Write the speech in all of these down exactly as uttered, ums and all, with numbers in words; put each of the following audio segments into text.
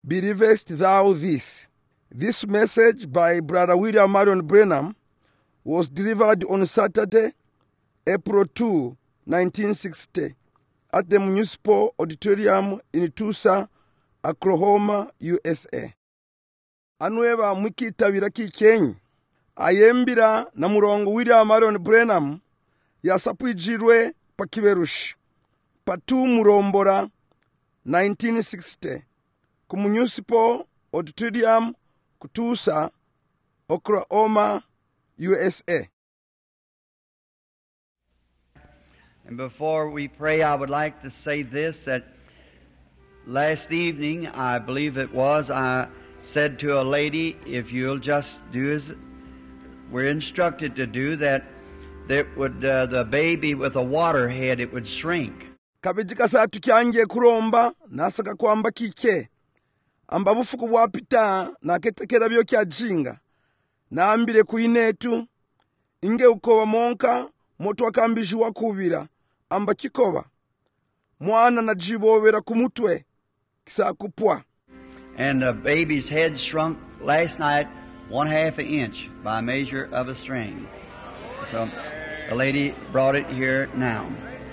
Believest thou this? This message by Brother William Marion Branham was delivered on Saturday, April second, nineteen sixty, at the Municipal Auditorium in Tulsa, Oklahoma, U S A. Anweba mwikitabira kikenyi ayembira na murongo William Marion Branham yasapwijirwe pa kiberushi pa two murombora nineteen sixty ku Municipal Auditorium ku Tulsa, Oklahoma, U S A. And before we pray, I would like to say this, that last evening, I believe it was, I said to a lady, if you'll just do as we're instructed to do, that that would uh, the baby with a water head, it would shrink. Kabijika satu kyange kuromba nasaka kwamba kike amba bufuku bwapita naketekera byo kyajinga naambire kuinetu inge ukoba monka moto akambiji wakubira amba kikoba mwana najibobera kumutwe kisa kupwa. And the baby's head shrunk last night one half an inch by measure of a string. So the lady brought it here now.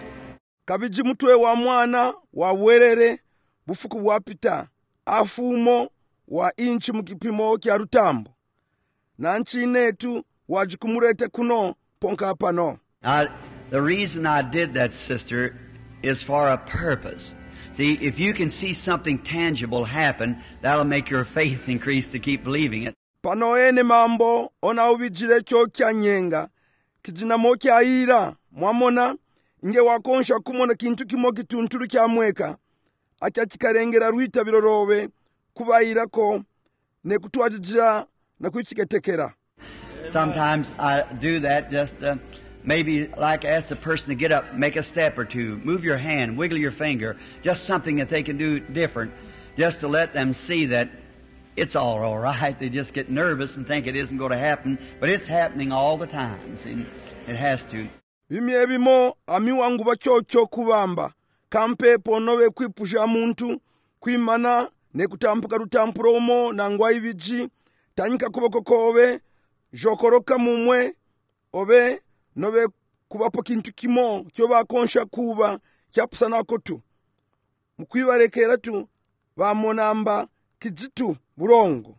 Kabiji mutwe wa mwana wa werere bufuku bwapita afumo wa inchi mukipimo kya rutambo na nchi inetu wajikumurete kuno ponka pano. Now, the reason I did that, sister, is for a purpose. See, if you can see something tangible happen, that'll make your faith increase to keep believing it. Pano ene mambo ona ubijire kyo kya nyenga kijina mo kya ira mwamona inge wakonsha kumona kintu kimo kitunturu kya mweka acha chikarengera ruita birorobe kubayira ko ne kutwajija na kuchiketekera. Sometimes I do that just uh, maybe like ask the person to get up, make a step or two, move your hand, wiggle your finger, just something that they can do different, just to let them see that it's all all right. They just get nervous and think it isn't going to happen, but it's happening all the time. See, it has to. Bimye bimo ami wangu bachocho kubamba kampepo nowe kwipusha muntu kwimana ne kutampuka rutampuromo na ngwa ibiji tanyika kuboko kowe jokoroka mumwe obe nobe kubapo kintu kimo kyo bakonsha kuba kyapusana kotu mukwibarekera tu bamonamba kijitu burongo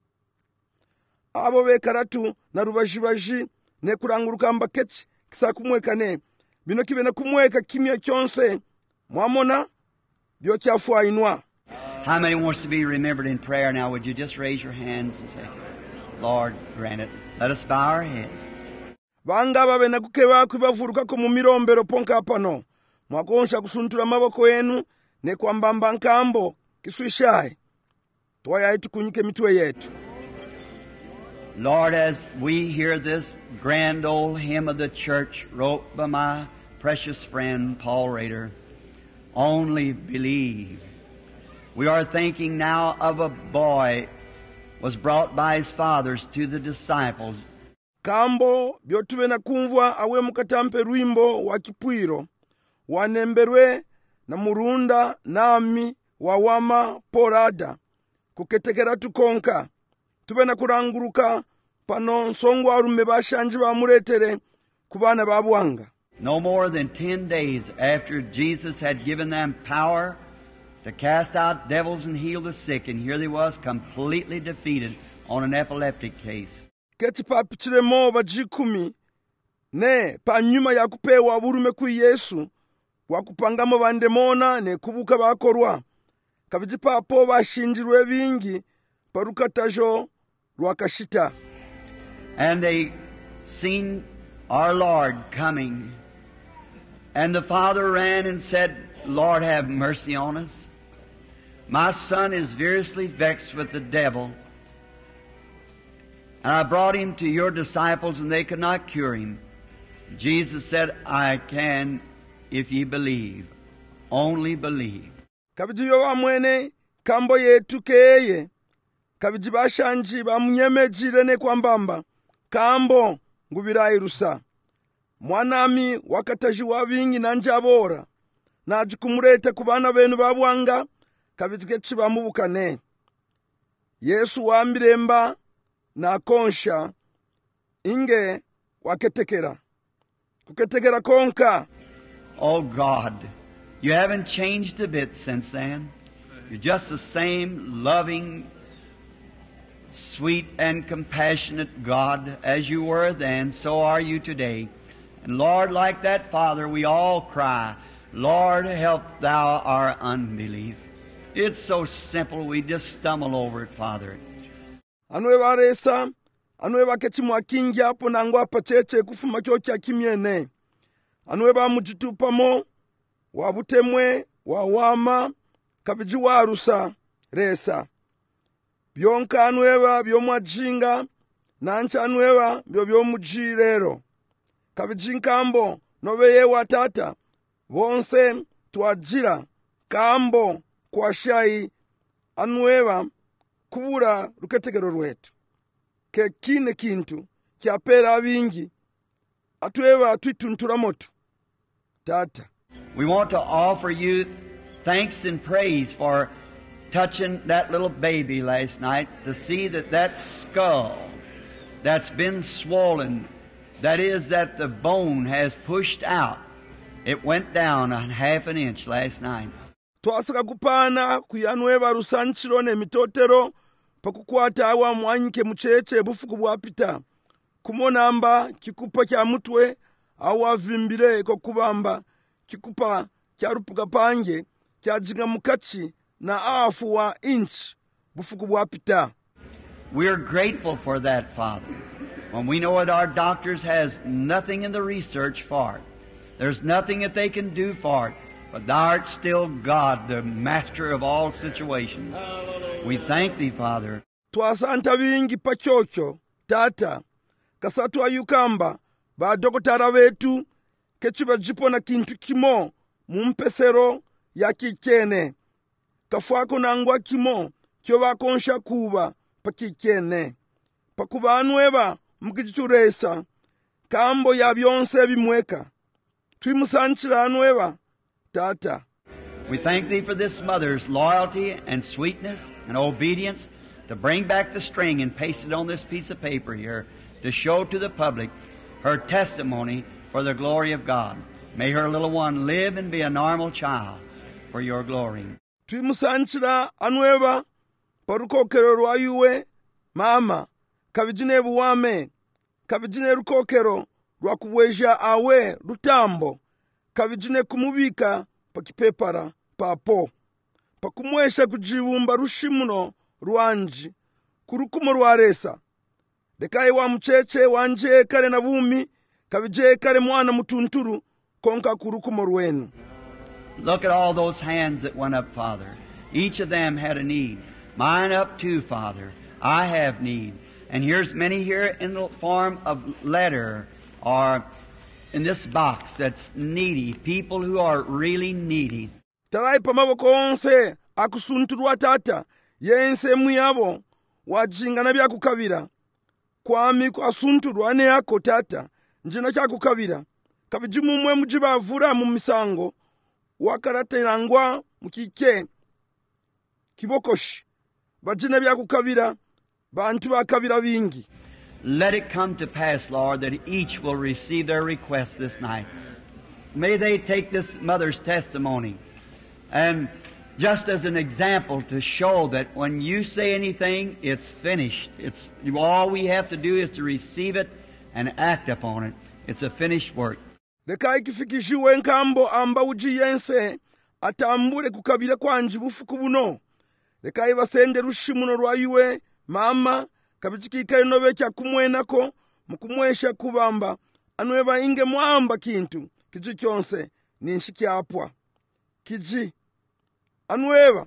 abo bekaratu na rubajibaji ne kuranguruka mbaketi kisa kumweka ne bino kibena kumweka kimya kyonse mwamona byo kyafwa inwa. How many wants to be remembered in prayer now? Would you just raise your hands and say, Lord, grant it. Let us bow our heads. Banga babe nakukeba kwibavuruka ko mu mirombero ponka pano mwakonsha kusuntura maboko yenu ne kwambamba nkambo kiswishaye toya yetu kunyike mitwe yetu. Lord, as we hear this grand old hymn of the church wrote by my precious friend Paul Rader, only believe. We are thinking now of a boy was brought by his fathers to the disciples. Kambo byotuwe na kumvwa awe mukatampe rwimbo wa kipwiro wanemberwe na murunda nami wawama porada kuketekera tukonka tube na kuranguruka pano nsongo arume bashanji bamuretere kubana babwanga. No more than ten days after Jesus had given them power to cast out devils and heal the sick, and here they was completely defeated on an epileptic case. Keti papichiremo bajikumi ne panyuma ya kupewa burume ku Yesu wakupangamo bandemona ne kubuka bakorwa kabiji papo bashinjirwe bingi parukatajo rwakashita. And they seen our Lord coming, and the father ran and said, Lord, have mercy on us. My son is variously vexed with the devil. And I brought him to your disciples, and they could not cure him. Jesus said, I can if ye believe. Only believe. Kabiji yowa mwene kambo yetu keye. Kabiji bashanji bamunyemejire ne kwambamba. Kambo ngubirayi rusa. Mwanami wakataji wabingi na njabora. Na ajikumurete kubana benu babwanga. Kabiji kechi bamubukane. Yesu wambiremba na konsha inge waketekera kuketekera konka. Oh God, you haven't changed a bit since then. You're just the same loving, sweet and compassionate God as you were then, so are you today. And Lord, like that Father, we all cry, Lord, help Thou our unbelief. It's so simple, we just stumble over it, Father. Anwe varesa, anwe vakechimwa kingi apo nangwa pacheche kufuma chocha kimyene. Anwe vamujitupamo, wabutemwe, wawama, kabiji warusa, resa. Byonka anweva byomwajinga, nancha anweva byo byomujirero. Kabiji nkambo, noveye watata, vonse tuajira, kambo, kwa shai, anweva, kubura ruketegero rwetu. Ke kine kintu, kia pera vingi, atueva tuituntura motu. Tata. We want to offer you thanks and praise for touching that little baby last night, to see that that skull that's been swollen, that is that the bone has pushed out, it went down a half an inch last night. Twasaka kupana kuyanweva rusanchiro ne mitotero pakukwata awa mwanyike mucheche bufuku bwapita kumonamba kikupa kya mutwe awa vimbire ko kubamba kikupa kya rupuka pange kya jinga mukachi na afu wa inch bufuku bwapita. We're grateful for that, Father, when we know that our doctors has nothing in the research for it. There's nothing that they can do for it. But Thou art still God, the master of all situations. We thank Thee, Father. Twasanta vingi pachocho, Tata, kasatu ayukamba, ba dokotara vetu, kechiba jipo na kintu kimo, mumpesero ya kikene. Kafuako nangwa kimo, kyo wakonsha kuba, pa kikene. Pakuba anueva, mkichituresa, kambo ya byonse bimweka. Twimusanchira anueva, Tata. We thank Thee for this mother's loyalty and sweetness and obedience to bring back the string and paste it on this piece of paper here to show to the public her testimony for the glory of God. May her little one live and be a normal child for Your glory. Twimusanchira anueva parukokero rwayuwe mama kabijine buwame kabijine rukokero rwakubweja awe rutambo kabijine kumubika pakipepara papo pakumwesha kujibumba rushimuno rwanji kurukumo rwaresa dekai wa mucheche wanje kare na bumi kabije kare mwana mutunturu konka kurukumo rwenu. Look at all those hands that went up, Father. Each of them had a need. Mine up too, Father. I have need. And here's many here in the form of letter or in this box that's needy. People who are really needy. Tarai pamaboko onse akusunturwa Tata yense muyabo wajinga na byakukabira kwami ku asunturwa ne yako Tata njina cyakukabira kabijimumwe mujibavura mu misango wakaraterangwa mukike kibokoshi bajina byakukabira bantu bakabira bingi. Let it come to pass, Lord, that each will receive their request this night. May they take this mother's testimony and just as an example to show that when you say anything, it's finished. It's all we have to do is to receive it and act upon it. It's a finished work. Leka ikifikishiwe nkambo amba uji yense atambule kukabira kwanji bufuku buno. Leka ibasende rushimuno rwayuwe mama kabichikika inobe kya kumwenako mukumwesha kubamba anweba inge mwamba kintu kiji kyonse ninshiki apwa kiji anweba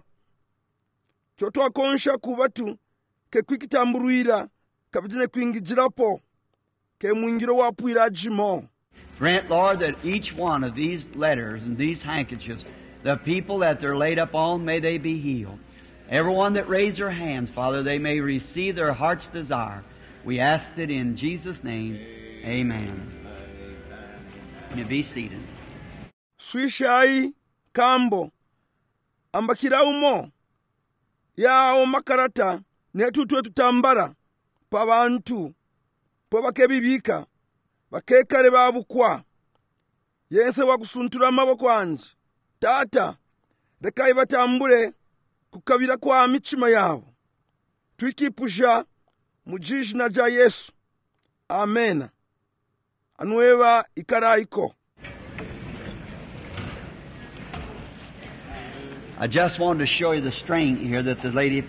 kyotwa konsha kubatu ke kwikitamburuira kabijine kwingijirapo ke mwingiro wapwira jimo. Grant, Lord, that each one of these letters and these handkerchiefs, the people that they're laid up on, may they be healed. Everyone that raised their hands, Father, they may receive their heart's desire. We ask it in Jesus' name. Amen. You be seated. Swishai kambo ambakira umo yao makarata netutwe tutambara pa bantu po bakebibika bakekale babukwa yense wakusuntura amaboko anje tata leka batambule kukabira kwa mitima yabo twikipusha mujishina ja Yesu amen anueva ikaraiko. I just wanted to show you the string here that the lady,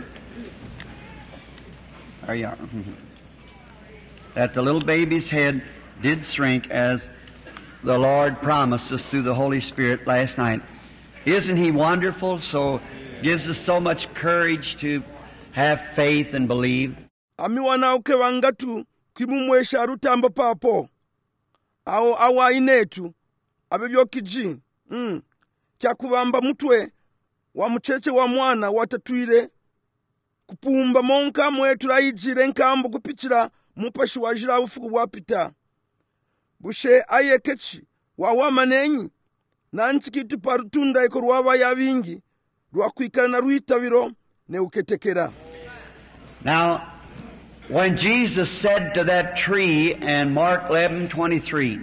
there you are, that the little baby's head did shrink as the Lord promised us through the Holy Spirit last night. Isn't He wonderful? So gives us so much courage to have faith and believe. Ami wanauke wangatu kimumwesha rutamba papo ao awa inetu abebyo kiji mm kyakubamba mutwe wa mucheche wa mwana watatwire kupumba monka mwetu rayijire nkambo kupichira mupashi wajira ufuku wapita bushe ayekechi wa wamanenyi nanchi kitu parutunda iko rwaba yabingi rwakwikana ruitabiro ne uketekera. Now when Jesus said to that tree in Mark eleven twenty-three,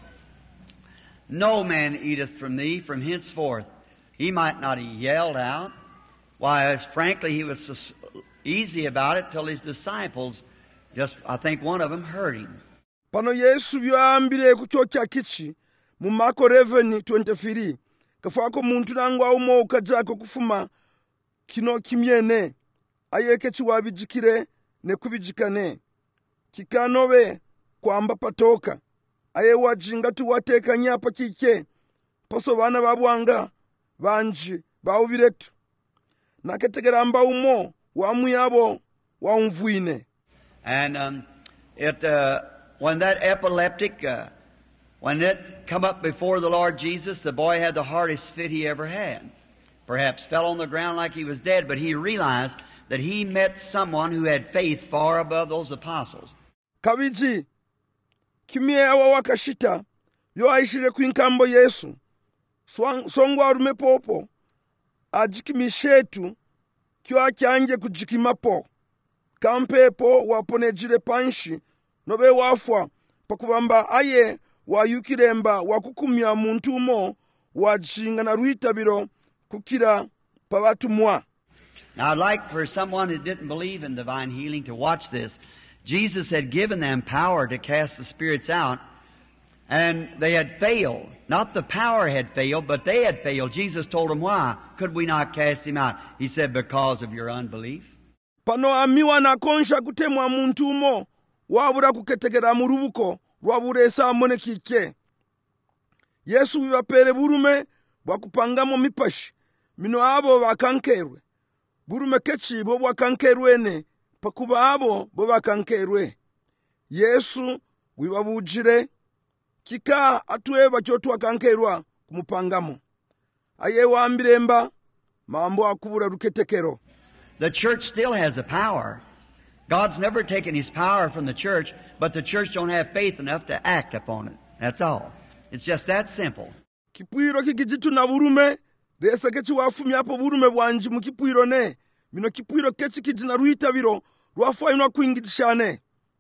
"No man eateth from thee from henceforth," he might not have yelled out. Why, as frankly, he was so easy about it till his disciples, just, I think one of them heard him. Pano Yesu byambire kuchocha kichi mu Mark eleven twenty-three kafako muntu nangwa umo ukajako kufuma kino kimyene ayekechi wabijikire ne kubijikane kikanobe kwamba patoka aye wajinga tu wateka nyapa kike poso bana babwanga banji bawubiretu naketegeramba umo wamuyabo waumvuine. And um, it uh, when that epileptic uh, when it come up before the Lord Jesus, the boy had the hardest fit he ever had. Perhaps fell on the ground like he was dead, but he realized that he met someone who had faith far above those apostles. Kabiji kimye awa wakashita yo aishire kwinkambo Yesu songwa arume popo ajikimishetu kyo akyanje kujikimapo kampepo waponejire panshi nobe wafwa pakubamba aye wayukiremba wakukumya muntu mo wajinga na ruitabiro kukira pabatumwa. Now I'd like for someone who didn't believe in divine healing to watch this. Jesus had given them power to cast the spirits out, and they had failed. Not the power had failed, but they had failed. Jesus told them, why could we not cast him out? He said, because of your unbelief. Pano amiwa na konsha kutemwa muntu mo wabura kuketegera mu rubuko rwaburesa mone kike. Yesu bibapere burume bwakupangamo mipashi mino abo bakankerwe burume kechi bo bwakankerwene pakuba abo bo bakankerwe. Yesu wibabujire kika atweba cyo twakankerwa kumupangamo aye wambiremba mambo akubura ruketekero. The church still has a power. God's never taken His power from the church, but the church don't have faith enough to act upon it. That's all. It's just that simple. Kipwiro kikijitu na burume resa kechi wafumi hapo burume bwanji mu kipwiro ne mino kipwiro kechi kijina ruitabiro rwafainwa kuingitishane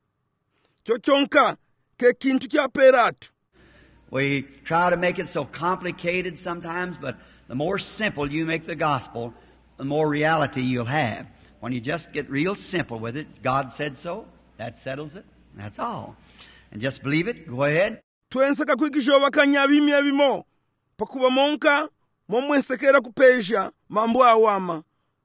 kyo kyonka ke kintu kya peratu. We try to make it so complicated sometimes, but the more simple you make the gospel, the more reality you'll have. When you just get real simple with it, God said so, that settles it, that's all. And just believe it, go ahead. Twenseka kwikishoba kanyabimi ebimo pakuba monka momwensekera kupeja mambo awama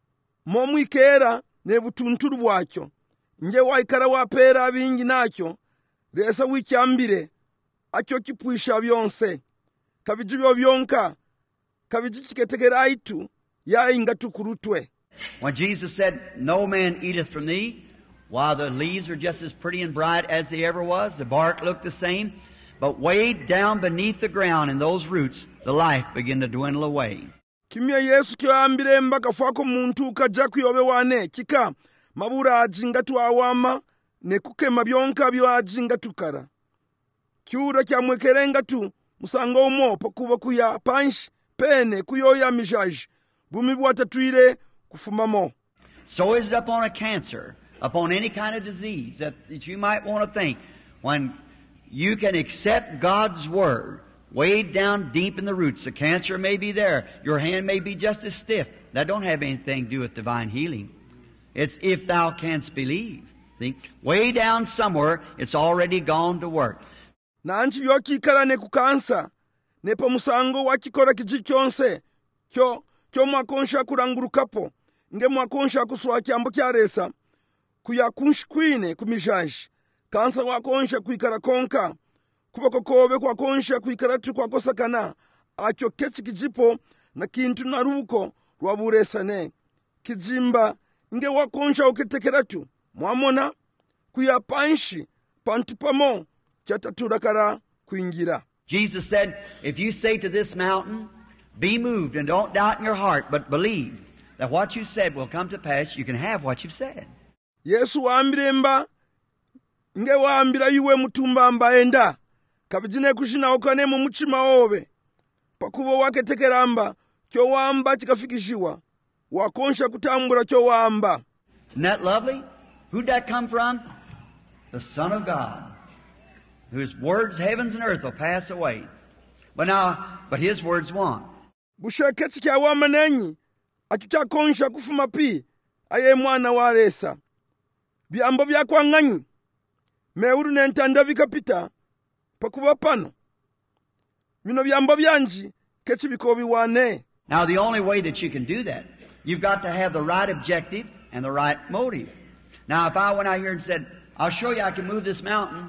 momwikera nebutunturu bwacyo nje waikara wapera abingi nakyo resa wikyambire akyo kipwisha byonse kabijibyo byonka kabijikiketegera aitu ya ingatu kurutwe. When Jesus said, "No man eateth from thee," while the leaves are just as pretty and bright as they ever was, the bark looked the same, but way down beneath the ground in those roots, the life began to dwindle away. Kimya Yesu kyo ambire mbaka fako muntu kaja kuyobe wane kika mabura ajingatu awama ne kukema byonka byo ajingatu kara kyura kya mwekerenga tu musango umo pakuba kuya panshi pene kuyoya mijaji bumi bwatatwire kufumamo. So is it upon a cancer, upon any kind of disease that, that you might want to think. When you can accept God's Word, way down deep in the roots, the cancer may be there. Your hand may be just as stiff. That don't have anything to do with divine healing. It's if thou canst believe. See? Way down somewhere, it's already gone to work. Nanchi byokikala ne kukansa, ne pa musango wakikora kiji kyonse, kyo, kyo mwakonsha kurangurukapo, nge mwakonsha kuswa kiambo kyaresa, kuya kunshkwine kumijaji, kansa wakonsha kuikara konka, kubako kobe kwa konsha kuikara tu kwa kosakana, akyo kechi kijipo na kintu naruko rwaburesane, kijimba, nge wakonsha ukitekeratu, mwamona, kuya panshi, pantupamo, kyataturakara kuingira. Jesus said, if you say to this mountain, be moved and don't doubt in your heart, but believe that what you said will come to pass, you can have what you've said. Yesu waambiremba, nge waambira yuwe mutumba ambaenda, kabijine kushina okane mu muchima obe, pakubo wake tekeramba, kyo wamba chikafikishiwa, wakonsha kutambura kyo wamba. Isn't that lovely? Who'd that come from? The Son of God, whose words, heavens and earth, will pass away. But now, but His words won't. Busheketsi kya wamanenyi, atuchakonsha kufuma pi, aye mwana waresa. Biambo byakwa nganyi, meuru nentanda vikapita, pakuba pano. Mino biambo byanji, kechi bikobi wane. Now the only way that you can do that, you've got to have the right objective and the right motive. Now if I went out here and said, I'll show you I can move this mountain,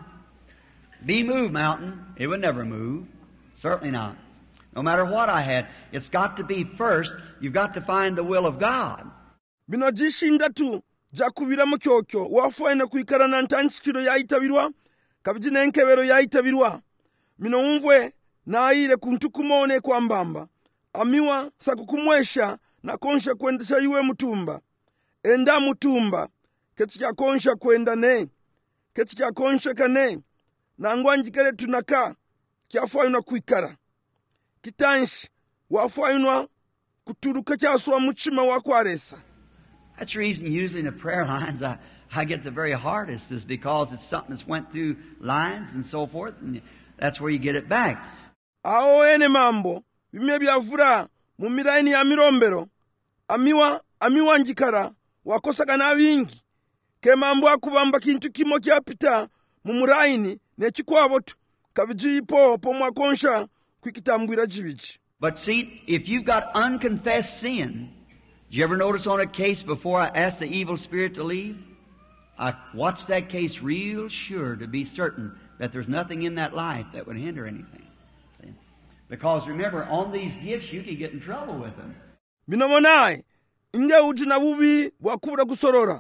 be moved mountain, it would never move. Certainly not. No matter what I had, it's got to be first, you've got to find the will of God. Bino jishinda tu, jakubira mu kyokyo, wafaina kuikara na ntanchikiro ya itabirwa, kabijine nkebero ya itabirwa. Mino umvwe, na aile kuntukumone kwa mbamba. Amiwa sakukumwesha na konsha kwendesha yuwe mutumba. Enda mutumba, ketika konsha kwenda ne, ketika konsha kane, na angwanjikele tunaka, kiafaina kuikara. Kitanshi, wafainwa kuturuka kiaswa muchima wakwaresa. That's the reason usually in the prayer lines I, I get the very hardest is because it's something that's went through lines and so forth, and that's where you get it back. Ao ene mambo, bime byavura mu miraini ya mirombero, amiwa amiwa njikara wakosaga na bingi. Ke mambo akubamba kintu kimo kyapita mu muraini ne kikwabotu kabiji po po mwakonsha kwikitambwira jibiji. But see, if you've got unconfessed sin, did you ever notice on a case before I asked the evil spirit to leave? I watched that case real sure to be certain that there's nothing in that life that would hinder anything. See? Because remember, on these gifts you can get in trouble with them. Minomonai, inge ujina bubi wakubura kusorora.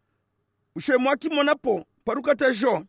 Ushe mwaki monapo, paruka tejo.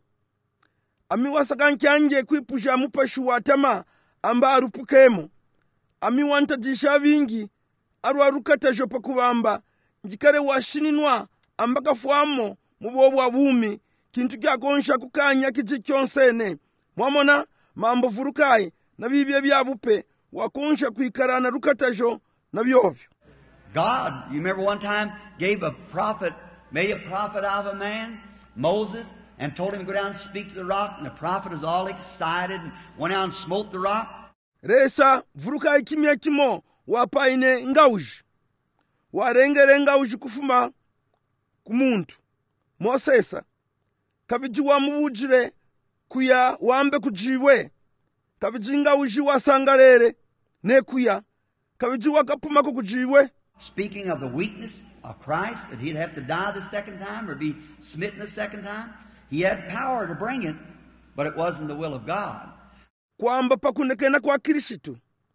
Amiwa sakankyanje kwipusha mupashu watama amba arupukemo. Amiwa ntajisha vingi, aru arukata jopa kubamba, njikare washininwa, ambaka fuamo, mubobu wabumi, kintu kia konsha kukanya kijikyonsene. Mwamona, mambo furukai, na bibye byabupe, wakonsha kuikara na rukata jo, na byovyo. God, you remember one time, gave a prophet, made a prophet out of a man, Moses, and told him to go down and speak to the rock, and the prophet was all excited, and went out and smote the rock. Resa, furukai kimya kimo, wapaine ngauji. Warengere ngauji kufuma kumuntu. Mosesa. Kabiji wa mubujire kuya wambe kujiwe. Kabiji ngauji wasangarere ne kuya. Kabiji wakapuma kujiwe. Speaking of the weakness of Christ, that He'd have to die the second time or be smitten the second time, He had power to bring it, but it wasn't the will of God. Kwamba pakunekena kwa Kristo.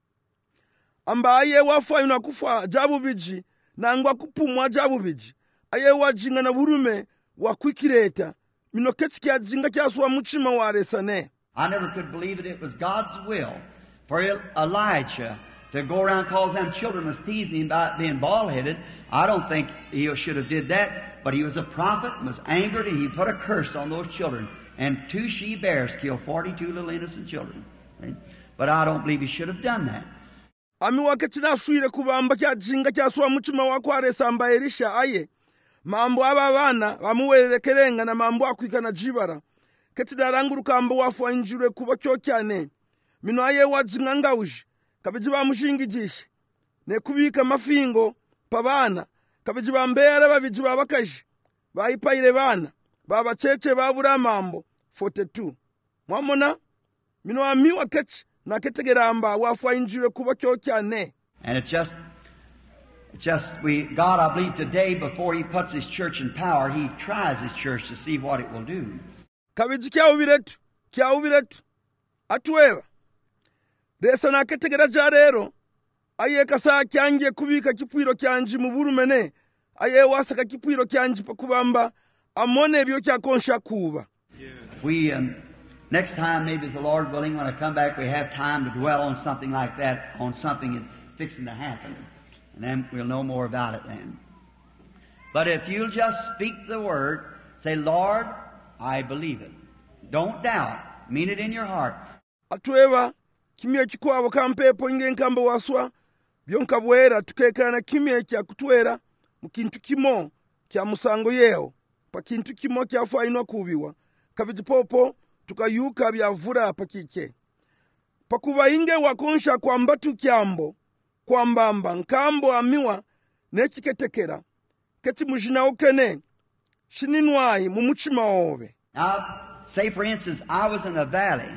Amba aye wafaina kufa jabu biji na angwa kupumwa jabu biji. Aye wajinga na burume wakwikireta. Mino ketiki ya jinga kiaswa muchima waresane. I never could believe that it was God's will for Elijah to go around cause them children was teasing him about being bald-headed. I don't think he should have did that, but he was a prophet and was angered and he put a curse on those children. And two she-bears killed forty-two little innocent children. But I don't believe he should have done that. Ami wakati na suire kubamba kia jinga kia suwa muchima wakwaresa amba Elisha aye. mambo aba bana bamuwerekerenga na mambo akwikana jibara ketidaranguruka mbo wafu injure kuba cyo cyane mino aye wajingangawuje kabiji bamushingijishe ne kubika mafingo pabana kabiji bambere babiji babakaje bayipayire bana babacece babura mambo forty-two mwamona mino amiwa kechi na ketegeramba wafu injure kuba cyo cyane. And it's just it's just we God I believe today before he puts his church in power he tries his church to see what it will do. Kabiji kyawubiretu kyawubiretu atweba desa na ketegera jarero aye kasa kyange kubika kipwiro kyanji mu burumene aye wasaka kipwiro kyanji pakubamba amone byo kyakonsha kuba. We um, next time maybe the Lord willing when I come back we have time to dwell on something like that, on something that's fixing to happen, and then we'll know more about it then. But if you'll just speak the word, say, Lord, I believe it. Don't doubt. Mean it in your heart. Atweba kimye kikwabo kampepo inge nkambo waswa byonka bwera tukekana kimye kya kutwera mu kintu kimo kya musango yeo pa kintu kimo kya fainwa kubiwa kabiji popo tukayuka byavura pakike pakuba inge wakonsha kwamba tukyambo kwambamba nkambo amiwa nekiketekera keti mujina ukene shininwai mu muchima obe. Now, say for instance, I was in a valley,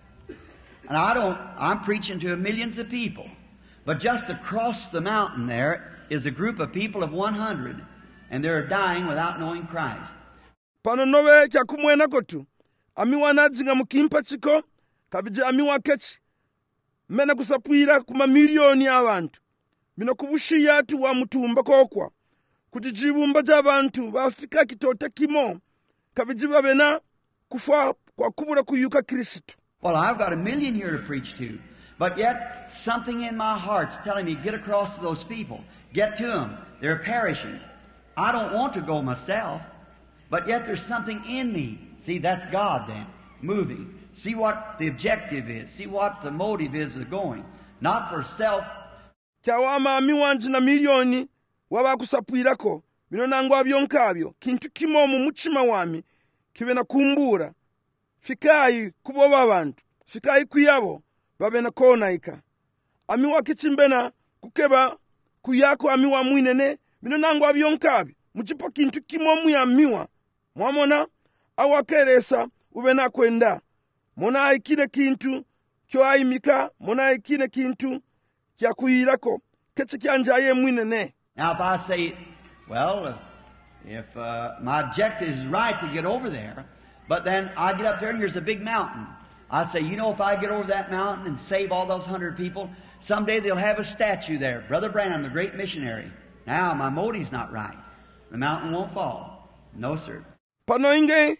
and I don't, I'm preaching to millions of people, but just across the mountain there is a group of people of one hundred, and they're dying without knowing Christ. Pano nobe kya kumwena kotu, amiwa najinga mukimpa chiko, kabiji amiwa kechi, mena kusapwira kuma milioni abantu, mino kubushiya tu wa mutumba kokwa, kutijibumba jabantu, bafika kitota kimo, kabiji babena kufa kwa kubura kuyuka Kristo. Well, I've got a million here to preach to, but yet something in my heart's telling me get across to those people, get to them. They're perishing. I don't want to go myself, but yet there's something in me. See, that's God then, moving. See what the objective is. See what the motive is of going. Not for self. Kyawama amiwanji na milioni waba kusapwirako bino nangwa byonkabyo kintu kimo mu muchima wami kibena kumbura fikayi kuboba abantu fikayi kuyabo babena konaika amiwa kichimbena kukeba kuyako amiwa mwinene bino nangwa byonkabyo muchipa kintu kimo mu amiwa mwamona awakeresa ubena kwenda mona ikine kintu kyo ayimika mona ikine kintu kya kuyirako kechi kyanjaye mwinene. Now if I say, well, if uh, my objective is right to get over there, but then I get up there and there's a big mountain. I say, you know, if I get over that mountain and save all those hundred people, someday they'll have a statue there. Brother Branham, the great missionary. Now my motive's not right. The mountain won't fall. No, sir. Pano inge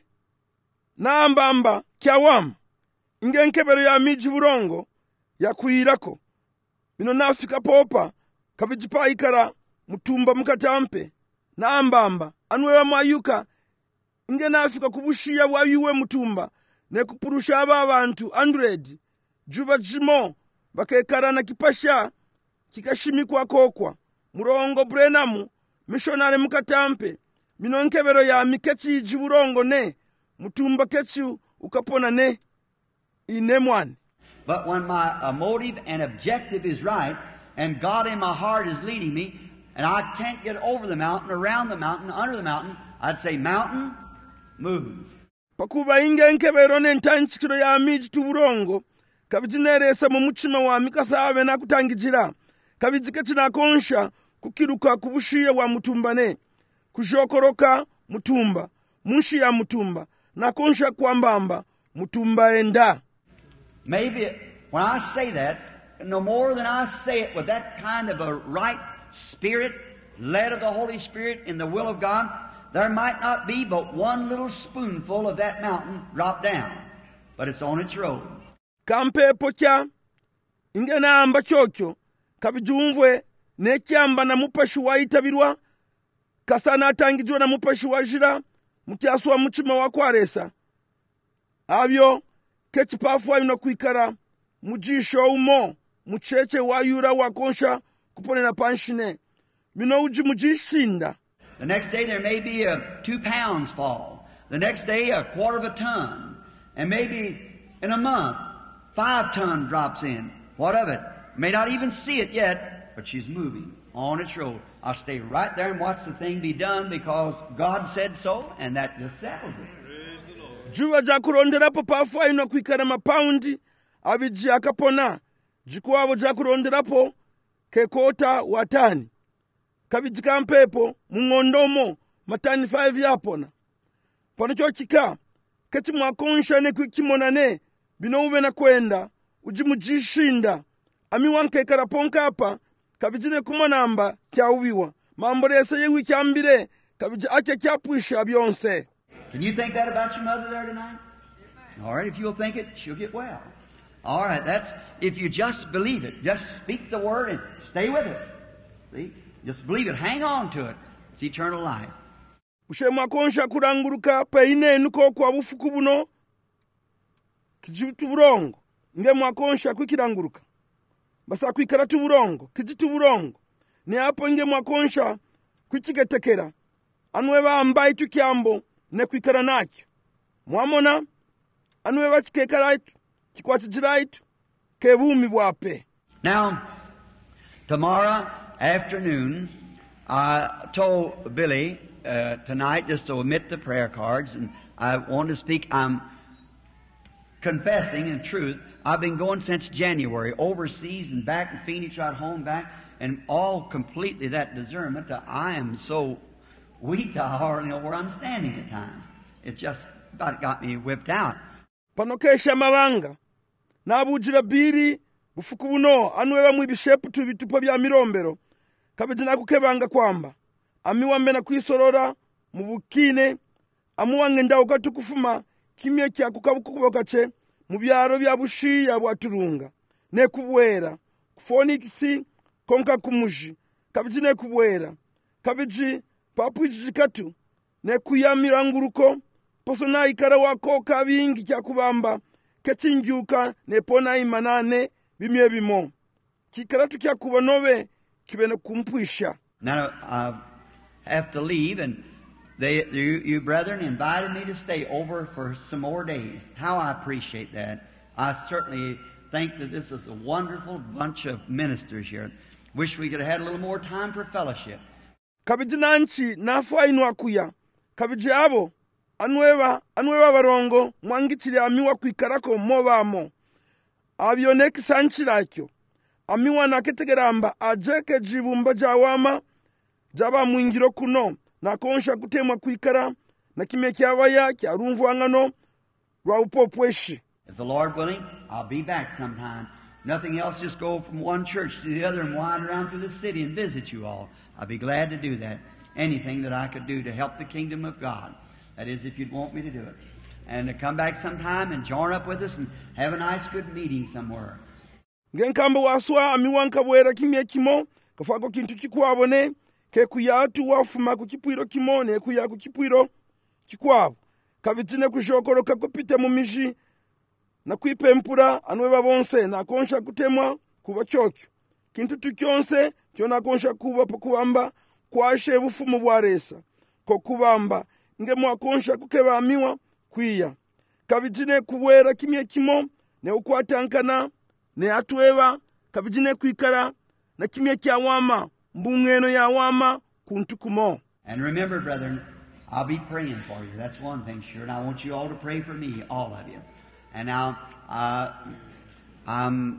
naambamba kyawam inge nkebero ya miji burongo ya kuyirako bino nafika popa kabijipa ikara mutumba mukatampe naambamba anwe mayuka inge nafika kubushiya wayuwe mutumba ne kupurusha aba abantu one hundred juba jimo bakekara na kipasha kikashimikwa kokwa murongo Brenamu missionary mukatampe mino nkebero ya mikechi jiburongo ne mutumba kechi ukapona ne inemwan. But when my uh, motive and objective is right, and God in my heart is leading me, and I can't get over the mountain, around the mountain, under the mountain, I'd say, mountain, move. Pakuba inge nkebero ne ntanchikiro ya miji tuburongo kabijineresa mu muchima wa mikasabe na kutangijira kabijikechi na konsha kukiruka kubushiya wa mutumbane kujokoroka mutumba munshi ya mutumba na konsha kwambamba mutumba enda. Maybe when I say that, no more than I say it with that kind of a right spirit, led of the Holy Spirit in the will of God, there might not be but one little spoonful of that mountain dropped down, but it's on its road. Kampepo kya inge naamba kyokyo kabijumvwe nekyamba na mupashi wayitabirwa kasana atangijwa na mupashi wajira mukyaswa muchima wakwaresa abyo kechipafu ayina kwikara mujisho umo mucheche wayura wakonsha kuponena panshine mino uji mujishinda The next day there may be a two pounds fall. The next day a quarter of a ton. And maybe in a month, five ton drops in. What of it? May not even see it yet, but she's moving on its road. I'll stay right there and watch the thing be done because God said so, and that just settles it. Juva jakuronderapo pafu ino kwikana mapaundi aviji akapona jikuwavo jakuronderapo kekota watani kabijika mpepo mungondomo matani five yapona pano chochika keti mwakonsha ne kwikimonane bino ube na kwenda ujimujishinda ami wanke karaponka hapa kabijine kumanamba kyaubiwa mambo yese yewi kyambire kabije ache kyapwisha byonse. Can you think that about your mother there tonight? All right, if you'll think it, she'll get well. All right, that's if you just believe it. Just speak the word and stay with it. See? Just believe it. Hang on to it. It's eternal life. Ushema konsha kuranguruka peine nuko kwa bufuku buno kijitu burongo nge mwakonsha kwikiranguruka basa kwikara tu burongo kijitu burongo ni hapo nge mwakonsha kwikigetekera anwe bambaye tukyambo ne kwikara nakyo mwamona anwe bakikekara itu kikwatijira itu kebumi bwape. Now tomorrow afternoon I told Billy uh, tonight just to omit the prayer cards, and I want to speak. I'm confessing in truth, I've been going since January, overseas and back in Phoenix, right home, back, and all completely that discernment that I am so weak I hardly know where I'm standing at times. It just about got me whipped out. Panokesha mabanga nabujira biri bufuku buno anwe bamwibishepu tu bitupo bya mirombero kabijina kukebanga kwamba amiwambe na kwisorora mu bukine amuwange ndawo katukufuma kimye kya kukabukuboka che mu byaro bya bushiya bwaturunga ne kubwera Phoenix konka kumuji kabijine kubwera kabiji papwiji katu ne kuyamira nguruko posona ikara wako kabingi kya kubamba kechinjuka ne pona imanane bimye bimo kikaratu kya kubanobe kibene kumpwisha. Now I have to leave, and they, you, you brethren invited me to stay over for some more days. How I appreciate that. I certainly think that this is a wonderful bunch of ministers here. Wish we could have had a little more time for fellowship. Kabiji nanchi nafa inu akuya kabiji abo anweba anweba barongo mwangitire amiwa kwikarako mobamo abioneki sanchiracyo amiwa naketegeramba ajeke jibumba jawama jaba mwingiro kuno nakonsha kutemwa kwikara na kimye kyabaya kyarumvwangano rwa upopweshi. If the Lord willing, I'll be back sometime. Nothing else, just go from one church to the other and wander around through the city and visit you all. I'll be glad to do that. Anything that I could do to help the kingdom of God. That is, if you'd want me to do it. And to come back sometime and join up with us and have a nice good meeting somewhere. Ngenkamba waswa amiwanka bwera kimye kimo kafako kintu kikwabone ke kuyatu wafuma kukipwiro kimone kuya kukipwiro kikwabo kabitine kujokoroka kupita mu miji na kwipempura anweba bonse na konsha kutemwa kuba cyokyo kintu tukyonse kyo na konsha kuba pokuamba kwashe bufumu bwaresa ko kubamba nge mwakonsha kukebamiwa kwiya kabitine kubwera kimye kimo ne ukwatankana ne atweba kabitine kwikara na kimye kya wama mbungeno ya wama kuntu kumo. And remember, brethren, I'll be praying for you. That's one thing sure, and I want you all to pray for me, all of you. And now, uh, um,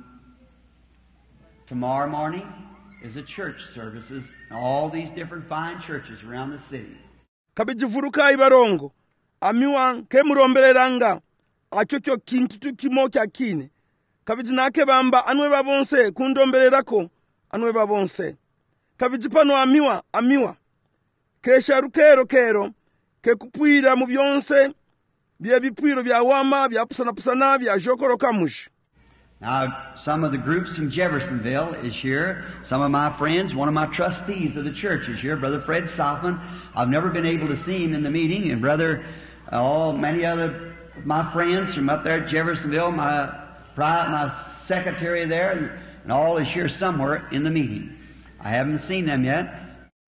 tomorrow morning is a church services, all these different fine churches around the city. Kabijifuruka ibarongo, amiwa kemurombeleranga, achokyo kintu tukimo kya kine. Kabijinake bamba anwe babonse kundombelerako anwe babonse. Kabijipano amiwa amiwa. Kesha rukero kero ke kupwira mu byonse bya bipwiro bya wama bya pusana pusana bya jokoro kamushi. Now, some of the groups from Jeffersonville is here. Some of my friends, one of my trustees of the church is here, Brother Fred Soffman. I've never been able to see him in the meeting, and Brother, oh, many other of my friends from up there at Jeffersonville, my my secretary there, and all is here somewhere in the meeting. I haven't seen them yet.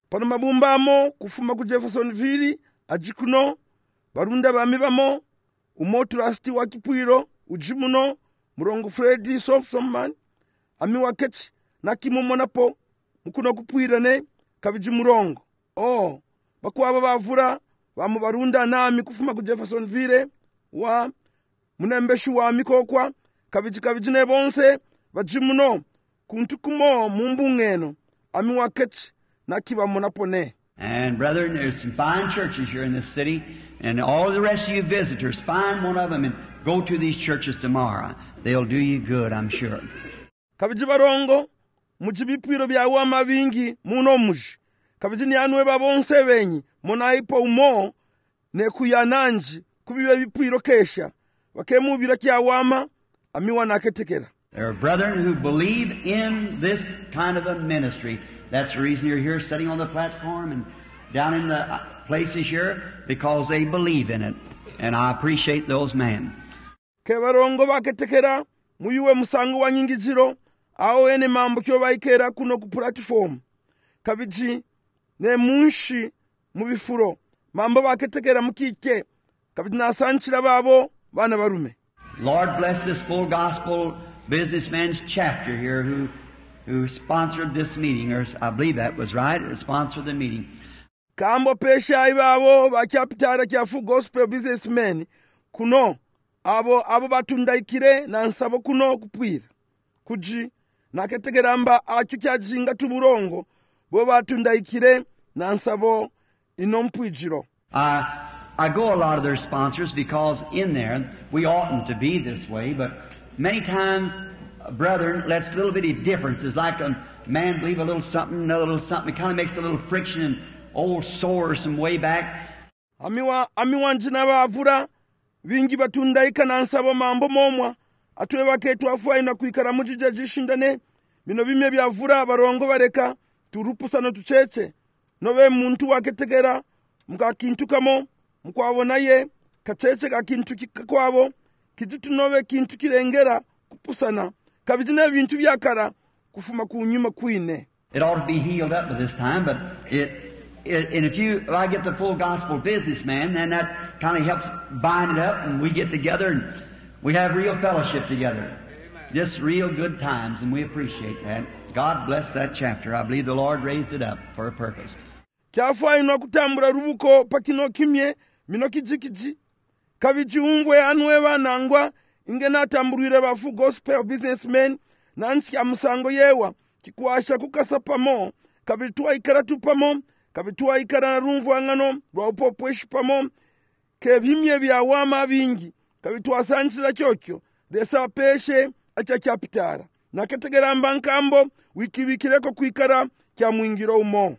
pano mabumbamo kufuma ku Jeffersonville ajikuno barunda bami bamo umotrasti wa Kipwiro ujimuno murongo Freddy Sofsomman ami wakechi nakimomonapo mukuno kupwirane kabiji murongo oh bakwaba bavura bamu barunda nami kufuma ku Jeffersonville wa munembeshu wa mikokwa kabiji kabiji ne bonse bajimuno kuntukumo mumbungeno ami wakechi nakiba monapone. And brethren, there's some fine churches here in this city, and all the rest of you visitors, find one of them and go to these churches tomorrow. They'll do you good, I'm sure. Kabiji barongo mujibipiro bya wama bingi muno muji kabiji ni anwe babonse benyi monaipo umo ne kuyananji kubibe bipiro kesha bakemubira kya wama amiwa naketekera. There are brethren who believe in this kind of a ministry. That's the reason you're here sitting on the platform and down in the places here, because they believe in it. And I appreciate those men. Kebarongo baketekera muyuwe musango wa nyingijiro ao ene mambo kyo baikera kuno ku platform kabiji ne munshi mubifuro mambo baketekera mukike kabiji nasanchira babo bana barume. Lord bless this full gospel businessman's chapter here who who sponsored this meeting, or I believe that was right, sponsored the meeting. Kambo pesha ibabo ba chapter kya full gospel businessman kuno abo abo batundaikire na nsabo kuno kupwira kuji naketegeramba akyo jinga tuburongo bo batundaikire na nsabo inompwijiro. I I go a lot of their sponsors because in there we oughtn't to be this way, but many times, brethren, that's a little bitty difference. It's like a man believe a little something, another little something. It kind of makes a little friction and old sores some way back. Amiwa amiwa njina bavura bingi batundaika na nsabo mambo momwa atwe baketu afwa ina kuikara mujije jishindane bino bimye byavura barongo bareka turupusano tucheche nobe muntu waketegera mukakintukamo mukwabona ye kacheche kakintu kikwabo kijitu nobe kintu kirengera kupusana kabijine bintu byakara kufuma kunyuma kwine. It ought to be healed up by this time, but it, it and if you if I get the full gospel businessman, then that kind of helps bind it up, and we get together and we have real fellowship together. Amen. Just real good times, and we appreciate that. God bless that chapter. I believe the Lord raised it up for a purpose. Kyafa ino kutambura rubuko pakino kimye minoki jikiji kabiji ungwe anwe banangwa ingena tamburire bafu gospel businessmen nanchi ya musango yewa kikwasha kukasapamo kabitwa ikara tupamo kabitwa ikara rumvu angano rwapo pweshi pamo kebimye bya wama bingi kabitwa sanchira kyokyo desa peshe acha chapitara nakategeramba nkambo wiki wikireko kuikara kya mwingiro umo.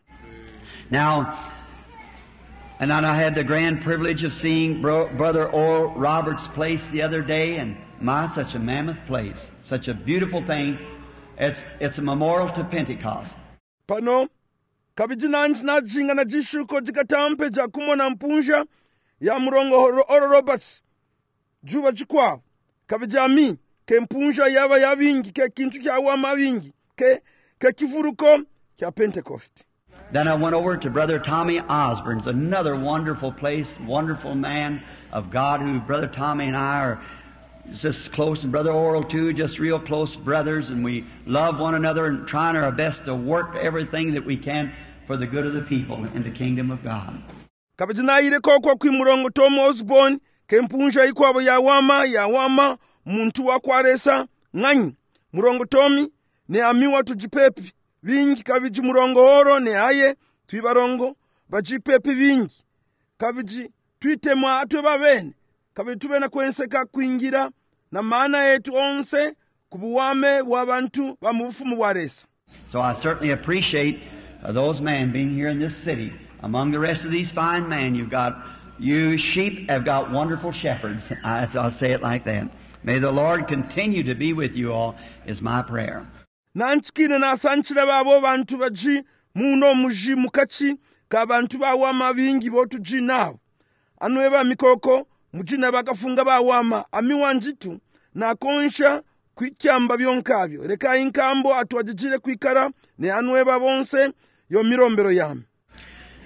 Now, and I had the grand privilege of seeing Bro, Brother Oral Roberts' place the other day, and my, such a mammoth place, such a beautiful thing. It's it's a memorial to Pentecost. Pano kabijina nchina jinga na jishuko jikatampe ja kumona mpunja ya mrongo Oral Roberts juba jikwa kabijami ke mpunja yaba yabingi ke kintu kya wama bingi ke ke kivuruko kya Pentecost. Then I went over to Brother Tommy Osborne's, another wonderful place, wonderful man of God who Brother Tommy and I are just close, and Brother Oral too, just real close brothers, and we love one another and trying our best to work everything that we can for the good of the people in the kingdom of God. Kabijina ile kokwa kwi murongo Tom Osborne, kempunja ikwabo ya wama, ya wama, muntu wa kwaresa, nganyi, murongo Tommy, ne amiwa tujipepi, vingi kabiji murongo oro ne aye tuibarongo bajipepi vingi kabiji tuitemwa atwe babene kabiji tubena kwenseka kuingira na maana yetu onse kubuwame wabantu bamufumu bwaresa. So I certainly appreciate uh, those men being here in this city. Among the rest of these fine men, you've got you sheep have got wonderful shepherds. I, I'll say it like that. May the Lord continue to be with you all is my prayer. Nanchikine na sanchira babo bantu baji muno muji mukachi ka bantu bawama bingi botu ji nao anweba mikoko mujina bakafunga bawama amiwanjitu na konsha kwikyamba byonkabyo reka inkambo atwajijire kwikara ne anweba bonse yo mirombero yame.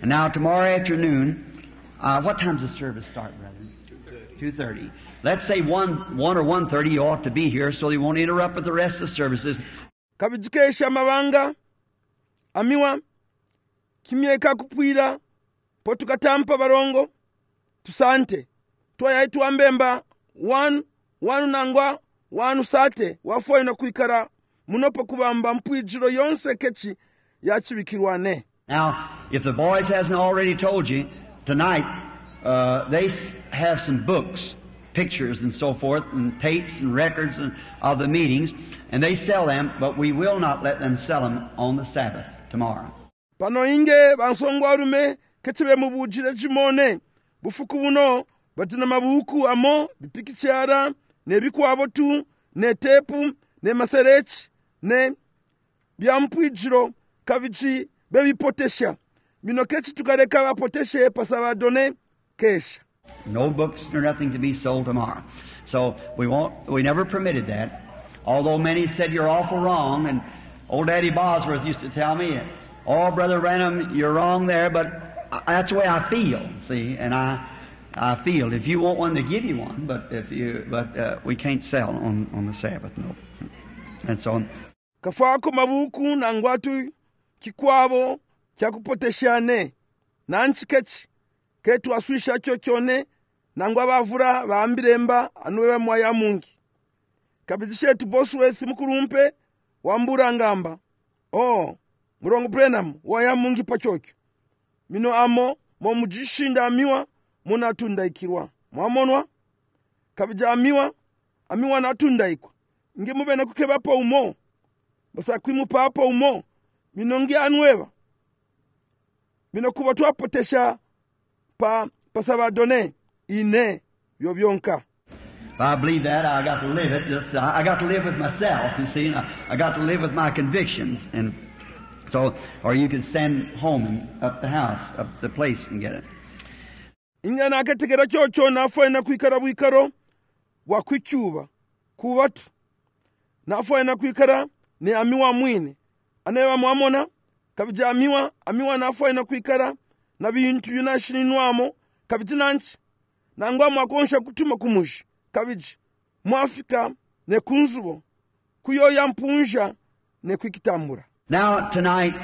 And now tomorrow afternoon, uh, what time's the service start, brethren? two thirty. Let's say one, one or one thirty you ought to be here so they won't interrupt with the rest of the services. Kabijikesha mabanga, amiwa, kimyeka kupwira, potukatampa barongo, tusante. Tuwa tuambemba, one, one nangwa, one sate, wafo ina kuikara, munopo kubamba mpwijiro yonse kechi, yachibikirwane. Now, if the boys hasn't already told you, tonight, uh, they have some books, pictures and so forth, and tapes and records and, of the meetings, and they sell them, but we will not let them sell them on the Sabbath tomorrow. Pano inge, bansongo arume, ketibe mubujire jimone, bufuku buno, batina mabuku amo, bipikichara, ne biku abotu, ne tepu, ne maserechi, ne biampwijiro, kavichi, bebi potesha. Mino kechi tukareka wa poteshe pasawa done, kesha. No books or nothing to be sold tomorrow. So we won't, we never permitted that. Although many said you're awful wrong, and old Daddy Bosworth used to tell me, oh, Brother Branham, you're wrong there, but that's the way I feel, see, and I, I feel. If you want one, to give you one, but if you, but uh, we can't sell on, on the Sabbath, no. And so on. Kafako mabuku na ngwatu kikwabo kyakupoteshane nanchi kechi ketu aswisha chochone nangwa bavura baambiremba anuwe mwaya mungi kabizishe tu Bosworth mukurumpe wambura ngamba oh murongo Branham waya mungi pachokyo mino amo mo mujishinda amiwa munatunda ikirwa mwamonwa kabija amiwa amiwa natunda ikwa nge mubena kukeba pa umo basa kwimu papa umo mino ngi anweba mino kuba twapotesha pa pasaba done ine yobyonka. If I believe that, I got to live it. Just I got to live with myself, you see. And I, I got to live with my convictions, and so, or you can send home and up the house, up the place, and get it. Inga na kategera chocho na fo na kuikara buikaro wa kwicyuba kubatu na fo na kuikara ni amiwa mwine anewa mwamona kabija amiwa amiwa na fo na kuikara na bintu yunashininwamo kabiti nanchi nangwa mwakonsha kutuma kumushi kabiji mwafika ne kunzubo kuyo yampunja ne kwikitambura. Now tonight,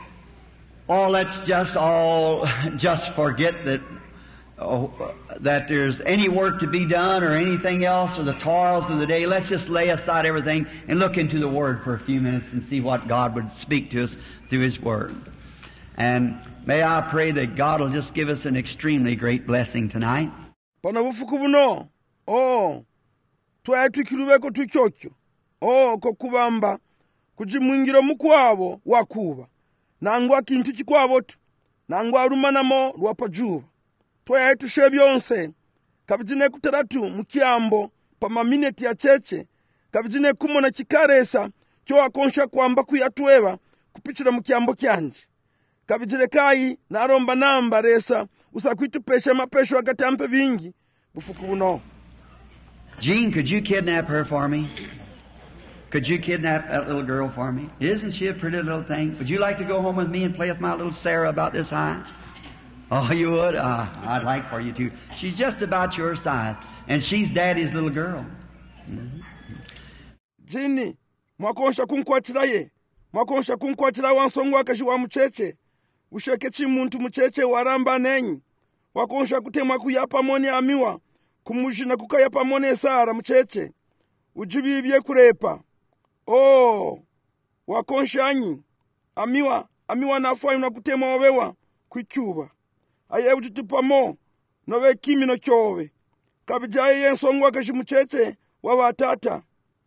oh, let's just all just forget that oh, that there's any work to be done or anything else or the toils of the day. Let's just lay aside everything and look into the Word for a few minutes and see what God would speak to us through His Word. And may I pray that God will just give us an extremely great blessing tonight. Pana bufuku buno, oh, tuwae tukirubeko tukyokyo, oh, kokubamba, kujimwingiro mukwabo wakuba, nangwa kintu chikwabo tu, nangwa arumanamo lwapajuba. Tuwae tushe byonse, kabijine kutaratu mukiambo, pa mamineti ya cheche, kabijine kumona chikaresa, kyo akonsha kwamba kuyatueva, kupichira mukiambo kyanji. Kabijire kai na aromba namba resa usakwitu pesha mapesho agatampe vingi bufuku buno. Jean, could you kidnap her for me? Could you kidnap that little girl for me? Isn't she a pretty little thing? Would you like to go home with me and play with my little Sarah about this high? Oh, you would? Uh, I'd like for you to. She's just about your size, and she's Daddy's little girl. Mm-hmm. Jeannie, mwakonsha kunkwatira ye. Mwakonsha kunkwatira wansongo akashi wa mcheche. Ushekechi muntu mcheche waramba nenyi. Wakonsha kutemwa kuyapa mone amiwa. Kumushina kukayapa mone Sara mcheche. Ujibibye kurepa. Oh, wakonsha anyi. Amiwa, amiwa nafwa yuna kutemwa wawewa. Kuikyuba. Aye ututupamo. Nowe kimi no chowe. Kabijaye yensongo wakashi mcheche. Wawa tata.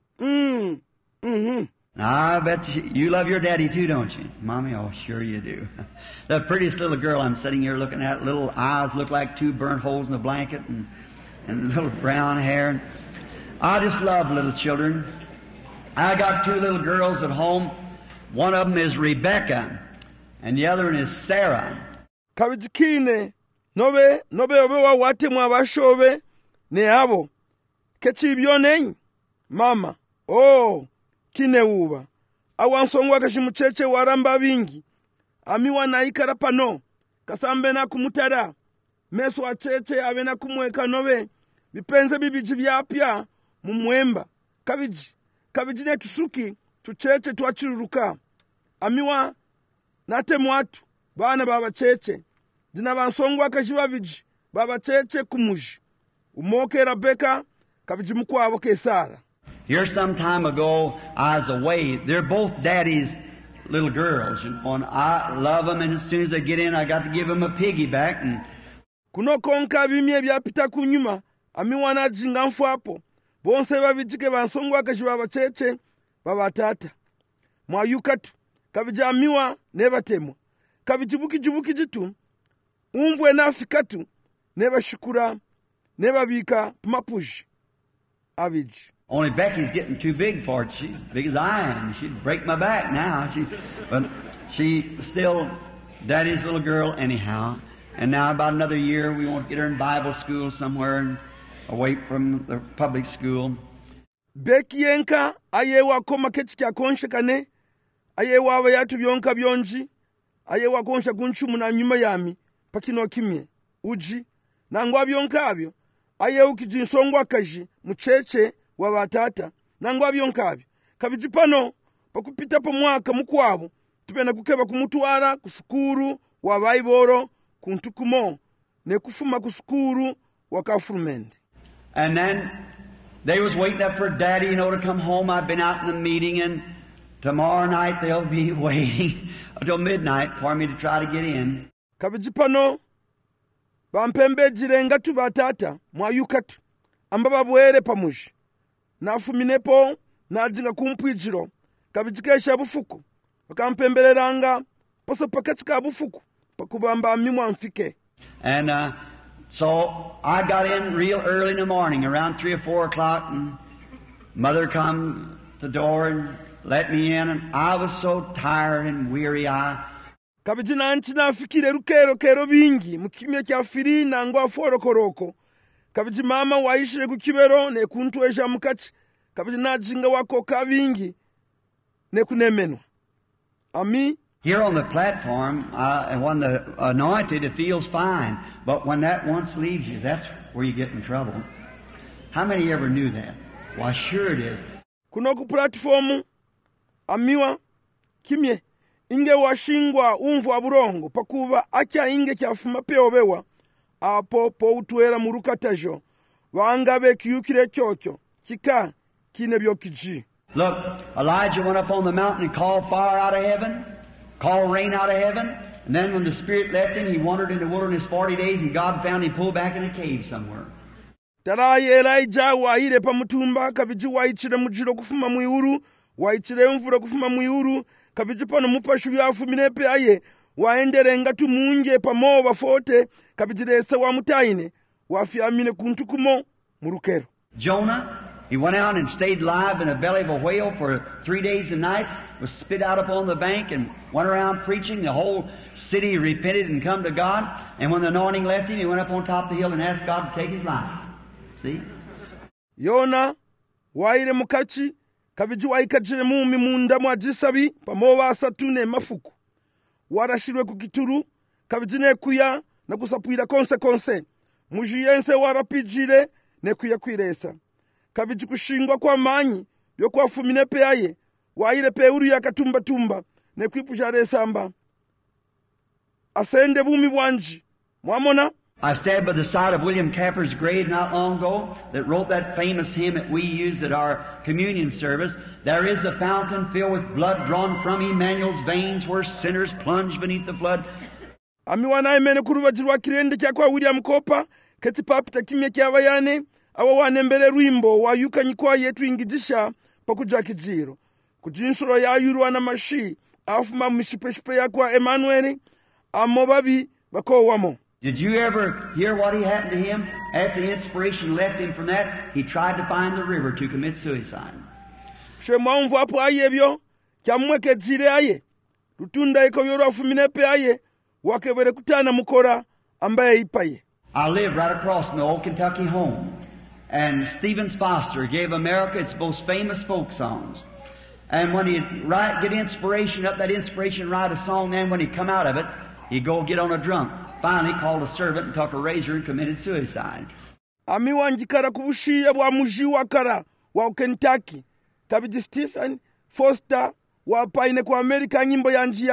Mm. Mm-hmm. Now, I bet you, you love your daddy too, don't you? Mommy, oh, sure you do. The prettiest little girl I'm sitting here looking at, little eyes look like two burnt holes in a blanket, and, and little brown hair. I just love little children. I got two little girls at home. One of them is Rebecca, and the other one is Sarah. Kabijikine, nobe, nobe obewa wate mwabashobe, ne abo. Kechi ibionenyi, mama, oh, kine uba. Awansongo wakashi mcheche waramba bingi. Amiwa na ikara pano. kasambe na kumutara meso acheche abe na kumweka nobe bipenze bibiji byapya mu mwemba kabiji kabiji ne tusuki tucheche twachiruruka amiwa nate mwatu bana baba cheche dina bansongwa kashiba biji baba cheche kumuji umoke Rebecca kabiji mukwabo ke Sara. Here some time ago I was away. They're both daddy's little girls, and I love them, and as soon as they get in I got to give them a piggyback. And kuno konka bimye byapita kunyuma amiwana jinga mfwapo bonse babijike bansongwa kashiba bacheche baba tata mwayukatu kabija amiwa nebatemwa kabijibuki jibuki jitu umvwe nafikatu neba shukura neba bika mapuji abiji. Only Becky's getting too big for it. She's as big as I am. She'd break my back now. She, but she still daddy's little girl anyhow. And now about another year we want to get her in Bible school somewhere and away from the public school. Becky yenka ayewa koma kechi kya konshe kane ayewa aba yatu byonka byonji ayewa konsha kunchumu na nyuma yami pakino kimye uji nangwa byonka abyo ayewa kijinsongwa kaji mucheche wa batata nangwa byonka abyo kabiji pano pakupita po mwaka mukwabo tupenda kukeba kumutwara kusukuru wa baiboro kuntukumo ne kufuma kusukuru wa Kafurumende. And then they was waiting up for Daddy, you know, to come home. I've been out in the meeting, and tomorrow night they'll be waiting until midnight for me to try to get in. Kabiji pano bampembe jirenga tu batata mwayukatu ambaba bwere pamushi nafuminepo najinga kumpwijiro kabiji kesha bufuku bakampembeleranga poso pakati ka bufuku pakubamba mimwa mfike. And uh, so I got in real early in the morning, around three or four o'clock, and Mother come to the door and let me in, and I was so tired and weary. I kabiji nanchi nafikire rukero kero bingi mukimye kya firi nangwa forokoroko kabiji mama waishire kukibero ne kuntwesha mukachi kabiji najinga wako kabingi ne kunemenwa ami. Here on the platform, uh, when the anointed, it feels fine. But when that once leaves you, that's where you get in trouble. How many ever knew that? Why, sure it is. Kuno ku platform, amiwa, kimye, inge washingwa umvu aburongo, pakuva acha inge kiafuma peobewa, apo po utuera murukatajo, wangabe kiyukire kyokyo, kika, kinebyo kiji. Look, Elijah went up on the mountain and called fire out of heaven. Called rain out of heaven, and then when the Spirit left him, he wandered in the wilderness forty days, and God found him pulled back in a cave somewhere. Taraye Elijah waire pamutumba kabiji waichire mujiro kufuma muiuru waichire mvura kufuma muiuru kabiji pano mupashu byafuminepe aye waendere ngatu munje pamo bafote kabiji rese wa mutaine wafyamine kuntukumo murukero. Jonah, he went out and stayed alive in the belly of a whale for three days and nights, was spit out upon the bank and went around preaching. The whole city repented and come to God. And when the anointing left him, he went up on top of the hill and asked God to take his life. See? Yona, waire mukachi, kabiji waikajire mumi munda mwa jisabi, pamowa asatune mafuku. Warashirwe kukituru, kabiji ne kuya, na kusapuira konse konse. Mujiyense warapijire, ne kuya kuiresa. Kabiji kushingwa kwa manyi, yo kwa fumine pe aye, waire pe uru ya katumba tumba, ne kuipujare samba. Asende bumi wanji, mwamona? I stand by the side of William Capper's grave not long ago that wrote that famous hymn that we use at our communion service. There is a fountain filled with blood drawn from Emmanuel's veins where sinners plunge beneath the flood. Amiwana imene kurubajirwa kirende kya kwa William Cooper, keti papita kimye kya bayane, awa wanembele rwimbo wa yuka nyikwa yetu ingijisha pakuja kijiro. Kujinsuro ya yurwa na mashi, afuma mishipeshipe ya kwa Emmanueli, amobabi bako wamo. Did you ever hear what he happened to him? After the inspiration left him from that, he tried to find the river to commit suicide. Shema mvu apo ayebyo, kya mweke jire aye, rutunda iko yoro afuminepe aye, wakebere kutana mukora ambaye ipaye. I live right across from the old Kentucky home. And Stevens Foster gave America its most famous folk songs. And when he'd write, get inspiration up, that inspiration, write a song, then when he'd come out of it, He'd go get on a drunk. Finally called a servant and took a razor and committed suicide. amiwa njikara ku bushiya bwa muji wa kara wa Kentucky kabidi Stephen Foster wa paine ku America nyimbo ya njia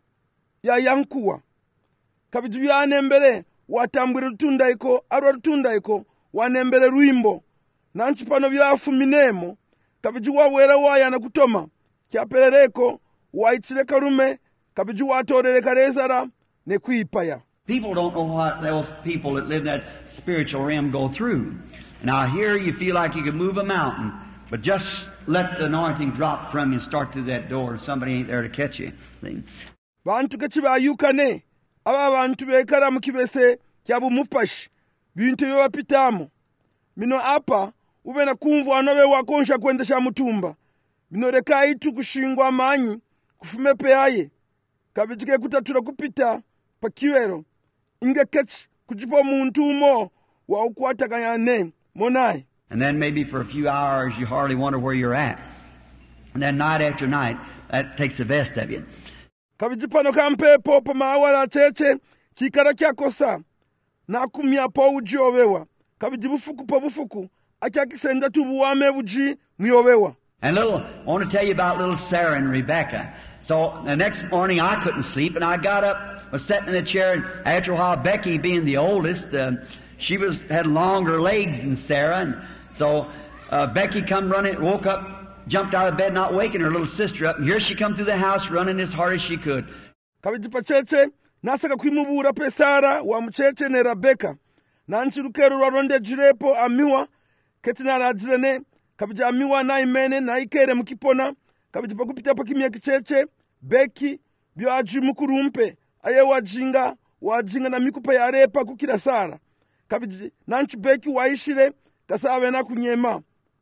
ya yankuwa kabidi byanembere watambwira rutunda iko arwa rutunda iko wanembere rwimbo nanchi pano byafuminemo kabidi wawera wayana kutoma kyaperereko waichire karume kabidi watorere karezara ne kwipaya. People don't know what those people that live in that spiritual realm go through. Now here you feel like you can move a mountain, but just let the anointing drop from you and start through that door and somebody ain't there to catch you. See? Bantu kechibayukane aba bantu bekara mu kibese kyabu mupashi bintu byo bapitamo mino apa ube na kumva anobe wakonsha kwendesha mutumba bino reka itu kushingwa amanyi kufume peaye kabitike kutatura kupita pakiwero inge kechi kujipo muntu umo wa ukwatakanyane monai. And then maybe for a few hours you hardly wonder where you're at. And then night after night, that takes the best of you. Kabijipano kampepo pa mawala cheche chikara kyakosa na kumya po uji owewa kabijibufuku pa bufuku achakisenda tubuwame uji miowewa. And little, I want to tell you about little Sarah and Rebecca. So the next morning I couldn't sleep, and I got up, was sitting in the chair, and after a while, Becky, being the oldest, uh, she was had longer legs than Sarah, and so uh, Becky come running, woke up, jumped out of bed, not waking her little sister up, and here she come through the house running as hard as she could. Kabijipa cheche nasaka kwimubura pe Sara wa mcheche ne Rebecca nanchi rukero rwaronde jirepo amiwa ketina rajirene kabija amiwa na imene na ikere mukipona kabijipa kupita pakimya kicheche Becky byo aji mukurumpe aye wajinga wajinga na mikupa ya repa kukira Sara kabiji nanchi Becky waishire kasabe na kunyema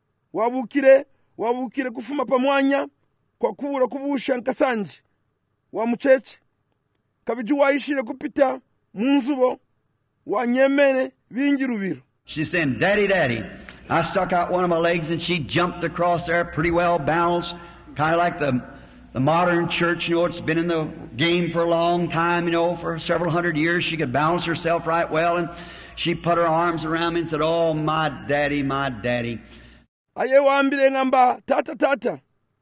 wabukire wabukire kufuma pamwanya kwa kubura kubusha nkasanji wa mcheche kabiji waishire kupita munzubo wanyemene bingi rubiro. She said, "Daddy, Daddy." I stuck out one of my legs and she jumped across there pretty well balanced, kind of like the the modern church, you know, it's been in the game for a long time, you know, for several hundred years. She could balance herself right well, and she put her arms around me and said, "Oh, my daddy, my daddy." Aye wambile ngamba tata tata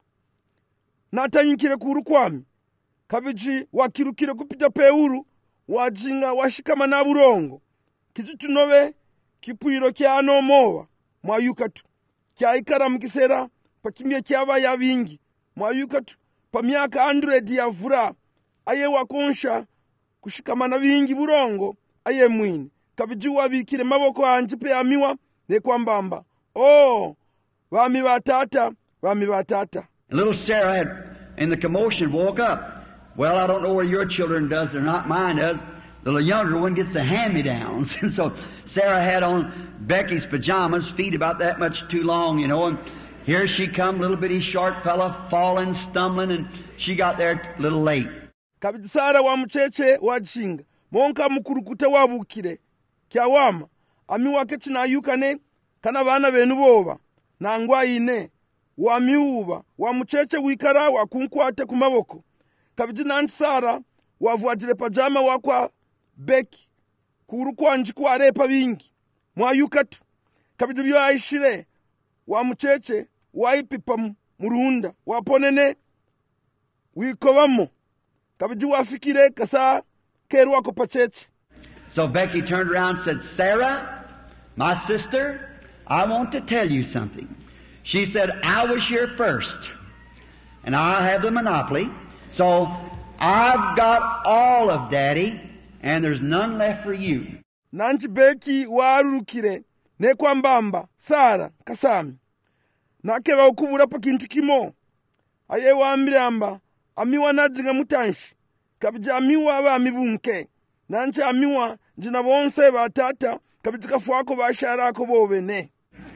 natanyikire kuru kwami kabiji wakirukire kupita peuru wajinga washikama na burongo kijitunowe kipwiro kya nomowa mwayukatu kya ikara mkisera pakimye kyaba ya bingi mwayukatu pa myaka hundred ya vura aye wakonsha kushikama na bingi burongo aye mwini kabiji wabikire maboko anje pe amiwa ne kwambamba oh wami batata wami batata. Little Sarah had in the commotion woke up. Well, I don't know where your children does, they're not mine does. The little younger one gets the hand-me-downs. And so Sarah had on Becky's pajamas, feet about that much too long, you know, and here she come, little bitty short fella, falling, stumbling, and she got there a little late. Kabidi Sara wa mcheche wajinga monka mukurukute wabukire kyawama amiwa kechina yukane kana bana benu boba nangwa ine wa miuba wa mcheche wikara wa kunkwate kumaboko kabidi nanti Sara wavuatile pajama wakwa Becky kuru kwanji kwa repa bingi mwayukatu kabidi byo aishire wa mcheche waipipa murunda waponene wikobamo kabidi wafikire kasa keru wako pacheche. So Becky turned around and said, "Sarah, my sister, I want to tell you something." She said, "I was here first, and I have the monopoly, so I've got all of Daddy, and there's none left for you." Nanchi Becky warukire ne kwambamba Sara kasami nakeba okubura pa kintu kimo aye wambiramba amiwa najinga mutanshi kabija amiwa aba amibunke nanchi amiwa njina bonse batata kabija kafuako basharako bobene.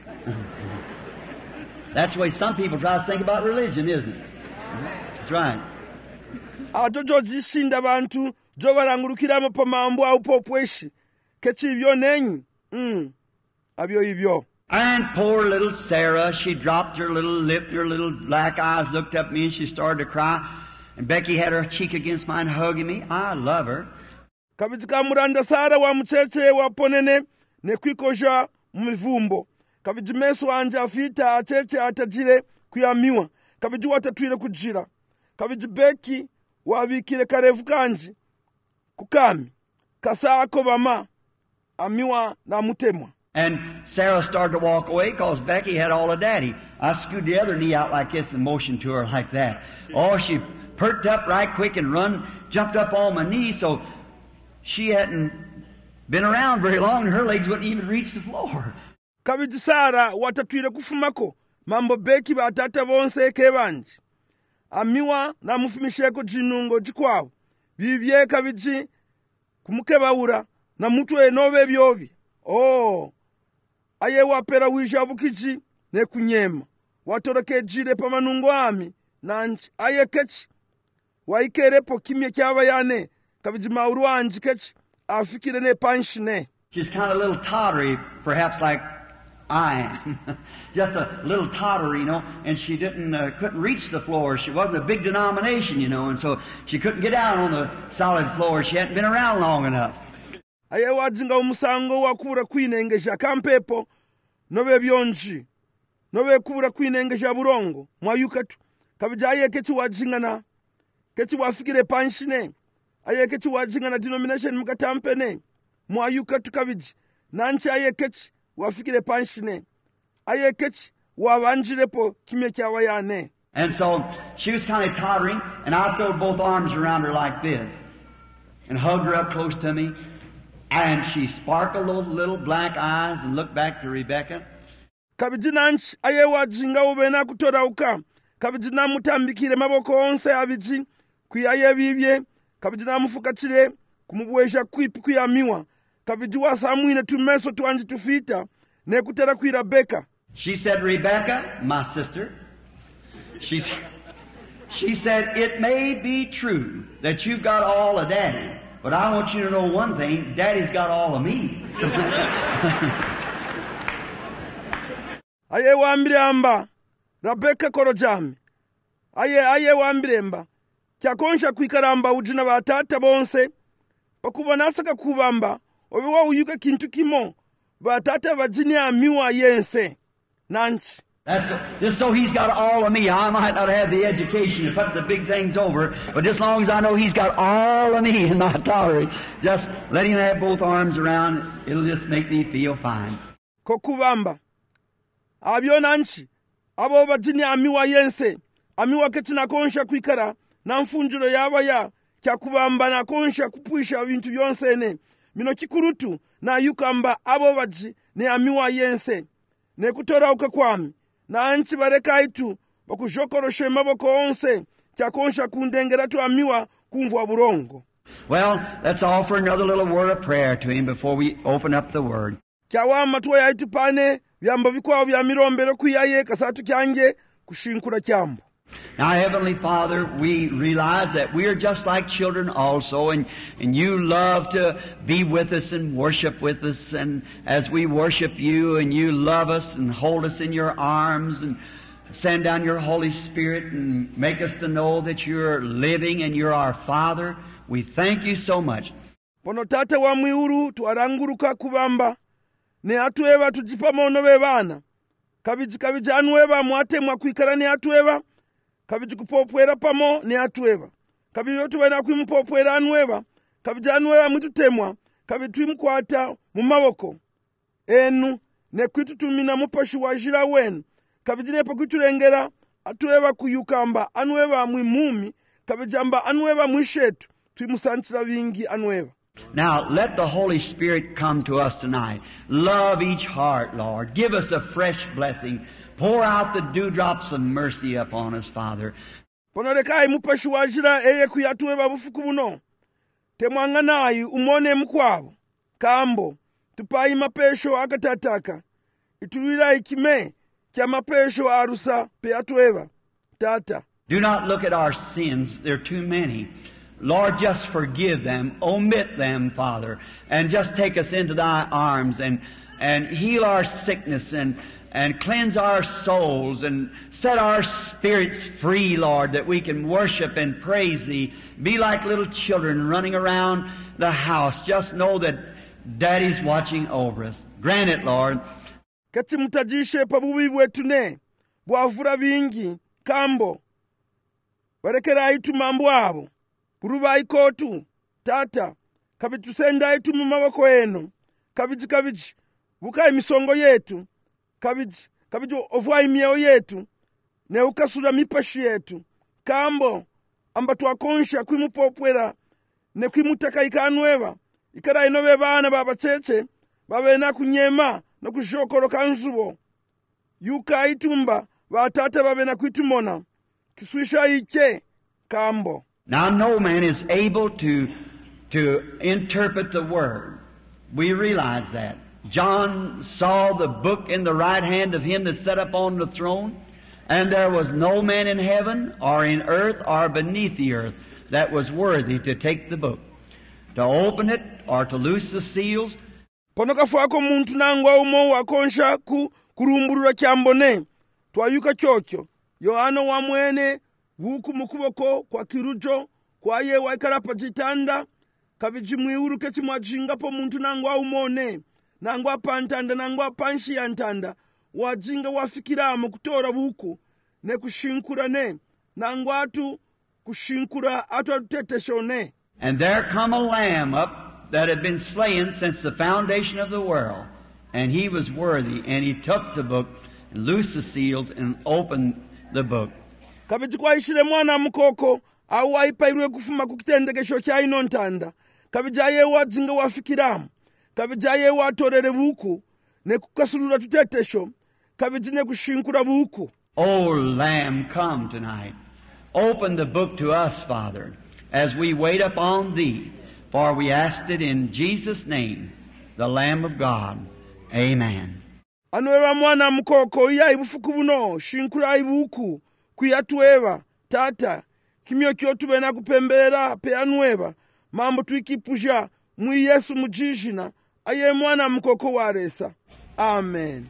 That's the way some people try to think about religion, isn't it? That's right. Ajojo jishinda bantu jo barangurukiramo pa mambo au popweshi kechi ibyo nenyi mm abyo ibyo. And poor little Sarah, she dropped her little lip, her little black eyes looked up at me and she started to cry. And Becky had her cheek against mine hugging me. I love her. kabiji kamuranda sara wa mucheche waponene nekwikoja mumivumbo kabiji meso anje afita acheche atajire kuyamiwa kabiji watatwire kujira kabiji beki wabikire karevu kanji kukami kasako bama amiwa na mutemwa. And Sarah started to walk away because Becky had all of Daddy. I screwed the other knee out like this and motioned to her like that. Oh, she perked up right quick and run, jumped up on my knee, so she hadn't been around very long and her legs wouldn't even reach the floor. Kabiji Sara watatwire kufumako mambo Becky batata bonse kebanji. Amiwa na mufumisheko jinungo jikwawo. Bibye kabiji kumukebaura na mutwe nobe byobi. Oh, aye wapera wisha bukiji ne kunyema watoroke jire pamanungo ami nanchi aye kechi waikerepo kimye kyaba yane kabiji mauru anji kechi afikire ne panshine. She's kind of a little tottery, perhaps like I am. Just a little tottery, you know, and she didn't, uh, couldn't reach the floor. She wasn't a big denomination, you know, and so she couldn't get down on the solid floor. She hadn't been around long enough. Aye wajinga umusango wakura kwinengesha kampepo nobe byonji nobe kubura kwinengesha burongo mwayukatu kabiji aye kechi wajinga na kechi wafikire panshine aye kechi wajinga na denomination mukatampene mwayukatu kabiji nanchi aye kechi wafikire panshine aye kechi wabanjirepo kimye kyawa yane. And so she was kind of tottering, and I threw both arms around her like this and hugged her up close to me. And she sparkled those little black eyes and looked back to Rebecca. Kabiji nanchi aye wajinga ubena kutorauka kabiji namutambikire maboko onse abiji kuyaye bibye kabiji namufukachire kumubwesha kwipi kuyamiwa kabiji wasamwine tumeso tuanji tufita ne kutera kwi Rebecca. She said, Rebecca, my sister, she, she said, it may be true that you've got all of Daddy, but I want you to know one thing, Daddy's got all of me. Aye wambire amba, Rebecca korojami. Aye aye wambire mba. Kyakonsha kwikaramba ujina batata bonse. Pakuba nasaka kubamba, obiwa uyuka kintu kimo. Batata bajini amiwa yense. Nanchi. That's a, just so he's got all of me. I might not have the education to put the big things over, but just as long as I know he's got all of me in my tolerance, just let him have both arms around, it'll just make me feel fine. Kokubamba. Abyo nanchi. Abo bajini amiwa yense. Amiwa ketina konsha kwikara. Na mfunjuro yaba ya. Kyakubamba na konsha kupuisha bintu byonse ne. Mino kikurutu na yukamba abo baji ne amiwa yense. Ne kutora uka kwami. Na anchi bareka itu bakujokoroshe maboko onse kyakonsha kundengera tu amiwa kumvwa burongo. Well, let's offer another little word of prayer to him before we open up the word. Kyawama tuwa ya itu pane vyambo vikwa vya mirombero kuyaye kasatu kyange kushinkura kyambo. Now, Heavenly Father, we realize that we are just like children also, and, and you love to be with us and worship with us, and as we worship you and you love us and hold us in your arms and send down your Holy Spirit and make us to know that you're living and you're our Father, we thank you so much. Pono tata wa mwiuru tuaranguruka kubamba, ne atueva tujipama onobe bana, kabiji kabiji anueva mwate mwakuikara ne atueva, kabiji kupopwera pamo ne atueva kabiji yotu wena kuimpopwera anueva kabiji anueva mwitutemwa kabiji tuimkwata mu maboko enu ne kwitutumina mupashi wajira wenu kabiji nepa kwiturengera atueva kuyukamba anueva mwimumi kabiji amba anueva mwishetu tuimusanchira bingi anueva. Now, let the Holy Spirit come to us tonight. Love each heart, Lord. Give us a fresh blessing. Pour out the dewdrops of mercy upon us, Father. Ponorekai mupashi wajira eye kuyatueva bufuku buno. Temwanganayi umone mkwabo. Kambo. Tupai mapesho akatataka. Itulira ikime. Kya mapesho arusa pe atueva. Tata. Do not look at our sins. They're too many. Lord, just forgive them. Omit them, Father. And just take us into thy arms and, and heal our sickness and and cleanse our souls and set our spirits free, Lord, that we can worship and praise Thee. Be like little children running around the house. Just know that Daddy's watching over us. Grant it, Lord. Kati mutajishe pabubi bwetu ne bwavura bingi kambo barekera itu mambo abo buruba ikotu tata kabitusenda itu mu maboko eno kabiji kabiji buka emisongo yetu kabiji kabiji ovwa imyeo yetu ne ukasura mipashi yetu kambo amba twakonsha kwimupopwera ne kwimutaka ikanweva ikara inobe bana babacheche babena kunyema no kushokoro kanzubo yuka itumba batata babena kwitumona kiswisha ike kambo. Now no man is able to to interpret the word. We realize that. John saw the book in the right hand of him that sat upon the throne, and there was no man in heaven or in earth or beneath the earth that was worthy to take the book, to open it or to loose the seals. Ponoka fwako muntu nangwa umo wakonsha ku kurumburura kyambone twayuka kyokyo Yohano wa mwene buku mukuboko kwa kirujo kwa ye waikara pajitanda kabiji mwiuru keti mwajinga po muntu nangwa umone nangwa pantanda nangwa panshi ya ntanda wajinga wafikiramo kutora buku ne kushinkura ne nangwa atu kushinkura atu atuteteshone. And there come a lamb up that had been slain since the foundation of the world, and he was worthy, and he took the book and loosed the seals and opened the book. Kabiji kwa ishile mwana mkoko au waipairwe kufuma kukitendekesho cha ino ntanda kabiji aye wajinga wafikiramu kabiji aye watorere buku ne kukasurura tutetesho kabiji ne kushinkura buku. O Lamb, come tonight. Open the book to us, Father, as we wait upon Thee. For we asked it in Jesus' name, the Lamb of God. Amen. Anweva mwana mkoko iya ibufuku buno shinkura ibuku kuyatueva tata kimyo kyotu bena kupembera pe anweva mambo tuikipusha mu Yesu mujishina aye mwana mkoko waresa. Amen.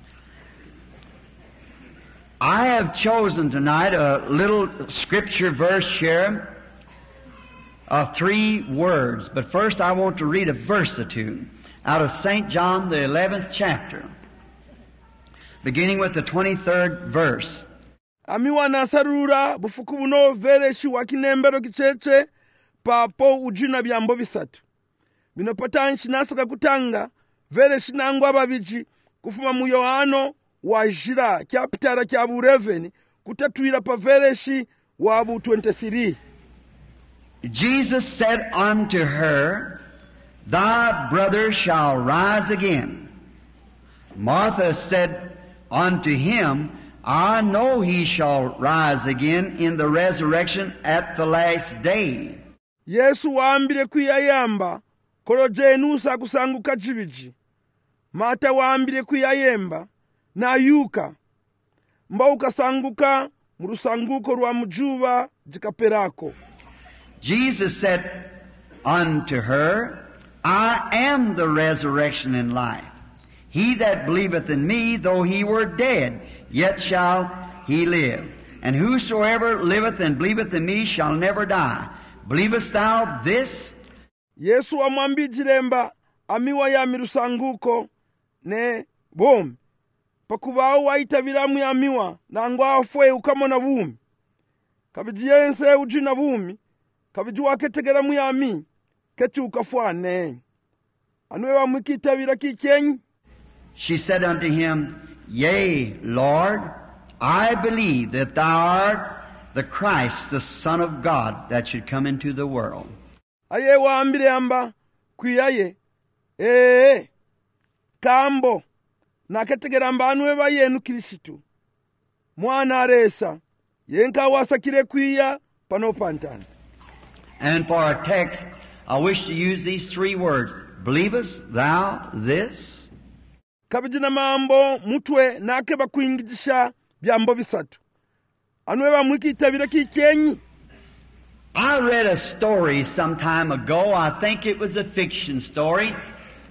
I have chosen tonight a little scripture verse here of three words. But first I want to read a verse or two out of Saint John, the eleventh chapter, beginning with the twenty-third verse. Amiwa nasarura bufuku buno vereshi wakinembero kicheche papo ujina byambo bisatu. Bino patanshi nasaka kutanga vereshi nangwa babiji kufuma mu Yohano wajira kyapitara kya bu eleven kutatuira pa vereshi wa bu twenty-three. Jesus said unto her, Thy brother shall rise again. Martha said unto him, I know he shall rise again in the resurrection at the last day. Yesu waambire kwiyayamba korojenusa kusanguka jibiji. Mata waambire kwiyayemba na yuka mba ukasanguka murusanguko rwa mujuba jikaperako. Jesus said unto her, I am the resurrection and life. He that believeth in me, though he were dead, yet shall he live. And whosoever liveth and believeth in me shall never die. Believest thou this? Yesu amwambijiremba amiwa ya mirusanguko ne bomi. Pakubao waitabiramu ya miwa na ngwa afwe ukamona bumi. Kabiji yense ujina bumi. Kabiji waketegera muyami keti ukafwane. Anwewa mwikitabira kikenyi. She said unto him, Yea, Lord, I believe that thou art the Christ, the Son of God, that should come into the world. Aye waambire amba kuyaye ee kambo naketegera amba anweba yenu Kristo mwana aresa yenka wasakire kwiya pano pantana. And for our text, I wish to use these three words. Believest thou this? Kabijina mambo mutwe nake bakuingijisha byambo bisatu. Anweba mwikitabira kikenyi. I read a story some time ago. I think it was a fiction story.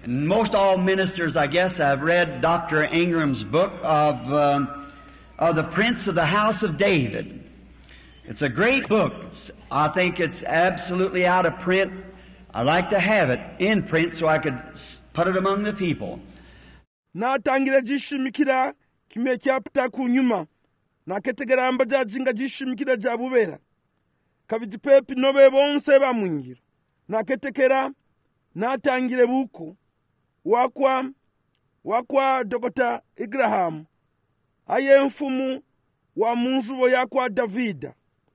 And most all ministers, I guess, have read Doctor Ingram's book of, um, of the Prince of the House of David. It's a great book. It's, I think it's absolutely out of print. I like to have it in print so I could put it among the people. Natangira jishimikira kimye kyapita kunyuma naketegera amba jajinga jishimikira jabubera kabiji pepi nobe bonse bamwingira naketekera natangire buku wakwa wakwa Dokota Igraham aye mfumu wa munzubo yakwa Davida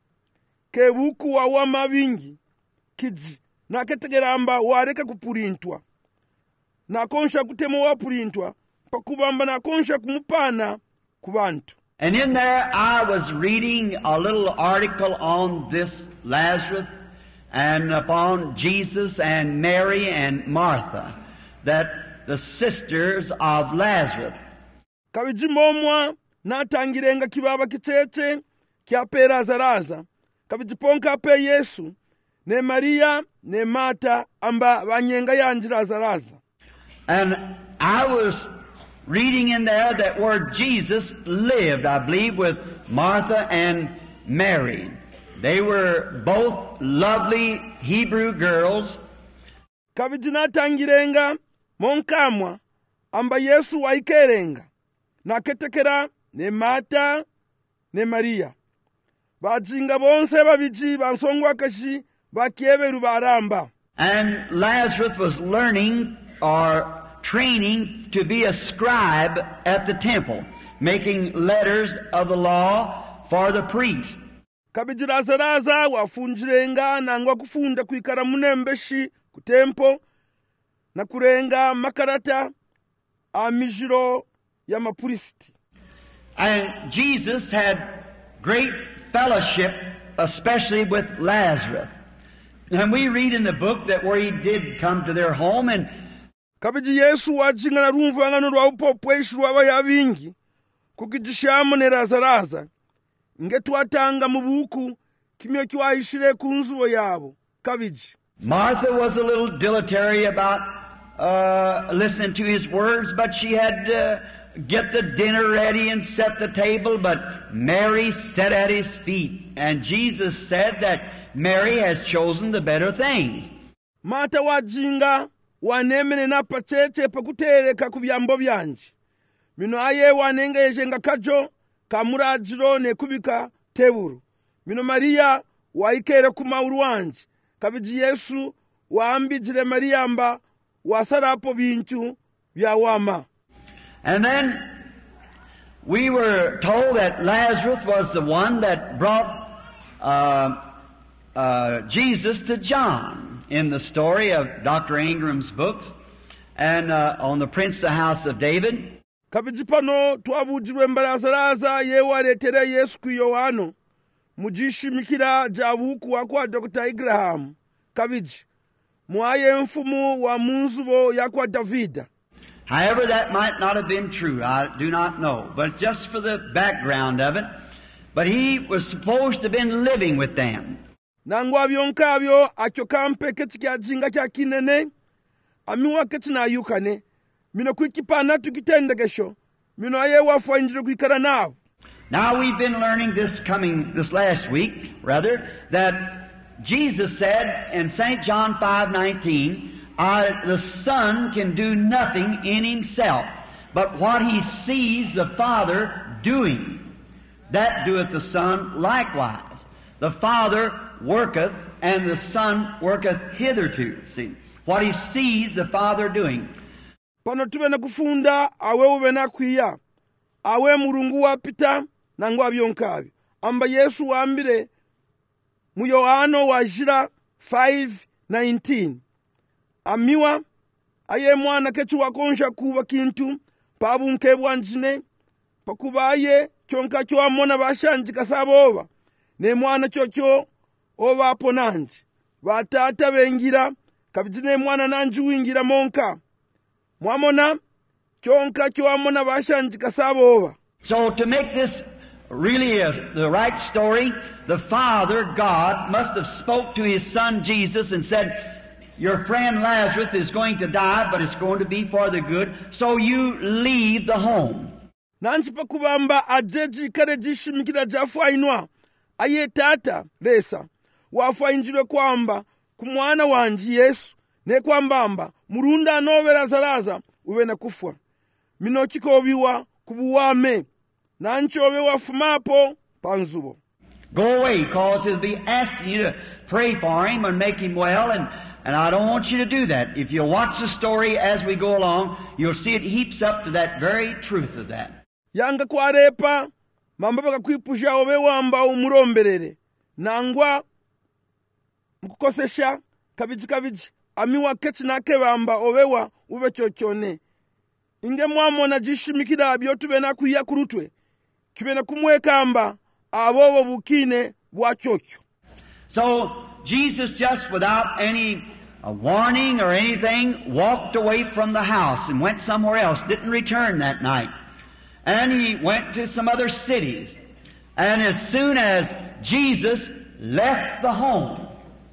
ke buku wa wama bingi kiji naketegera amba wareka kupurintwa nakonsha kutemo wa purintwa pakubamba nakonsha kumupana kubantu. And in there I was reading a little article on this Lazarus and upon Jesus and Mary and Martha, that the sisters of Lazarus. Kabiji momwa natangirenga kibaba kicheche kya pe Lazaraza kabiji ponka pe Yesu ne Maria ne Marta amba banyenga yanji Lazaraza. And I was reading in there that where Jesus lived, I believe, with Martha and Mary. They were both lovely Hebrew girls. Kabiji natangirenga monkamwa amba Yesu waikerenga naketekera ne Marta ne Maria bajinga bonse babiji bansongwa kashi bakieberu baramba. And Lazarus was learning or training to be a scribe at the temple, making letters of the law for the priest. Kabiji Lazaraza wafunjirenga nangwa kufunda kuikara munembeshi kutempo na kurenga makarata amijiro ya mapuristi. And Jesus had great fellowship, especially with Lazarus. And we read in the book that where he did come to their home, and kabiji Yesu wajinga na rumvu angano rwa upopweshi rwaba yabingi kukijishamo ne Lazaraza ngetu atanga mu buku kimyo kiwahishire ku nzubo yabo kabiji. Martha was a little dilatory about uh, listening to his words, but she had to get the dinner ready and set the table, but Mary sat at his feet. And Jesus said that Mary has chosen the better things. Marta wajinga wanemene na pacheche pakutereka ku byambo byanje mino aye wanengeje nga kajo kamurajiro ne kubika teburu mino Maria waikere ku mauru wanje kabiji Yesu waambijire Maria mba wasarapo bintu bya wama. And then we were told that Lazarus was the one that brought uh, uh, Jesus to John in the story of Doctor Ingram's books and uh, on the Prince of the House of David. Kabiji pano twabujirwe Lazaraza ye waletere Yesu ku Yohano mujishimikira jabuku wakwa Dokota Igraham kabiji mwaye mfumu wa munzubo yakwa Davida. However, that might not have been true. I do not know. But just for the background of it. But he was supposed to have been living with them. Nangwa byonkabyo akyo kampe keti kya jinga kya kinene amiwa keti na yukane mino kwikipana tukitendegesho mino aye wafu injiro kwikara nao. Now we've been learning this coming this last week rather that Jesus said in Saint John five nineteen, I, the Son can do nothing in himself, but what he sees the Father doing, that doeth the Son likewise. The Father worketh, and the Son worketh hitherto. See, what he sees the Father doing. Pano tube na kufunda awe ube na kuya, awe murungu wa pita na ngwa byonkabi. Amba Yesu waambire mu Yohano wajira five nineteen. Amiwa aye mwana kechu wakonsha kuba kintu pabu nkebwa njine pakuba aye kyonka kyo amona bashanji kasaboba ne mwana kyokyo oba aponanji batata bengira kabijine mwana nanji wingira monka mwamona kyonka kyo amona bashanji kasaboba. So to make this really a, the right story, the Father God must have spoke to his Son Jesus and said, your friend Lazarus is going to die, but it's going to be for the good, so you leave the home. Nanchi pakubamba ajeji kare jishimikira jafu ainwa. Aye tata lesa. Wafa injilwe kwamba kumwana wanji Yesu. Ne kwambamba murunda anove lazalaza uwe na kufwa. Minochiko obiwa kubuwame. Nanchi owe wafumapo panzubo. Go away, cause he'll be asking you to pray for him and make him well, and, and I don't want you to do that. If you watch the story as we go along, you'll see it heaps up to that very truth of that. Yanga kwarepa, mamba baka kuipusha owe wamba umuromberere. Nangwa, mkukosesha, kabiji kabiji, amiwa kechi nake wamba owewa uwe chochone. Inge mwamona jishimikida abiotu bena kuya kurutwe. Kibena kumweka amba, awowo bukine wachocho. So, Jesus just without any uh, warning or anything, walked away from the house and went somewhere else, didn't return that night. And he went to some other cities. And as soon as Jesus left the home,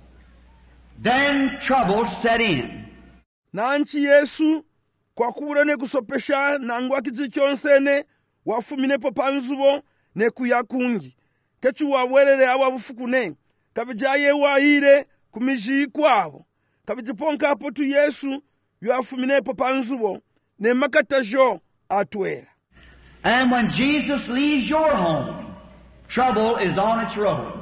then trouble set in. Nanchi Yesu, kwa kubura kusopesha nangwa kijichonsene, wafuminepo panzubo ne kuyakungi. Kechu wawelele awa bufukune. Kabijaye waire kumiji kwao. Kabijiponka hapo tu Yesu, yuafuminepo panzubo, ne makatajo atwera. And when Jesus leaves your home, trouble is on its road.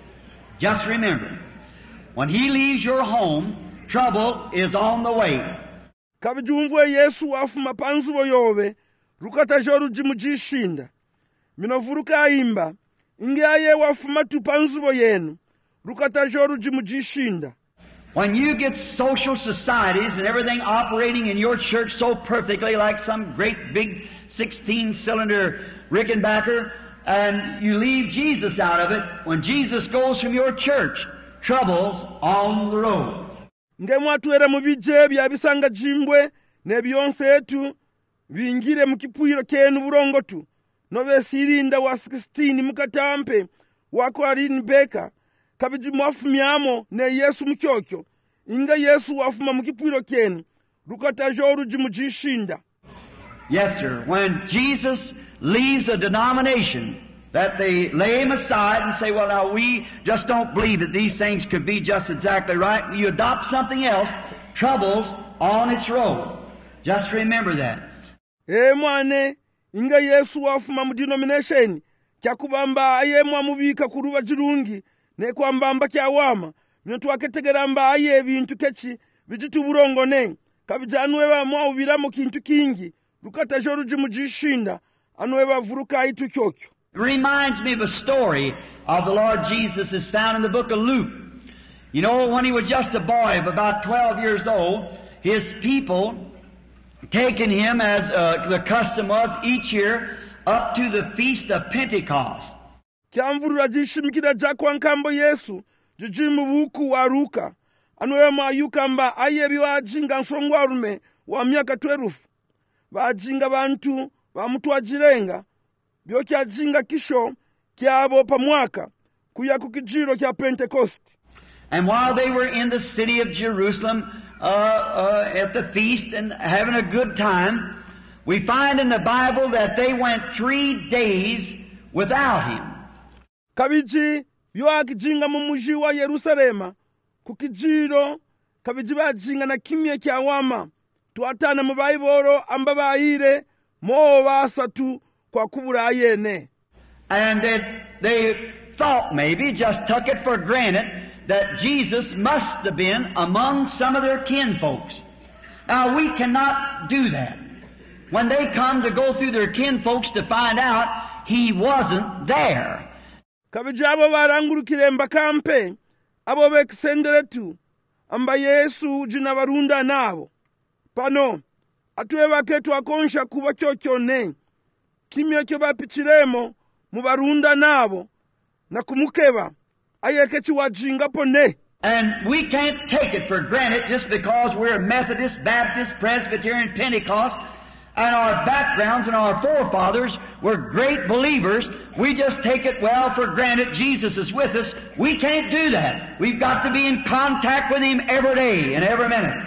Just remember, when He leaves your home, trouble is on the way. Kabijumvwe Yesu wafuma panzubo yowe, rukatajo rujimujishinda. Minovuruka imba, inge aye wafuma tu panzubo yenu, rukatajo rujimujishinda. When you get social societies and everything operating in your church so perfectly like some great big sixteen-cylinder Rickenbacker, and you leave Jesus out of it, when Jesus goes from your church, trouble's on the road. Nge mwatuera mubije bya bisanga jimbwe ne byonse etu bingire mukipwiro kenu burongo tu. Nove sirinda wa sixteen mukatampe wako arini beka. Kabiji mwafumyamo ne Yesu mkyokyo. Inga Yesu wafuma mukipwiro kenu. Rukatajoru jimujishinda. Yes, sir. When Jesus leaves a denomination, that they lay him aside and say, well, now we just don't believe that these things could be just exactly right. You adopt something else, trouble's on its road. Just remember that. E mwane, inga Yesu wafuma mu denomination, kya kubamba aye mwamubika kuruba jirungi, ne kwambamba kya wama, minotu waketegeramba aye bintu kechi, bijitu burongo ne, kabijanwewa mwawira mu kintu kingi, rukata joru jimujishinda, anwewa vuruka itu kyokyo. It reminds me of a story of the Lord Jesus is found in the book of Luke. You know, when he was just a boy of about twelve years old, his people taken him, as uh, the custom was each year, up to the feast of Pentecost. Kyamvurura jishimikira jakwa nkambo Yesu, jijimu buku waruka, anwewa mayuka mba aye biwa ajinga nsongwarume wa miaka twerufu. Bajinga bantu, wa mtu wajirenga, bio kya jinga kisho kyabo pamwaka kuya kukijiro kya Pentecost. And while they were in the city of Jerusalem uh, uh, at the feast and having a good time, we find in the Bible that they went three days without him. Kabiji bio akijinga mu muji wa Yerusalema kukijiro kabiji bajinga na kimye kya wama tuatana mu Bible amba baire mo basatu kwa kubura ayene. And that they thought maybe, just took it for granted, that Jesus must have been among some of their kinfolks. Now we cannot do that. When they come to go through their kinfolks to find out, he wasn't there. Kabiji abo barangurukire mbakampe, abo bekisenderetu, amba Yesu jina barunda nabo. Pano, atuwe ketu akonsha kuba chochone. Kimya kyo bapichiremo mubarunda nabo na kumukeba ayeke chiwajinga pone. And we can't take it for granted just because we're Methodist, Baptist, Presbyterian, Pentecost, and our backgrounds and our forefathers were great believers. We just take it well for granted Jesus is with us. We can't do that. We've got to be in contact with Him every day and every minute.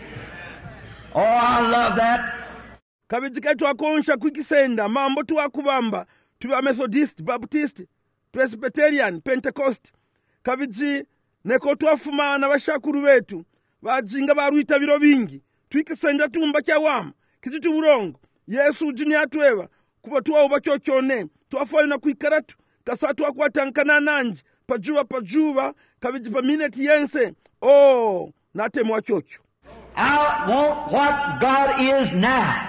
Oh, I love that. Kabijika twakonsha kwikisenda mambo tuwakubamba tuwa Methodist, Baptist, Presbyterian, Pentecost. Kabiji neko twafuma na bashakuru betu bajinga baruita biro bingi twikisenda tumba kya wama kizitu burongo Yesu jini atweba kuba tuwa ubakyo kyone twafayo na kuikaratu kasatu akwatankana nanji pajuba pajuba kabiji pa minute yense oh nate mwachokyo. I want what God is now.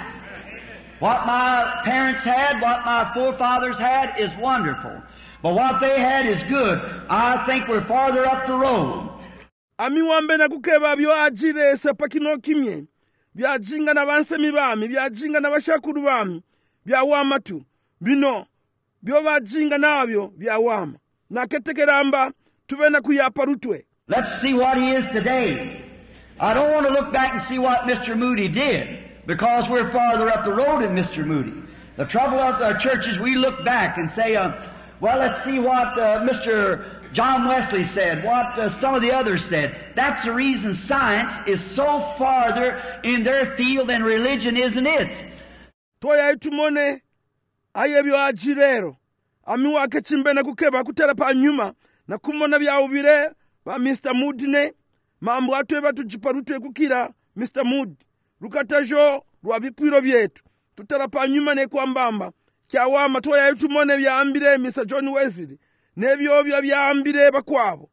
What my parents had, what my forefathers had is wonderful. But what they had is good. I think we're farther up the road. Ami wambe na kukeba byo ajire sepa kino kimye. Bya jinga na bansemi bami, bya jinga na bashakuru bami, bya wama tu. Bino, byo bajinga nabyo bya wama. Na ketekeramba tubena kuyaparutwe. Let's see what he is today. I don't want to look back and see what Mister Moody did, because we're farther up the road than Mister Moody. The trouble of our church is we look back and say, uh, well, let's see what uh, Mister John Wesley said, what uh, some of the others said. That's the reason science is so farther in their field than religion is in its. Toya itumone ayebyo ajirero. Ami wake chimbe na kukeba kutera pa nyuma na kumona bya ubire ba Mister Moody ne mambo atweba tujiparutwe kukira Mister Moody. Lukatajo lwabipwiro byetu tutera pa nyuma ne kwambamba kyawama toya itumone byambire Mister John Wesley nebyo bya byambire bakwabo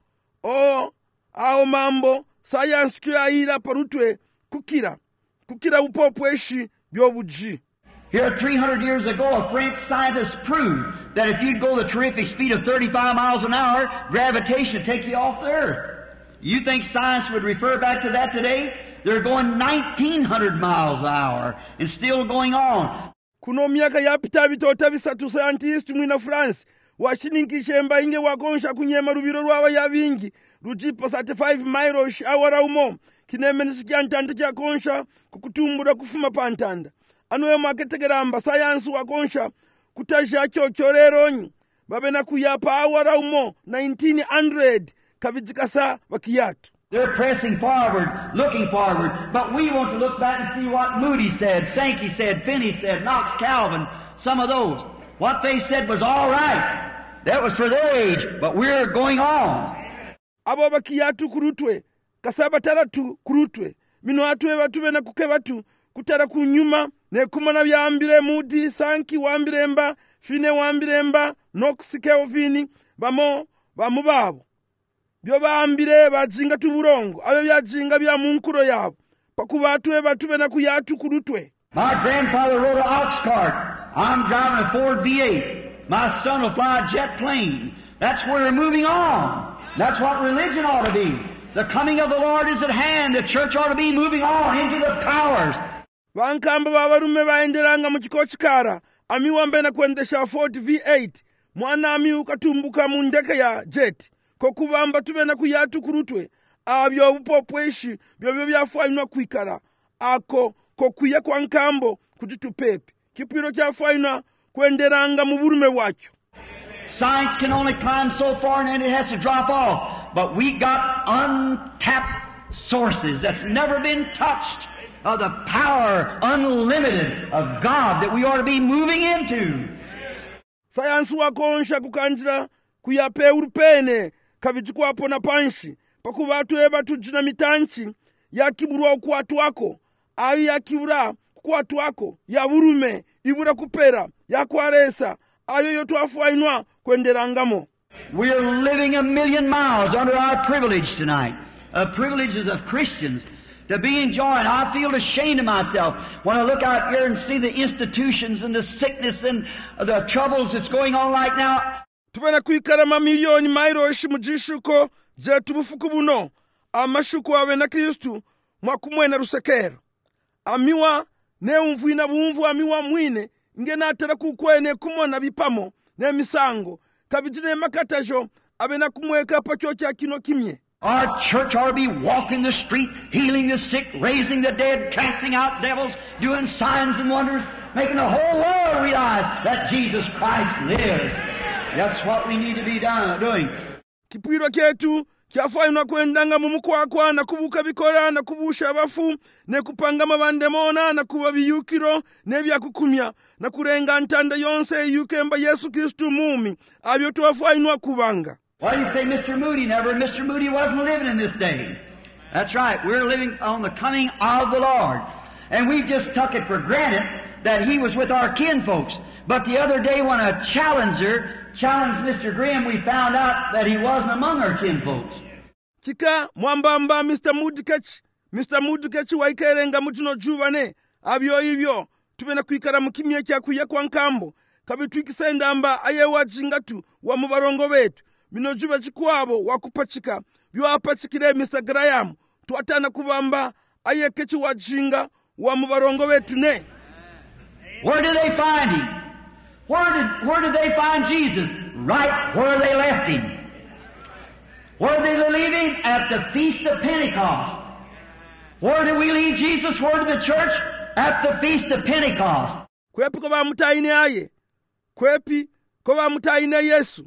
o ao mambo science kyaira parutwe kukira kukira upopweshi byobuji. Here three hundred years ago a French scientist proved that if you'd go the terrific speed of thirty-five miles an hour, gravitation would take you off the earth. You think science would refer back to that today? They're going nineteen hundred miles an hour and still going on. Kuno miaka yapita bitota bisatu scientist mwina France washininkishemba inge wakonsha kunyema rubiro rwaba yavingi rujipa thirty-five miles awara umo kinemenisikia ntanda kya konsha kukutumbura kufuma pantanda anoyo maketegeramba science wakonsha kutasha kyokyoreronyi babena kuyapa awara umo nineteen hundred kabijikasa wakiyatu. They're pressing forward, looking forward, but we want to look back and see what Moody said, Sankey said, Finney said, Knox Calvin, some of those. What they said was all right. That was for their age, but we're going on. Abo bakiyatu kurutwe, kasaba taratu kurutwe. Mino atwe batube na kukebatu, kutara kunyuma, ne kumana byambire Moody, Sankey wambiremba, Finney wambiremba, Knox Calvin, bamo, bamu babo. Byo bambire bajinga tuburongo abe byajinga bya munkuro yabo pakubatwe batube na kuyatu kurutwe. My grandfather rode an ox cart. I'm driving a Ford V eight. My son will fly a jet plane. That's where we're moving on. That's what religion ought to be. The coming of the Lord is at hand. The church ought to be moving on into the powers. Bankamba babarume baenderanga mu kiko kikara ami wambe na kuendesha Ford V eight mwana ami ukatumbuka mu ndeke ya jet. Kokubamba tube na kuyatu kurutwe abyo upopweshi byo byo byafanywa kwikara ako kokuye kwa nkambo kutitupepe kipiro kyafanywa kwenderanga mu burume wacyo. Science can only climb so far and then it has to drop off, but we got untapped sources that's never been touched of the power unlimited of God that we ought to be moving into. Science wakonsha kukanjira kuyape urupene kabichikwapo na panshi pakubatu eba tujina mitanchi ya kiburwa ukwatu wako ayu ya kibura kukwatu wako ya burume ibura kupera ya kwaresa ayo yotu afuainwa kwenderangamo. We're living a million miles under our privilege tonight, uh, privileges of Christians to be enjoying. I feel ashamed of myself when I look out here and see the institutions and the sickness and the troubles that's going on right now. Tubena kuikara mamilioni mairoshi mujishuko jetu bufuku buno amashuko awe na Kristu mwakumwena rusekero amiwa ne umvuina bumvu amiwa mwine nge natera kukwene kumona bipamo ne misango kabijine makatajo abe na kumweka pakyo kya kino kimye. Our church ought to be walking the street, healing the sick, raising the dead, casting out devils, doing signs and wonders, making the whole world realize that Jesus Christ lives. That's what we need to be done, doing. Kipwirwa ketu kyafainwa kwendanga mu mukwakwa na kubuka bikora na kubusha abafu ne kupanga mabandemona na kuba biyukiro nebyakukumya na kurenga ntanda yonse yukemba Yesu Kristo mumi abyo tuwafainwa kubanga. Why do you say Mister Moody never? Mister Moody wasn't living in this day. That's right. We're living on the coming of the Lord. And we just took it for granted that he was with our kinfolks. But the other day when a challenger challenged Mister Graham, we found out that he wasn't among our kinfolks. Chika mwambamba Mister Mudikech, Mister Mudikech waikerenga mutuno jubane, abyo hivyo, tubena kuikara mukimya kya kuya kwa nkambo, kabitwikisendamba aye wajingatu wa mubarongo wetu, mino juba chikwabo wakupachika, byo apachikire Mister Graham, tuatana kubamba aye kechi wajinga wa mubarongo wetu ne. Where did they find him? Where did, where did they find Jesus? Right where they left him. Where did they leave him? At the Feast of Pentecost. Where did we leave Jesus? Where did the church? At the Feast of Pentecost. Kwepi koba mutaine aye. Kwepi koba mutaine Yesu.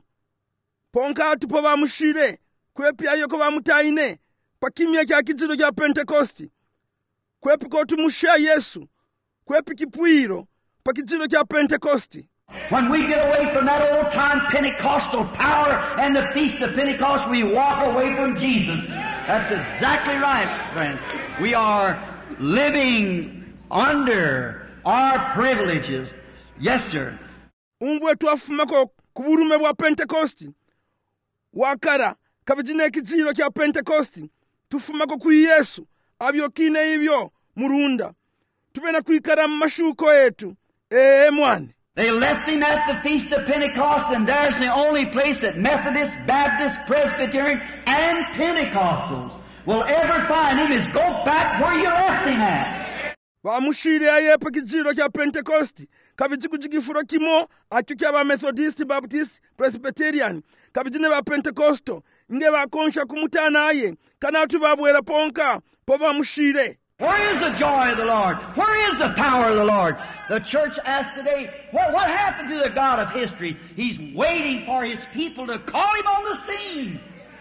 Ponka tupo ba mushire. Kwepi ayo koba mutaine. Pakimya kya kijiro kya Pentecosti. Kwepi ko tumusha Yesu. Kwepi kipwiro pakijiro kya Pentecosti. When we get away from that old-time Pentecostal power and the Feast of Pentecost, we walk away from Jesus. That's exactly right, friend. We are living under our privileges. Yes, sir. Umwe tuafumako kuburume wa Pentecosti. Wakara, kabijine kijiro kya Pentecosti. Tufumako kui Yesu. Abyo kine hivyo, murunda. Tubena kuikara mashuko etu. Ee mwani. They left him at the Feast of Pentecost, and there's the only place that Methodists, Baptists, Presbyterian, and Pentecostals will ever find him is go back where you left him at. Bamushire aye pakijiro kya Pentecosti. Kabijikujigifuro kimo atukya ba Methodist, Baptist, Presbyterian. Kabijine ba Pentecostal. Nge ba konsha kumutana aye. Kanatu babwera ponka. Po bamushire. Where is the joy of the Lord? Where is the power of the Lord? The church asked today, what, what happened to the God of history? He's waiting for His people to call Him on the scene.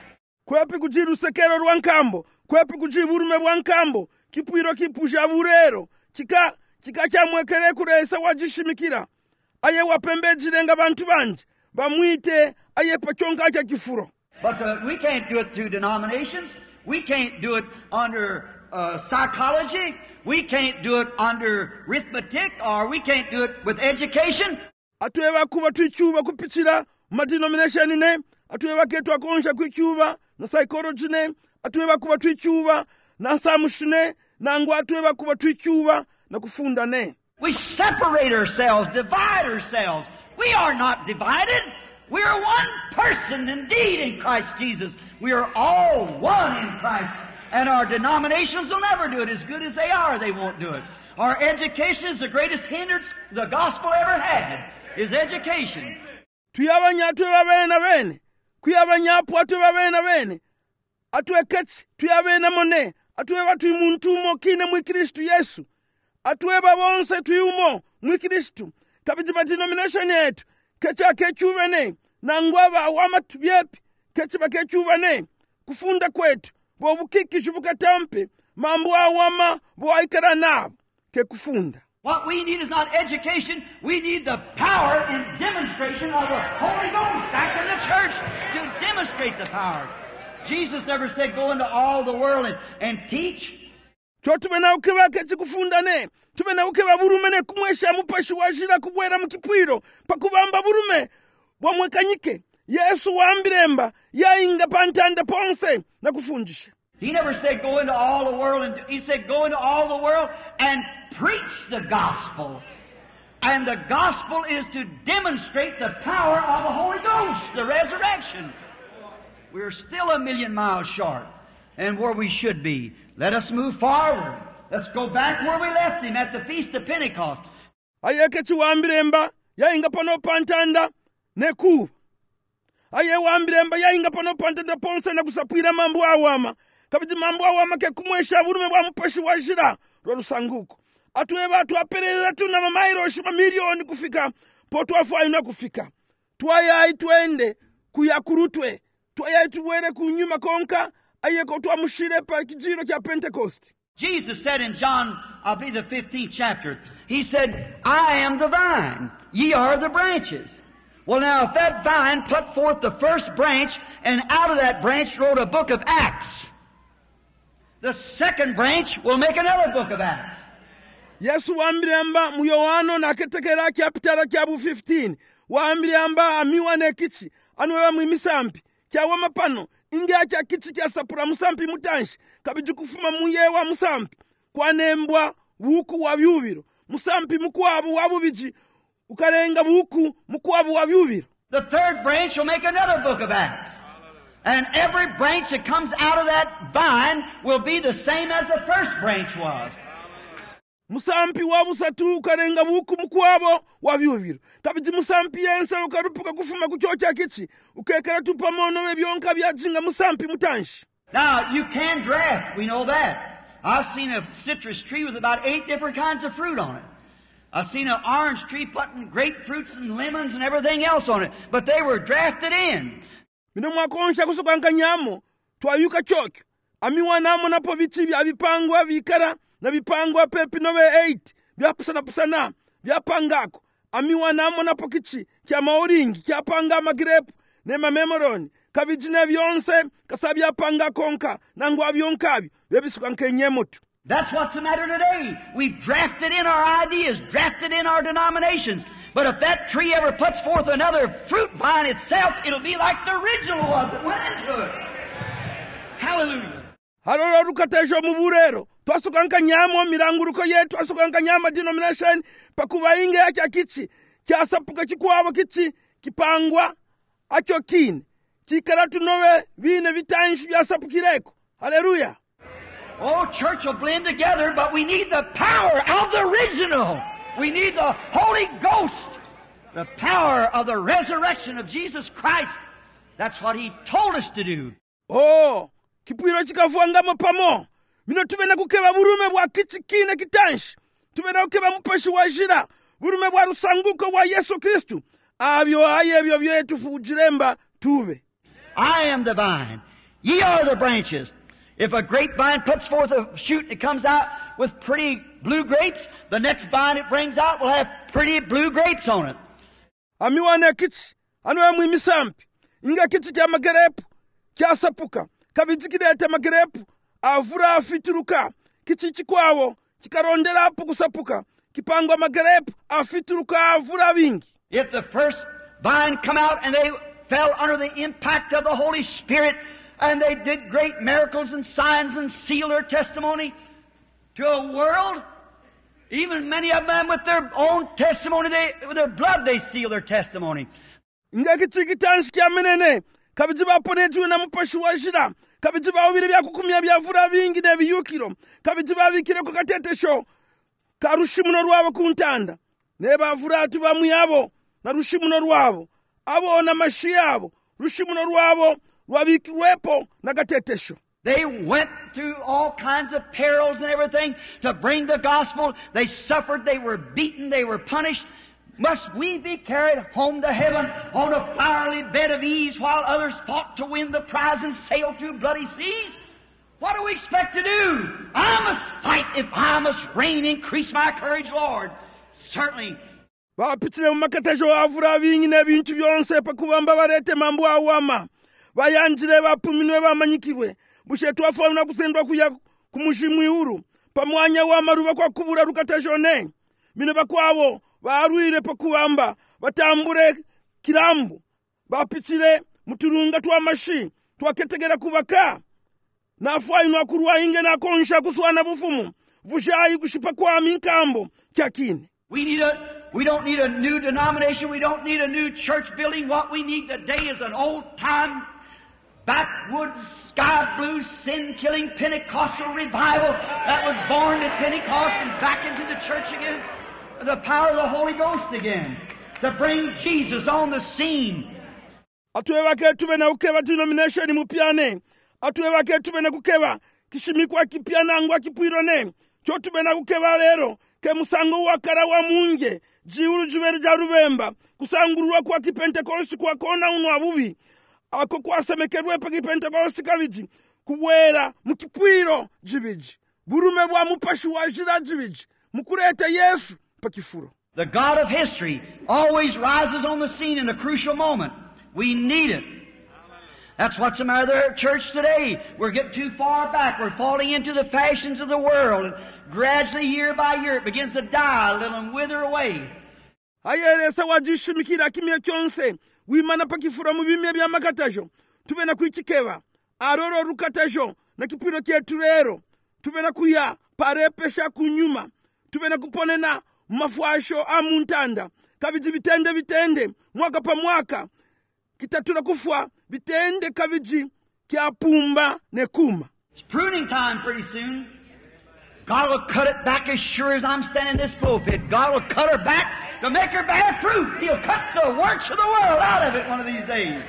Kwepi kujiru sekero rwankambo. Kwepi kujiburume rwankambo. Kipwiro kipusha burero. Chika, chika cha mwekere kuresa wajishimikira. Aye wapembe jirenga bantu banji. Bamuite aye pachonga cha kifuro. But uh, we can't do it through denominations. We can't do it under Uh, psychology. We can't do it under arithmetic, or we can't do it with education. Atueva kuba tuichuba kupichira madenomination ne. Atueva ketu akonsha kuichuba na psychology ne. Atueva kuba tuichuba na samushne na ngwa atueva kuba tuichuba na kufunda ne. We separate ourselves, divide ourselves. We are not divided. We are one person indeed in Christ Jesus. We are all one in Christ. And our denominations will never do it. As good as they are, they won't do it. Our education is the greatest hindrance the gospel ever had, is education. Tuyabanya atuwa bene bene. Kuyabanya apu atuwa bene bene. Atuwe kechi, tuyabene mone. Atuwe watu imuntumo kine mwi Kristu Yesu. Atuwe babonse tuyumo mwi Kristu. Kapijiba denomination yetu. Kecha kechubene. Nangwaba awamatu byepi. Kechiba kechubene. Kufunda kwetu. Bobukikisha bukatampe mambo awama boaikara nabo ke kufunda. What we need is not education, we need the power and demonstration of the Holy Ghost back in the church to demonstrate the power. Jesus never said go into all the world and, and teach. Cho tubena ukeba kechi kufunda ne. Tubena ukeba burume ne kumwesha mupashi wajira kubwera mukipwiro pakubamba burume bwamwekanyike. Yesu wambiremba yainga pantanda ponse na kufunjisha. He never said go into all the world, and He said go into all the world and preach the gospel. And the gospel is to demonstrate the power of the Holy Ghost, the resurrection. We're still a million miles short and where we should be. Let us move forward. Let's go back where we left Him at the Feast of Pentecost. Ayekechi wambiremba yainga pano pantanda neku. aye wambilemba yayinga pano pantenda ponse na kusapwira mambo awama kapiti mambo awama ke kumwesha bulume bwa mupashi wa jira lwa lusanguko atuwe batu aperera tuna mamairo shima milioni kufika potu afu ayina kufika tuwayayi twende kuyakurutwe tuwayayi tuwere kunyuma konka aye ko twamushire pa kijiro kya Pentecost. Jesus said in John, I believe the fifteenth chapter, He said, I am the vine, ye are the branches. Well now, if that vine put forth the first branch, and out of that branch wrote a book of Acts, the second branch will make another book of Acts. Yesu wambiamba mu Yohano na ketekera kyapitala kyabu fifteen wambiamba amiwa ne kichi anwewa mu misampi kyawa mapano inga kya kichi kya sapura musampi mutanshi kabiji kufuma muyewa musampi kwanembwa wuku wa byubiro musampi mukwabu wabu biji ukarenga buku mukwabu wa byubiro. The third branch will make another book of Acts. And every branch that comes out of that vine will be the same as the first branch was. Musampi wabu satu ukarenga buku mkwabo wa byubiro kabiji musampi yensa ukarupuka kufuma kuchocha kichi ukekera tupa mono we byonka byajinga musampi mutanshi. Now you can draft, we know that. I've seen a citrus tree with about eight different kinds of fruit on it. I've seen an orange tree putting grapefruits and lemons and everything else on it, but they were drafted in. Mino mwakonsha kusoka nkanyamo twayuka chokyo amiwa namo napo bichi bya bipangwa bikara na bipangwa pepi nove eight byapusana pusana byapangako amiwa namo napo kichi kya mauringi kya panga magrepu ne mamemoroni kabijine byonse kasabya panga konka nangwa byonkabi byebisuka nkenyemotu. That's what's the matter today. We've drafted in our ideas, drafted in our denominations. But if that tree ever puts forth another fruit vine itself, it'll be like the original was that went into it. Hallelujah. Haroro rukatejo muburero. Twasuka nkanyamo miranguruko yetu twasuka nkanyama denomination pakuba inge acha kichi kyasapuka kikwabo kichi kipangwa acho kine kikaratu nowe bine bitanshi byasapukireko. Hallelujah. Oh, church will blend together, but we need the power of the original. We need the Holy Ghost, the power of the resurrection of Jesus Christ. That's what He told us to do. Oh, kipwiro chikafuangamo pamo. Mino tubena kukeba burume bwa kichi kine kitanshi. Tubena kukeba mupashi wa jira. Burume bwa rusanguko wa Yesu Kristu. Abyo aye byo byetu fujiremba tuve. I am the vine. Ye are the branches. If a grapevine puts forth a shoot and it comes out with pretty blue grapes, the next vine it brings out will have pretty blue grapes on it. Amiwane kichi, anwe mwi misampi. Inga kichi kya magerepu, kya sapuka. Kabiji kidete magerepu, avura afituruka. Kichi chikwawo, chikarondela apu kusapuka. Kipangwa magerepu, afituruka avura vingi. If the first vine come out and they fell under the impact of the Holy Spirit, and they did great miracles and signs and sealed their testimony to a world. Even many of them with their own testimony, they, with their blood they sealed their testimony. Inga kichikitanshi kya menene, kabijiba ponetu na mupashi wa jira, kabijiba ubire bya kukumya bya vura vingi ne biyukiro, kabijiba bikire ko katetesho, karushimuno rwabo kuntanda, neba vura tuba muyabo, na rushimuno rwabo, abo na mashi yabo, rushimuno rwabo, they went through all kinds of perils and everything to bring the gospel. They suffered, they were beaten, they were punished. Must we be carried home to heaven on a flowery bed of ease while others fought to win the prize and sail through bloody seas? What do we expect to do? I must fight if I must reign. Increase my courage, Lord. Certainly. Bapitire makatejo avura vingi ne bintu byonse pakubamba barete mambo awama. Bayanjire bapuminwe bamanyikirwe bushetu afana kusendwa kuya kumushimwi huru pamwanya wa maruba kwa kubura rukatashone mine bakwabo barwire pakubamba batambure kirambu bapitire muturunga twa mashi twaketegera kubaka nafa ino akurwa inge na konsha kuswana bufumu vushayi kushipa kwa minkambo kyakine. We need a We don't need a new denomination. We don't need a new church building. What we need today is an old-time, backwoods, sky-blue, sin-killing Pentecostal revival that was born at Pentecost and back into the church again. The power of the Holy Ghost again to bring Jesus on the scene. atwebake tube na kukeba denomination mupyane, atwebake tube na kukeba kishimikwa kipyanangwa kipwirone, kyo tube na kukeba lero ke musango wakara wa munje jiulu jubere ja Rubemba kusangurwa kwa kipentekosti kwa kona uno abubi ako kwasemekerwe pa kipentekosti kabiji kubwera mukipwiro jibiji burume bwa mupashi wa jira jibiji mukureta Yesu pa kifuro. The God of history always rises on the scene in a crucial moment. We need it. That's what's the matter with our church today. We're getting too far back. We're falling into the fashions of the world. And gradually, year by year, it begins to die a little and wither away. Ayeresa wajishimikira kimya kyonse wimana pa kifuro mu bimye bya makatajo tube na kuichikeba aroro rukatajo na kipiro kyetu rero tube na kuya parepesha kunyuma tube na kuponena mafwasho amuntanda kabiji bitende bitende mwaka pa mwaka kitatula kufwa bitende kabiji kyapumba ne kuma. It's pruning time pretty soon. God will cut it back as sure as I'm standing in this pulpit. God will cut her back to make her bear fruit. He'll cut the works of the world out of it one of these days.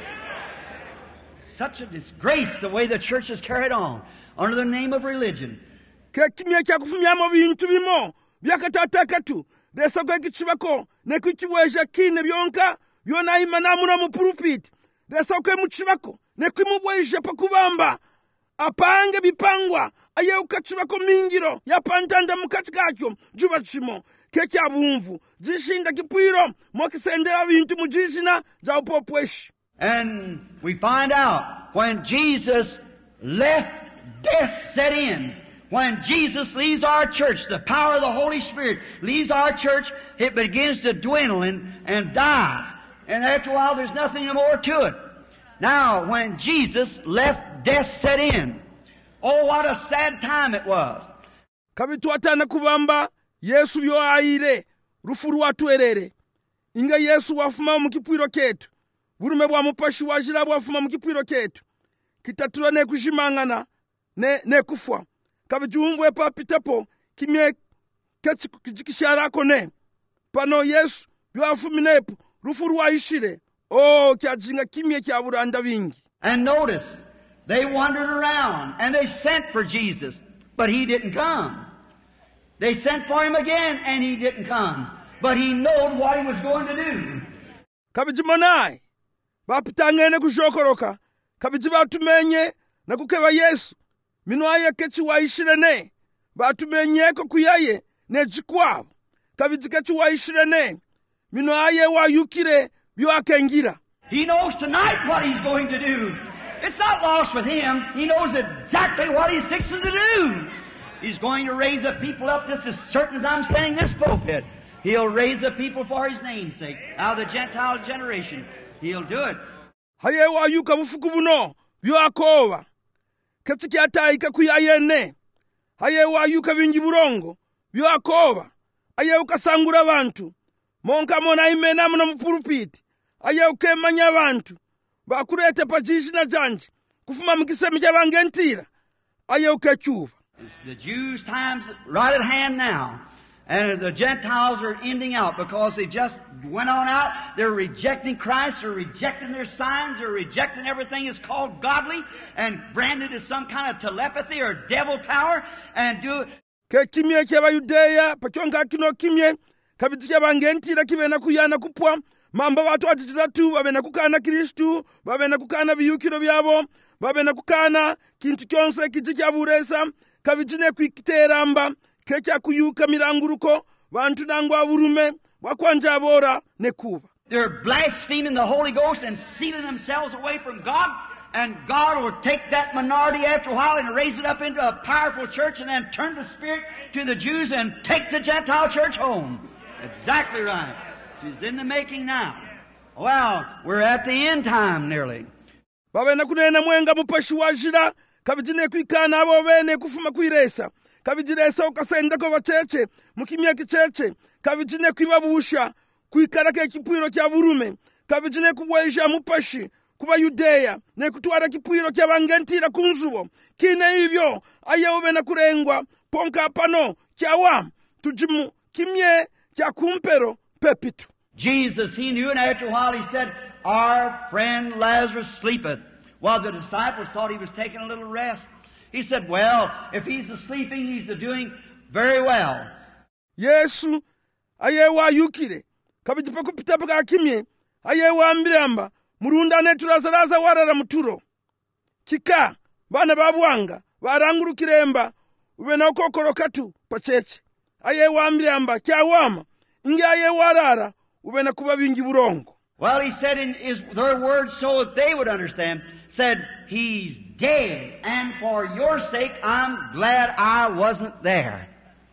Such a disgrace the way the church is carried on under the name of religion. Kekimya kya kufumyamo bintu bimo byakatatakatu desa kwa kichibako ne kuchiweja kine byonka byona imana muna mu pulpit desa kwa muchibako ne kwimubweja pakubamba apange bipangwa aye ukachibako mingiro yapantanda mukati kakyo juba chimo kekya bumvu jishinda kipwiro mokisendera bintu mujishina za upopweshi. And we find out when Jesus left, death set in. When Jesus leaves our church, the power of the Holy Spirit leaves our church, it begins to dwindle and, and die. And after a while, there's nothing more to it. Now, when Jesus left, death set in. Oh, what a sad time it was. Kabitwatana kubamba Yesu byo aire rufuru watwerere. Inga Yesu wafuma mu kipwiro ketu. Burume bwa mupashi wajira bwafuma mu kipwiro ketu. Kitatula ne kushimangana ne ne kufwa. Kabijumwe pa pitapo kimye ketsi kujikishara kone pano Yesu byafuminepo rufuru waishire oh kyajinga kimye kya buranda bingi. And notice they wandered around and they sent for Jesus, but he didn't come. They sent for him again and he didn't come, but he knew what he was going to do. Kabijimonai bapitangene kushokoroka kabijiba tumenye na kukeba Yesu minwaye kechi waishirene batumenyeko kuyaye ne jikwabo kabiji kechi waishirene minwaye wayukire byo akengira. He knows tonight what he's going to do. It's not lost with him. He knows exactly what he's fixing to do. He's going to raise the people up just as certain as I'm standing in this pulpit. He'll raise the people for his name's sake. Out of the Gentile generation. He'll do it. Haye wayuka bufuku buno byo akoba ketiki ataika kuyayene haye wayuka bingi burongo byo akoba aye ukasangura abantu monka mona imena muno mupulpiti aye ukemanya abantu bakurete pajishi na janji kufuma mukisemi kyabangentira aye ukechuva. The Jews' time's right at hand now. And the Gentiles are ending out because they just went on out. They're rejecting Christ. They're rejecting their signs. They're rejecting everything that's called godly and branded as some kind of telepathy or devil power and do it. Ke kimye kyaba Yudeya pakyonga kino kimye kabiti kyabangentira kibena kuyana kupwa mamba watu atichiza tu babena kukana Kristu babena kukana biyukiro byabo babena kukana kintu kyonse kiji kyaburesa kabijine kwikiteramba kecha kuyuka miranguruko bantu nangwa burume bakwanja bora nekuba. They're blaspheming the Holy Ghost and sealing themselves away from God, and God will take that minority after a while and raise it up into a powerful church and then turn the Spirit to the Jews and take the Gentile church home. Exactly right. It's in the making now. Well, we're at the end time nearly. Babena kunena mwenga mupashi wajira kabijine kwikana abo bene kufuma kwiresa kabijiresa ukasenda ko bacheche mukimya kicheche kabijine kwibabusha kwikaraka ekipwiro kya burume kabijine kubweja mupashi kuba Yudeya ne kutwara kipwiro kya bangentira kunzubo kine hivyo ayeube na kurengwa ponka pano kyawa tujimu kimye kya kumpero pepitu. Jesus, he knew, and after a while he said, our friend Lazarus sleepeth. Well, the disciples thought he was taking a little rest. He said, well, if he's sleeping, he's doing very well. Yesu ayewa yukire kabiji pakupita pakakimye ayewa ambiramba murunda netu Lazaraza warara muturo kika bana babwanga barangurukiremba ubena ukokorokatu pacheche ayewa ambiramba kyawama inge ayewa arara ubena kuba bingi burongo. Well, he said in his, their words so that they would understand, said, he's dead, and for your sake, I'm glad I wasn't there.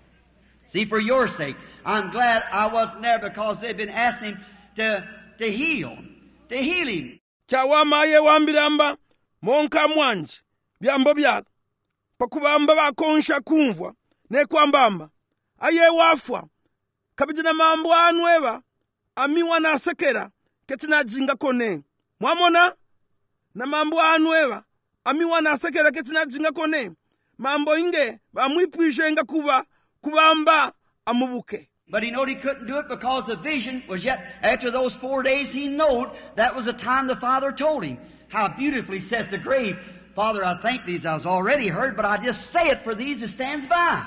See, for your sake, I'm glad I wasn't there because they've been asking him to, to heal, to heal him. Kyawama ayewa ambiramba monka mwanji byambo byako pakubamba bakonsha kumvwa ne kwambamba ayewa afwa kabijina mambo anweba amiwa na sekera ketina jinga kone mwamona na mambo anweba amiwa na sekera ketina jinga kone mambo inge bamwipwishe nga kuba kubamba amubuke. But he knew he couldn't do it because the vision was yet, after those four days, he knew that was the time the Father told him. How beautifully saith the grave, Father, I thank these I was already heard, but I just say it for these that stands by.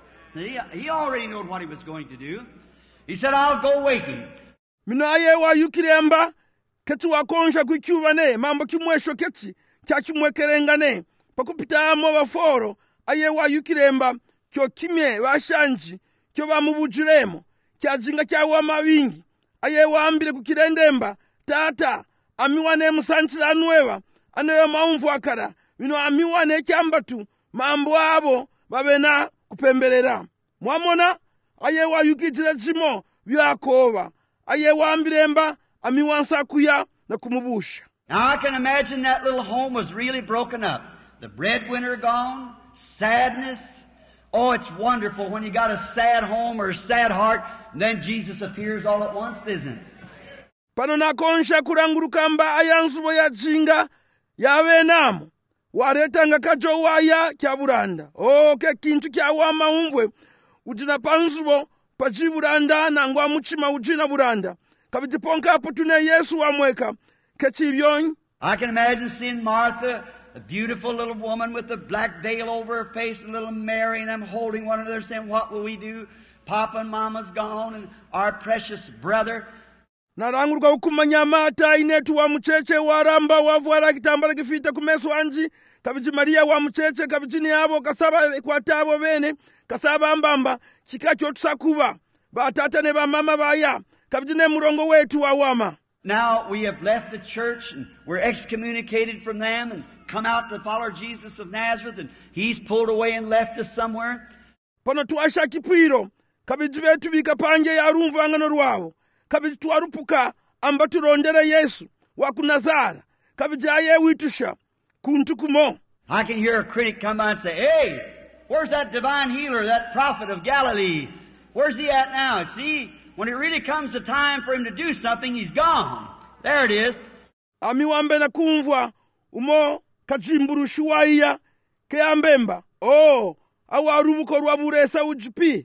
He, he already knew what he was going to do. He said, I'll go wake him. Mino ayewa yukiremba ketu wakonsha kuikyubane mambo kimwesho keti kya kimwekerengane pakupita amo baforo ayewa yukiremba kyo kimye bashanji kyo bamubujiremo kyajinga kyawa mabingi ayewa ambire kukirendemba tata amiwane musanchira anweba aneyo maumvu akara mino amiwane kyambatu mambo abo babena kupembelera mwamona ayewa yukijira jimo byakoba ayewa ambiremba amiwansa kuya na kumubusha. Now I can imagine that little home was really broken up. The breadwinner gone, sadness. Oh, it's wonderful when you got a sad home or a sad heart, and then Jesus appears all at once, isn't it? Pano nakonsha kurangurukamba ayansubo ya jinga yawe namo waretanga kajo waya kyaburanda. Oh, ke kintu kyawa maumvwe ujina pansubo pajiburanda na ngwa muchima ujina buranda kabitiponka hapo tune Yesu wamweka kechibyonyi. I can imagine seeing Martha, a beautiful little woman with a black veil over her face, and little Mary and them holding one another saying, what will we do? Papa and Mama's gone and our precious brother. Naranguruka ukumanya mata inetu wa mcheche waramba wavuara kitambala kifita kumesu anji kabiji Maria wa mcheche kabijini abo kasaba kwa tabo bene kasaba ambamba chikacho tusakuba batata ne ba mama baya kabijine murongo wetu wa wama. Now we have left the church and we're excommunicated from them and come out to follow Jesus of Nazareth, and he's pulled away and left us somewhere. Pano tuasha kipiro kabiji betu bikapanje ya rumvangano rwabo kabiji tuarupuka amba turondere Yesu wa kunazara kabiji aye witusha kuntu kumo. I can hear a critic come by and say, hey, where's that divine healer, that prophet of Galilee? Where's he at now? See, when it really comes to time for him to do something, he's gone. There it is. Amiwambe na kumvwa umo kajimburu shuwaiya ke ambemba. Oh, awa rubuko rwaburesa ujipi.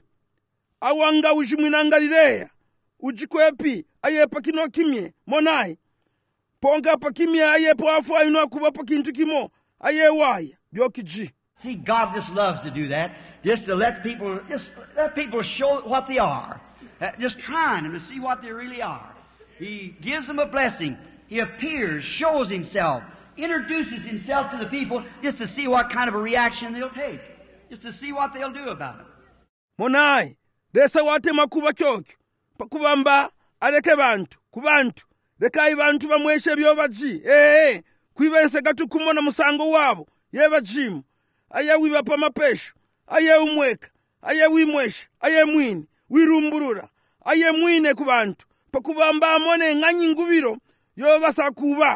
Awanga ujimwinangalileya. Ujikwepi ayepa kino kimye monai. Ponga pa kimye ayepo afu ino akuba pa kintu kimo ayewaya byokiji. See, God just loves to do that. Just to let people, just let people show what they are. Uh, just trying them to see what they really are. He gives them a blessing. He appears, shows himself, introduces himself to the people just to see what kind of a reaction they'll take. Just to see what they'll do about it. Monai, desa wate makuba kyokyo. Pakubamba aleke bantu, kubantu. Dekai bantu bamweshe byobaji. Eh, eh, kuibense gatu kumona musango wabo. Yeba jimu. Aya wiba pa mapesho. Aya umweka. Aya wimweshe. Aya mwini. Wirumburura. Aye mwine kubantu pakubamba amone nganyi ngubiro yo basakuba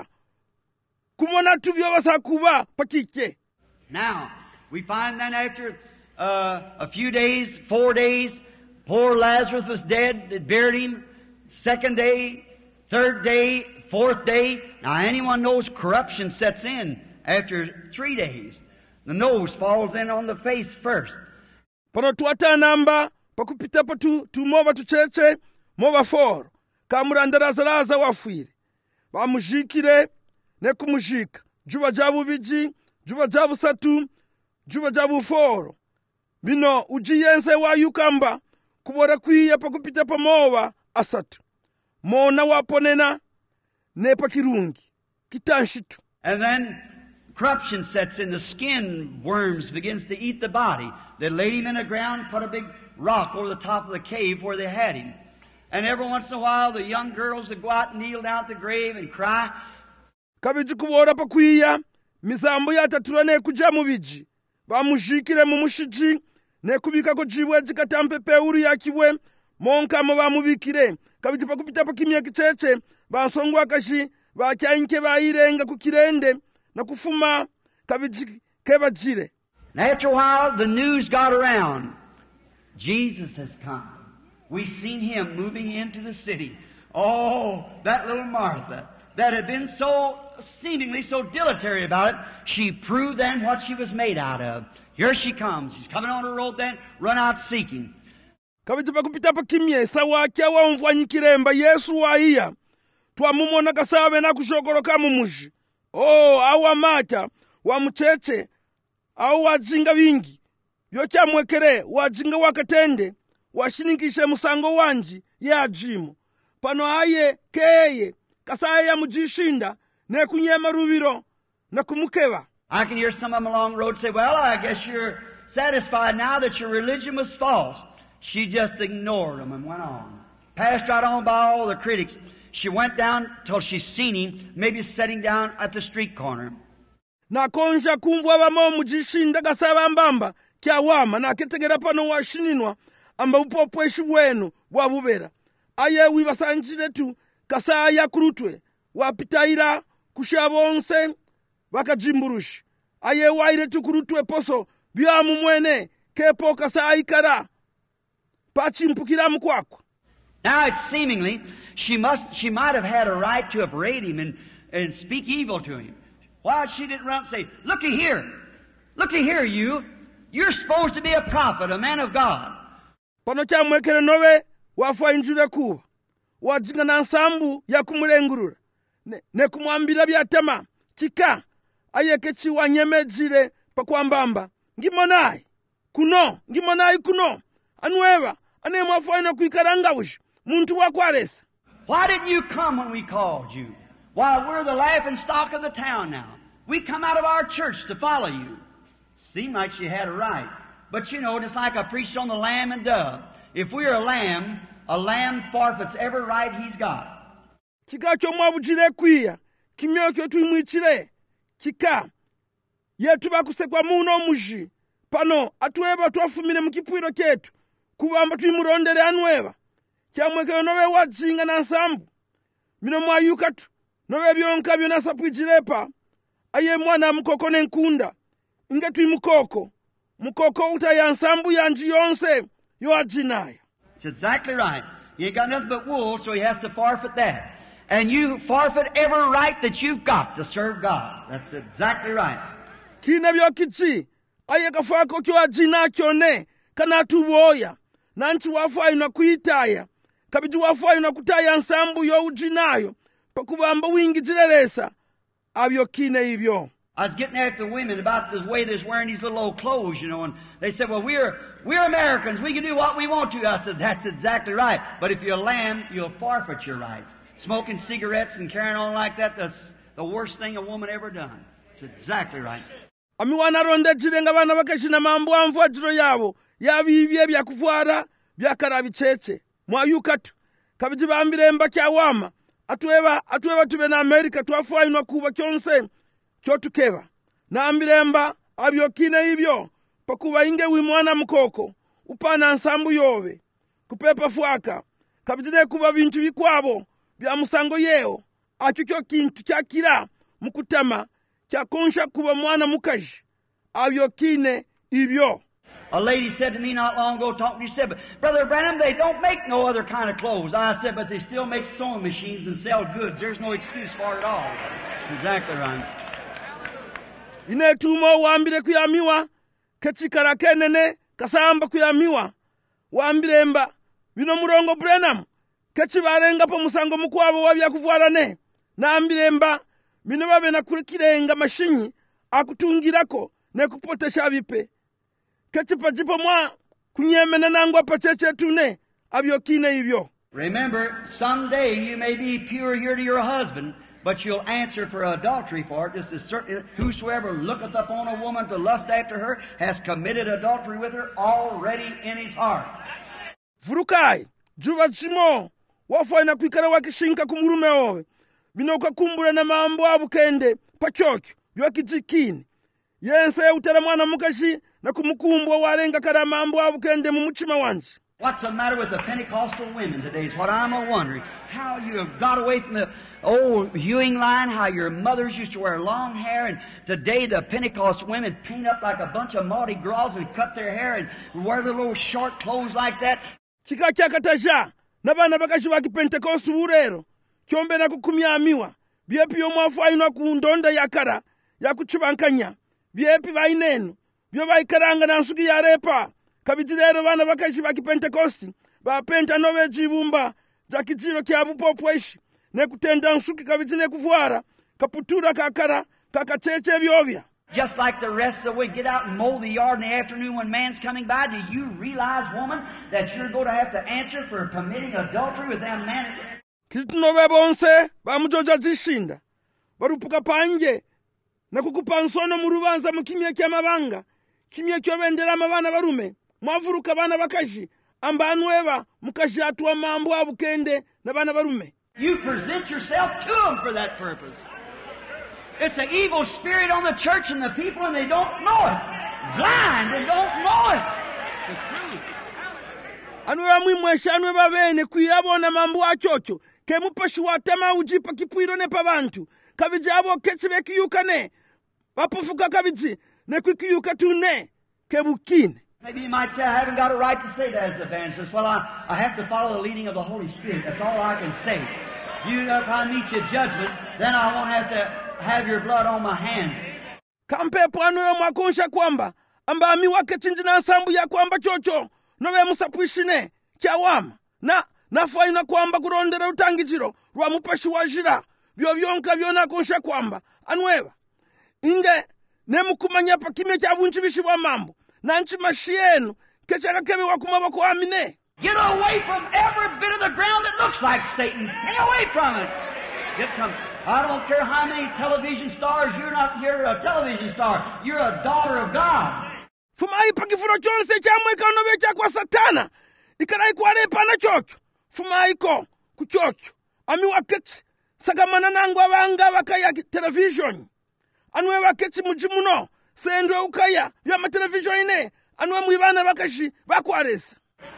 kumona tu byo basakuba pakike. Now we find then after uh, a few days, four days, poor Lazarus was dead. They buried him. Second day, third day, fourth day. Now anyone knows corruption sets in after three days. The nose falls in on the face first. Pano tuata namba pakupita patu tumoba tucheche moba foro kamuranda Lazaraza wafwire bamujikire ne kumujika juba jabu biji juba jabu satu juba jabu foro bino ujiyense wa yukamba kubora kwiya pakupita pamowa asatu mona waponena ne pakirungi kitanshitu. And then corruption sets in. The skin worms begins to eat the body. They laid him in the ground, put a big rock over the top of the cave where they had him. And every once in a while the young girls would go out and kneel down at the grave and cry. Kabiji kubora pakwiya mizambo yatatura ne kuja mu biji bamujikire mu mushiji ne kubika ko jibwe jikatampe peuri yakiwe monka mo bamubikire kabiji pakupita pakimya kicheche bansongwa kashi bakyanke bayirenga ku kirende na kufuma kabiji kebajire. After a while the news got around. Jesus has come. We've seen him moving into the city. Oh, that little Martha that had been so seemingly so dilatory about it, she proved then what she was made out of. Here she comes. She's coming on the road then, run out seeking. Kabiji pakupita pakimye sawa kyawa mvwanyikiremba Yesu wa iya twamumona kasabe na kushokoroka mumuji. Oh, awa mata wa mcheche au wajinga wingi yocha mwekere wajinga wakatende washinikishe musango wanji ya ajimu pano aye keye kasaye ya mujishinda ne kunyema rubiro na kumukeva. I can hear some of them along the road say, well, I guess you're satisfied now that your religion was false. She just ignored them and went on. Passed right on by all the critics. She went down till she seen him, maybe sitting down at the street corner. Na konja kumvwa bamo mujishinda kasaba mbamba kya wama na ketegera pano washininwa amba upopweshi wenu wabubera. Aye wibasanjire tu kasaya kurutwe wapitaira kushabonse bakajimburushi. Aye waire tu kurutwe poso byamu mwene kepo kasaya ikara pachimpukira mkwako. Now it's seemingly she must she might have had a right to upbraid him and, and speak evil to him. Why she didn't run up and say, looky here, looky here you, you're supposed to be a prophet, a man of God. Pano cha mwekere nowe wafa injure kuwa wajinga na nsambu ya kumulengurura ne, ne kumwambira byatama kika ayeke chiwa nyemejire pakwambamba ngimonai kuno ngimonai kuno anweva ane mwafa ina kuikaranga bushi muntu wakwaresa. Why didn't you come when we called you? Why, we're the laughing stock of the town now. We come out of our church to follow you. Seemed like she had a right. But you know, just like I preached on the lamb and dove, if we're a lamb, a lamb forfeits every right he's got. Chika chomwa bujire kwiya, kimyokyo tuimwichire, chika, yetu bakusekwa muno muji, pano atuweba tuwafumine mkipwiro ketu, kubamba tuimurondere anweba, kia mwekeo nowe wajinga na nsambu, mino mwa yukatu, nowe bionka biona sapwijirepa, aye mwana mkoko ne nkunda, inge tui mkoko, mkoko uta ya nsambu ya nji yonse, yo ajinaya. It's exactly right. You ain't got nothing but wool, so he has to forfeit that. And you forfeit every right that you've got to serve God. That's exactly right. Kine byokichi, aye kafako kyo ajina kyone, kana tuwoya, nanchi wafa ina kuitaya, kabidi wafa ina kutaya nsambu yo ujinayo, pakubamba wingi jireresa, abyo kine ibyo. I was getting after the women about the way they're wearing these little old clothes, you know, and they said, well, we're, we're Americans. We can do what we want to. I said, that's exactly right. But if you're a lamb, you'll forfeit your rights. Smoking cigarettes and carrying on like that, that's the worst thing a woman ever done. It's exactly right. Amiwana ronde jirenga bana bakashina mambo amvwa jiro yabo, yabibye bya kuvwara, bya karabicheche, mwayukatu, kabiji bambire mba kya wama, atuweba, atuweba tube na Amerika, tuwafua inwa kuba kyonse, kyotukeva, na ambiremba, abyo kine ibyo, pakuba inge wimwana mkoko, upana nsambu yove, kupepa fuaka, kabijine kuba bintu bikwabo, bya musango yeo, achukyo kintu chakira, mukutama, chakonsha kuba mwana mukaji, abyo kine ibyo. A lady said to me not long ago, talking to me, she said, Brother Branham, they don't make no other kind of clothes. I said, but they still make sewing machines and sell goods. There's no excuse for it at all. Exactly right. Ine tumo wambire kuyamiwa, kechikara kenene, kasamba kuyamiwa, wambire mba, bino murongo Branham, kechibarenga po musango mukwabo wabya kuvwara ne, nambiremba bino babe nakulikirenga mashinyi akutungirako nekupotesha bipe kechipachipo mwa kunyemena nangwa pacheche tune abyokine ibyo. Remember, someday you may be pure here to your husband, but you'll answer for adultery for it, just as certain whosoever looketh upon a woman to lust after her has committed adultery with her already in his heart. Vurukai juba chimo wafaina kwikara wakishinka kumurume owe binoka kumbura na mambo abukende pakyokyo byokijikini yense utera mwana mukashi na kumukumbwa warenga kara mambo abukende mu muchima wanje. What's the matter with the Pentecostal women today is what I'm a-wondering. How you have got away from the old hewing line, how your mothers used to wear long hair, and today the Pentecost women paint up like a bunch of Mardi Gras and cut their hair and wear little old short clothes like that. Chika chakataja na bana bakashi baki Pentecost urero kyombe na kukumyamiwa byepi omwafu ayina kundonda yakara yakuchibankanya byepi baineno byo bayikaranga na nsugi ya repa kabijirero bana bakashi baki Pentecost bapenta nove jibumba jakijiro kya bupopweshi ne kutenda nsuki kabijine kuvwara kaputura kakara kakacheche byobya. Just like the rest of the week, get out and mow the yard in the afternoon when man's coming by. Do you realize, woman, that you're going to have to answer for committing adultery with them men? Kitunove bonse bamujoja jishinda barupuka panje na kukupa nsono mu rubanza mu kimye ky'amabanga kimye kyobendera amabana barume mwavuruka bana bakashi ambanweba mukashi atwa mambo abukende na bana barume. You present yourself to them for that purpose. It's an evil spirit on the church and the people, and they don't know it. Blind and don't know it. The truth. Anwe mwimwesha anwe babene kuyabona mambo achocho kemupashi watema ujipa kipwiro ne pabantu kabiji abo kechi bekiyukane bapufuka kabiji ne kwikiyuka tune kebukine. Maybe you might say, I haven't got a right to say that as evangelist. Well, I, I have to follow the leading of the Holy Spirit. That's all I can say. You know, if I meet your judgment, then I won't have to have your blood on my hands. Kampepo anuyo mwakunsha kwamba amba ami wake chinjina nsambu ya kwamba chocho nowe musapwishine kyawama na nafaina kwamba kurondera utangijiro rwa mupashi wajira byo byonka byona kunsha kwamba anweba inge nemukumanya pa kimye kyabunchi bishibwa mambo nanchi mashienu kechaka kebe wakumaba ko amine. Get away from every bit of the ground that looks like Satan. Stay away from it. Get come. I don't care how many television stars, you're not, you're a television star. You're a daughter of God. Fumai pakifuro chonse chamwe kanobe cha kwa Satana. Ikarai kwarepa na chocho. Fumai ko kuchocho. Ami waketi sagamana nangu abanga wakaya television. Anwe waketi mujimuno. Sendwe ukaya yama television ine. Anwe mwibana wakashi wakwaresa.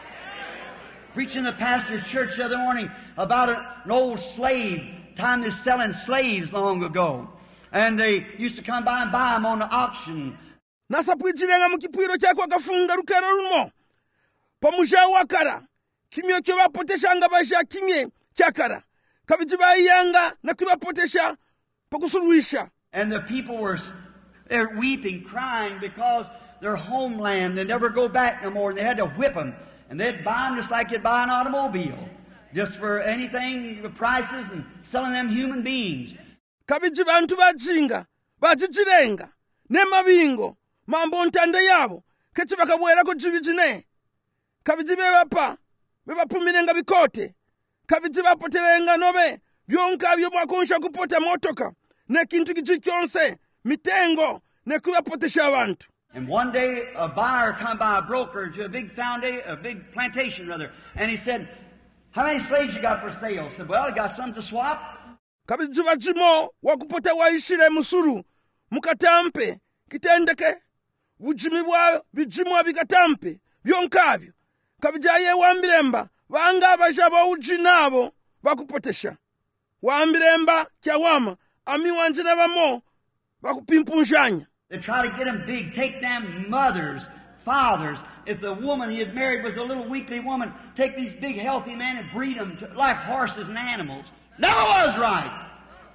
Preaching the pastor's church the other morning about an old slave, time they're selling slaves long ago. And they used to come by and buy them on the auction. Nasa puichilenga mukipwiro chako akafunga rukero rumo. Pamusha wakara. Kimyo kyo wapotesha anga basha kimye chakara. Kabijiba iyanga na kuwa potesha pakusuluisha. And the people were they're weeping, crying because their homeland, they never go back no more. And they had to whip them. And they'd buy them just like you'd buy an automobile. Just for anything, the prices, and selling them human beings. Kabiji bantu bajinga, bajijirenga, ne mabingo, mambo ntande yabo, kechi bakabwera ko jibijine. Kabiji bebapa, bebapumirenga bikote. Kabiji bapoterenga nobe, byonka byo bwakonsha kupota motoka, ne kintu kijikyonse, mitengo, ne kubapotesha abantu. And one day, a buyer come by, a broker to a big foundation, a big plantation rather, and he said, "How many slaves you got for sale?" I said, "Well, I got some to swap." Kabiji bajimo wakupota waishire musuru, mukatampe, kitendeke, ujimi bwa bijimo bikatampe, byonkabyo. Kabiji aye wambiremba, wanga bajaba ujinabo, bakupotesha. Wambiremba, kyawama, ami wanjina bamo, bakupimpunjanya. They try to get them big, take them mothers, fathers. If the woman he had married was a little weakly woman, take these big healthy men and breed them to, like horses and animals. Never was right.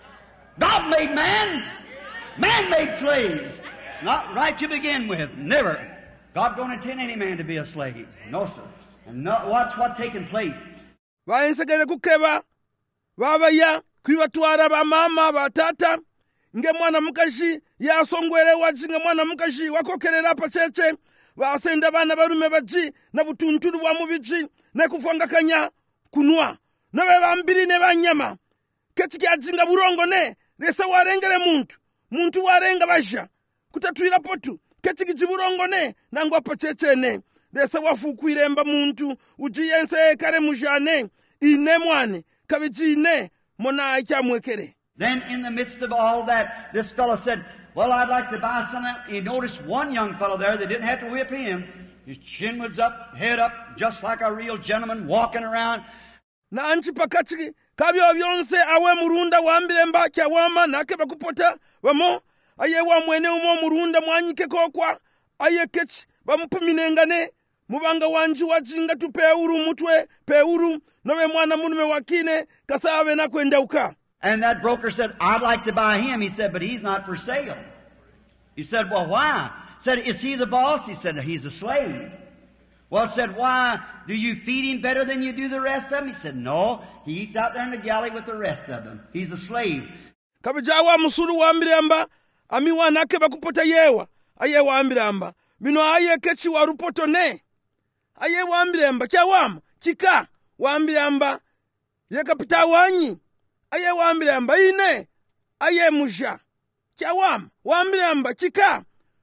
God made man. Man made slaves. It's not right to begin with. Never. God don't intend any man to be a slave. No, sir. And no, watch what's taking place. Vaensagele kukeba, vavaya, kwibatwara bamama batata nge mwana mukashi yasongwere waji nge mwana mukashi wakokerera pachece basenda bana barume baji na butunturu bwa mubiji ne kuvangakanya kunwa nabe bambiri ne banyama keti kyajinga burongo ne lesa warengere muntu muntu warenga basha kutatwira potu keti kijiburongo ne nangwa pachece ne lesa wafukwiremba muntu ujiyense kare mujane ine mwane kabijine mona kyamwekere. Then in the midst of all that, this fellow said, well, I'd like to buy some. He noticed one young fellow there that didn't have to whip him. His chin was up, head up, just like a real gentleman walking around. Na anchi pakati kabyo byonse awe murunda wambire mbakya wama nake bakupota wamo aye wa mwene umo murunda mwanyike kokwa aye kechi bamupuminengane mubanga wanji wajinga tupe uru mutwe pe uru nowe mwana munume wakine kasawe na kwendauka. And that broker said, I'd like to buy him. He said, but he's not for sale. He said, well, why? Said, is he the boss? He said, he's a slave. Well, said, why? Do you feed him better than you do the rest of them? He said, no. He eats out there in the galley with the rest of them. He's a slave. Kabijawa musuru wa ambiramba, ami wanake bakupota yewa, aye wa ambiramba, mino aye kechi wa rupoto ne, aye wa ambiramba, kia wama, kika, wa ambiramba, ye kapita wanyi, aye wa ambiramba, ine, aye muja, kia wama, wa ambiramba, kika,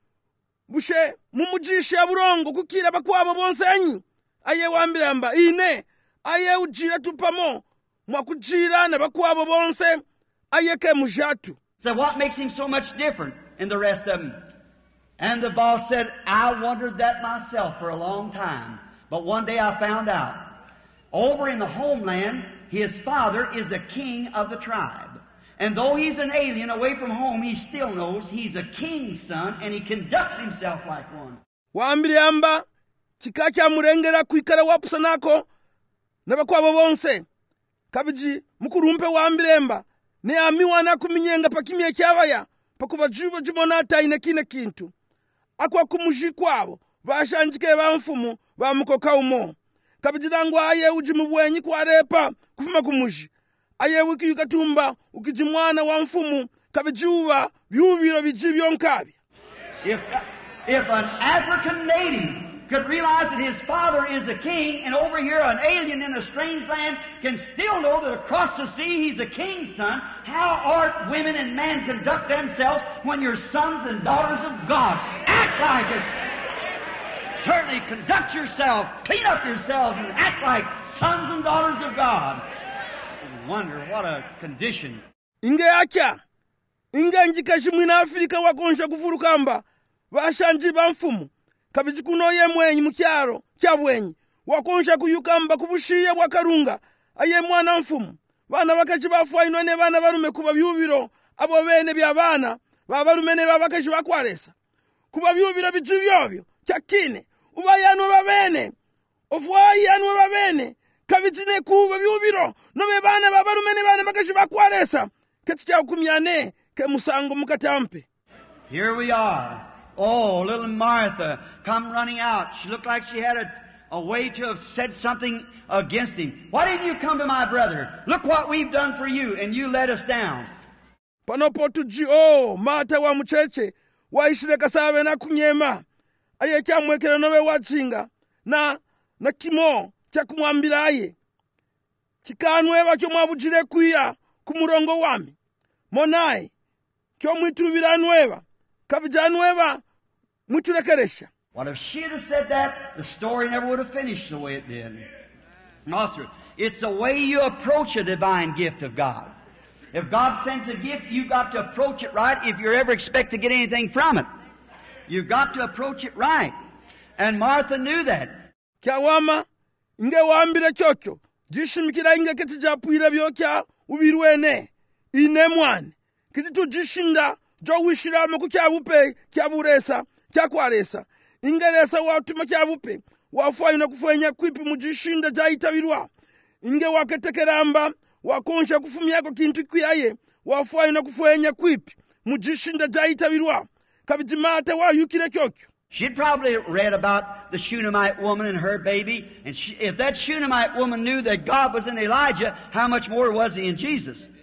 bushe, mumujishe aburongo, kukira bakwabo bonsenyi, aye wa ambiramba, ine, aye ujira tupamo, mwakujira na bakwabo bonse, ayeke mujatu. So what makes him so much different in the rest of them? And the boss said, I wondered that myself for a long time. But one day I found out. Over in the homeland, his father is a king of the tribe. And though he's an alien away from home, he still knows he's a king's son and he conducts himself like one. Waambire amba, chikacha murengera kuikara wapusanako, nabakwabo bonse. Kabiji, mukurumpe waambire amba, ne amiwa na kuminyenga pakimye kyabaya pakuba jubo jumonata ine kine kintu akwa kumujikwabo bashanjike bamfumu bamukoka umo kabijidangwa aye ujimu bwenyi kwarepa kufuma kumuji aye wiki yukatumba ukijimwana wa mfumu kabijuba byubiro bijibyo nkabi. If if an African native could realize that his father is a king, and over here an alien in a strange land can still know that across the sea he's a king's son, how art women and men conduct themselves when you're sons and daughters of God? Act like it. Certainly conduct yourself, clean up yourselves, and act like sons and daughters of God. I wonder what a condition. Inge acha, inge njikashi mwina Afrika wakonsha kufurukamba, washanji bamfumu. Kabiji kuno ye mwenyi mukyaro kyabwenyi wakonsha kuyukamba kubushiya bwakarunga aye mwana mfumu bana bakachi bafwa ino ne bana barume kuba byubiro abo bene bya bana babarume ne babakachi bakwaresa kuba byubiro bijibyobyo kyakine ubayano babene ofwayano babene kabiji ne kuba byubiro no be bana babarume ne bana bakachi bakwaresa keti kya kumyane ke musango mukatampe. Here we are. Oh, little Martha come running out. She looked like she had a, a way to have said something against him. Why didn't you come to my brother? Look what we've done for you, and you let us down. Panopo tuji oh, Martha wa mucheche, waishire kasawe na kunyema. Aye kya mwekera nowe wachinga, na, na kimo, kya kumwambira aye. Chikanwe wa kyo mwabujire kuya, kumurongo wami. Monae, kyo mwitubira nweva. What if she had said that, the story never would have finished the way it did. No, sir. It's the way you approach a divine gift of God. If God sends a gift, you've got to approach it right if you ever expect to get anything from it. You've got to approach it right. And Martha knew that. Kyawama, inge wambire kyokyo, jishimikira inge kiti japuira byokya, ubirwene, ine mwane, kiti tujishinda, jo wishira muku kyabupe kyaburesa kyakwaresa ingeresa watuma kyabupe wafwa ina kufanya kwipi mujishinda jaitabirwa inge waketekeramba wakonsha kufumyako kintu kwiaye wafwa ina kufanya kwipi mujishinda jaitabirwa kabijimata wa yukire kyokyo. She'd probably read about the Shunammite woman and her baby, and she, if that Shunammite woman knew that God was in Elijah, how much more was he in Jesus?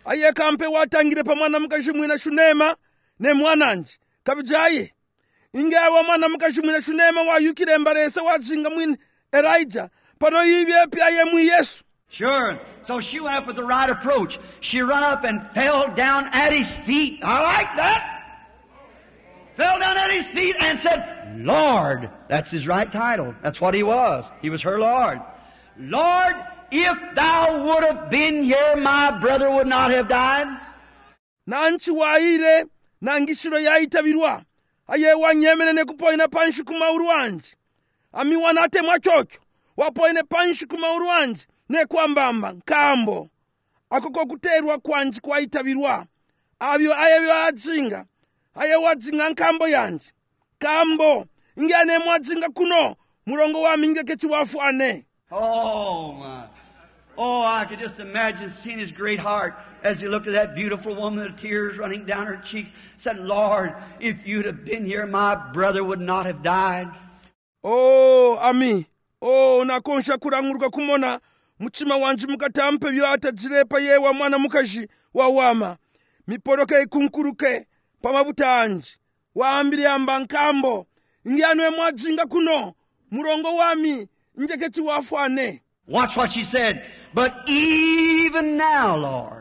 aye kampe watangire pa mwana mukazi mwina shunema ne mwananji kabijaye ingawa mwana mukazi mwina shunema wayukire mbarese wajinga mwina Elijah pano yibye pya ye mu Yesu. Sure. So she went up with the right approach. She ran up and fell down at his feet. I like that. Fell down at his feet and said, Lord. That's his right title. That's what he was. He was her Lord. Lord, if thou would have been here, my brother would not have died. Nanchi waile nangishiro yaitabirwa. Aye wanyemene ne kupoina panshi kumauru wanji. Ami wanate mwachokyo. Wapoine panshi kumauru wanji. Ne kwambamba kambo. Akoko kuterwa kwanji kwa itabirwa. Abyo ayebyo ajinga. Aye wajinga nkambo yanji. Kambo. Ingane mwajinga kuno. Murongo wa minge kechi wafu ane. Oh my. Oh, I could just imagine seeing his great heart as he looked at that beautiful woman, the tears running down her cheeks, said, Lord, if you'd have been here, my brother would not have died. Oh, ami. Oh, nakonsha kuranguruka kumona. Muchima wanji mukatampe vyo atajirepa yewa mwana mukaji wa wama. Miporoke ikunkuruke pamabuta anji. Waambiri amba nkambo. Ngianwe mwajinga kuno. Murongo wami. Njeketi wafwane. Watch what she said. But even now, Lord,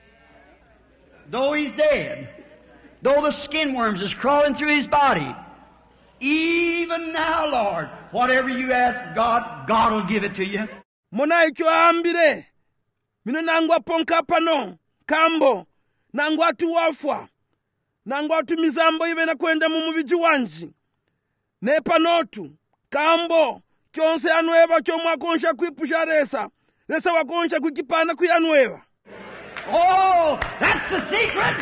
though he's dead, though the skin worms is crawling through his body, even now, Lord, whatever you ask God, God will give it to you. Mona ikyo ambire. Mino nangwa ponka pano. Kambo. Nangwa tu wafwa. Nangwa tu mizambo iwe na kwenda mumubiji wanji. Nepa notu. Kambo. Kyonse anueva kyo mwakonsha kuipusha resa. Resa wakonsha kuikipana kuyanueva. Oh, that's the secret.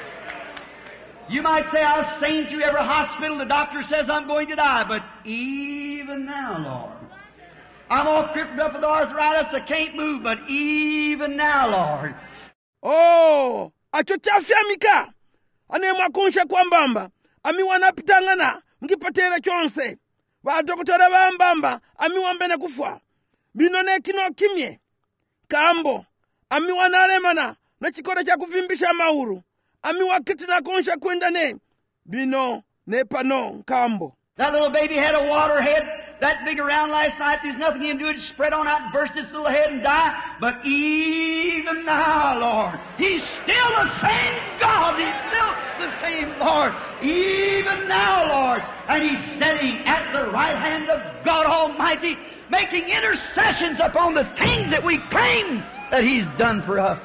You might say, I've seen through every hospital, the doctor says I'm going to die, but even now, Lord, I'm all crippled up with arthritis, I can't move, but even now, Lord. Oh, acho chafyamika. Ane mwakonsha kwa mbamba. Ami wanapitangana, mkipatera kyonse. Vadokotore bambamba, ami wambene kufwa. Binone kino kimye. Kambo, ami wanalemana, na chikore cha kuvimbisha mauru. Ami wakiti na konsha kwenda ne. Bino, ne pano, kambo. That little baby had a water head that big around last night. There's nothing he can do. It spread on out and burst its little head and die. But even now, Lord, He's still the same God. He's still the same Lord. Even now, Lord. And He's sitting at the right hand of God Almighty, making intercessions upon the things that we claim that He's done for us.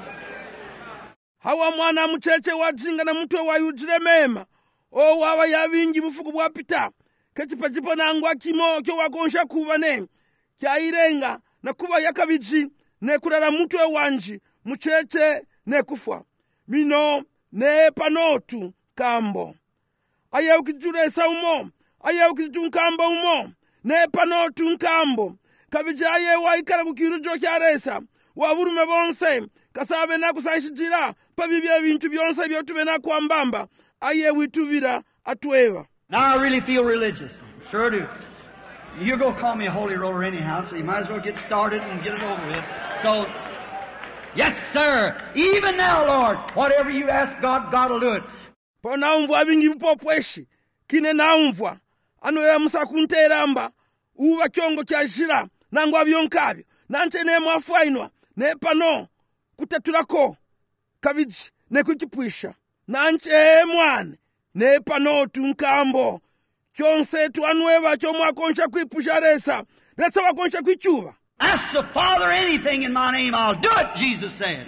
Hawa mwana mcheche wajinga na mtu wa yujire mema. O wawa ya wingi mufuku wapita. Kechipachipa na angwa kimo kyo wakonsha kuba ne. Kya irenga na kuba yakabiji ne kurara mtu wa wanji. Mcheche ne kufwa. Mino ne panotu kambo. Aya ukijure sa umo. Aya ukijure nkambo umo. Ne panotu nkambo. Kabiji aye wa ikara kukirujo kya resa. Waburume bonse. Kasabe na kusashijira. Pabibia vintu bionse biotume na kuambamba. Aye wituvira atueva. Now I really feel religious. Sure do. You're going to call me a holy roller anyhow, so you might as well get started and get it over with. So, yes, sir. Even now, Lord, whatever you ask God, God will do it. Pa naumvwa vingi mpopweshi. Kine naumvwa. Ano ya msakunteramba. Uwa kyongo kya jira. Nangwa vyonkavyo. Nanche ne mwafuainwa. Ne pano. Kutetulako. Kabiji. Ne kukipuisha. Nanche mwane. Ne panotu nkambo. Kyonse tu anueva kyo mwakonsha kuipusha resa. Resa wakonsha kuichuva. Ask the Father anything in my name, I'll do it, Jesus said.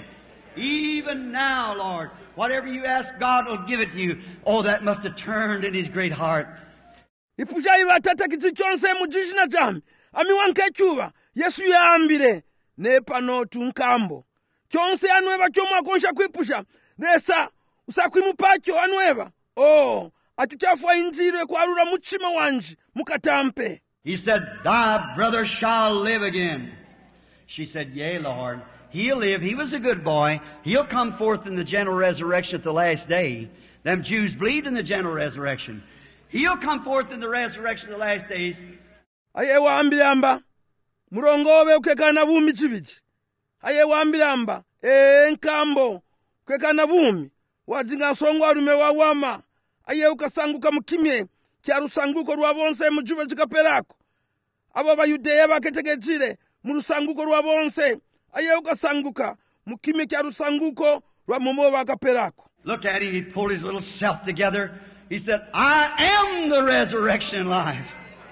Even now, Lord, whatever you ask, God will give it to you. Oh, that must have turned in His great heart. Ipusha iwa tata kichi kyonse mujishina jami. Ami wanke chuva. Yesu ya ambire. Ne panotu nkambo. Kyonse anueva kyo mwakonsha kuipusha. Resa usakwimupacho anueva. Oh, atuchafwa injirwe kwa rura muchima wanji, mukatampe. He said, thy brother shall live again. She said, yea, Lord, he'll live. He was a good boy. He'll come forth in the general resurrection at the last day. Them Jews believed in the general resurrection. He'll come forth in the resurrection of the last days. Aye waambilamba, murongowe ukekana bumi chibiji. Aye waambilamba, ee nkambo, kwekana bumi wajinga nsongo alume wawama aye ukasanguka mukimye kya rusanguko rwa bonse mu juba chikaperako abo bayudeya baketegejire mu rusanguko rwa bonse aye ukasanguka mukimye kya rusanguko rwa momo bakaperako. Look at him. He pulled his little self together. He said, I am the resurrection and life.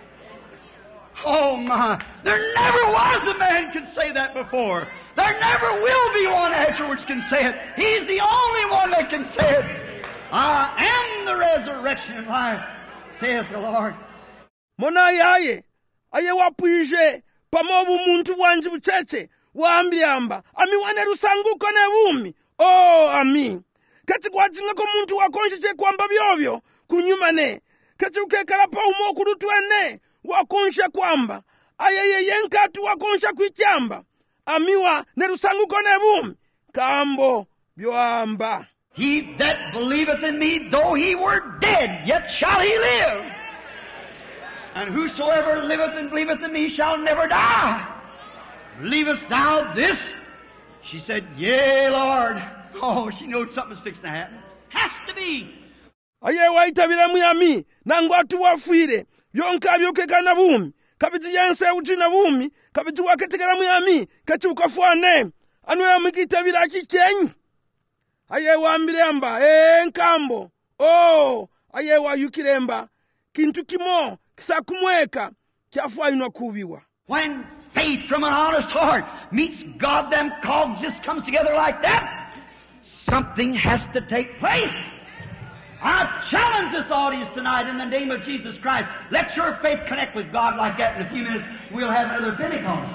Oh my, there never was a man could say that before. There never will be one afterwards can say it. He's the only one that can say it. I am the resurrection and life, saith the Lord. Mona yaye, aye wapwije, pamobu muntu wanji bucheche, waambiamba, ami wane rusanguko ne bumi. Oh, ami. Kati kwa jinga ko muntu wakonje che kwamba byovyo, kunyumane. Kati ukekala pa umo kurutuene, wakonsha kwamba, ayeye yenkatu wakonsha kuikyamba. Amiwa ne rusanguko ne bumi. Kambo, byoamba. He that believeth in me, though he were dead, yet shall he live. And whosoever liveth and believeth in me shall never die. Believest thou this? She said, Yea, Lord. Oh, she knows something's fixing to happen. Has to be. Aye waitabira muyami, nangu atu wafire, yonka byokekana bumi, kabiti yanse ujina bumi, kabiti waketekana muyami, kati ukafuane, anwe amikitabira kikenyi. Aye wambilemba, eh nkambo, oh, aye wayukilemba, kintu kimo, kisa kumweka, kiafua inakubiwa. When faith from an honest heart meets God, them cogs just comes together like that, something has to take place. I challenge this audience tonight in the name of Jesus Christ. Let your faith connect with God like that. In a few minutes, we'll have another Pentecost.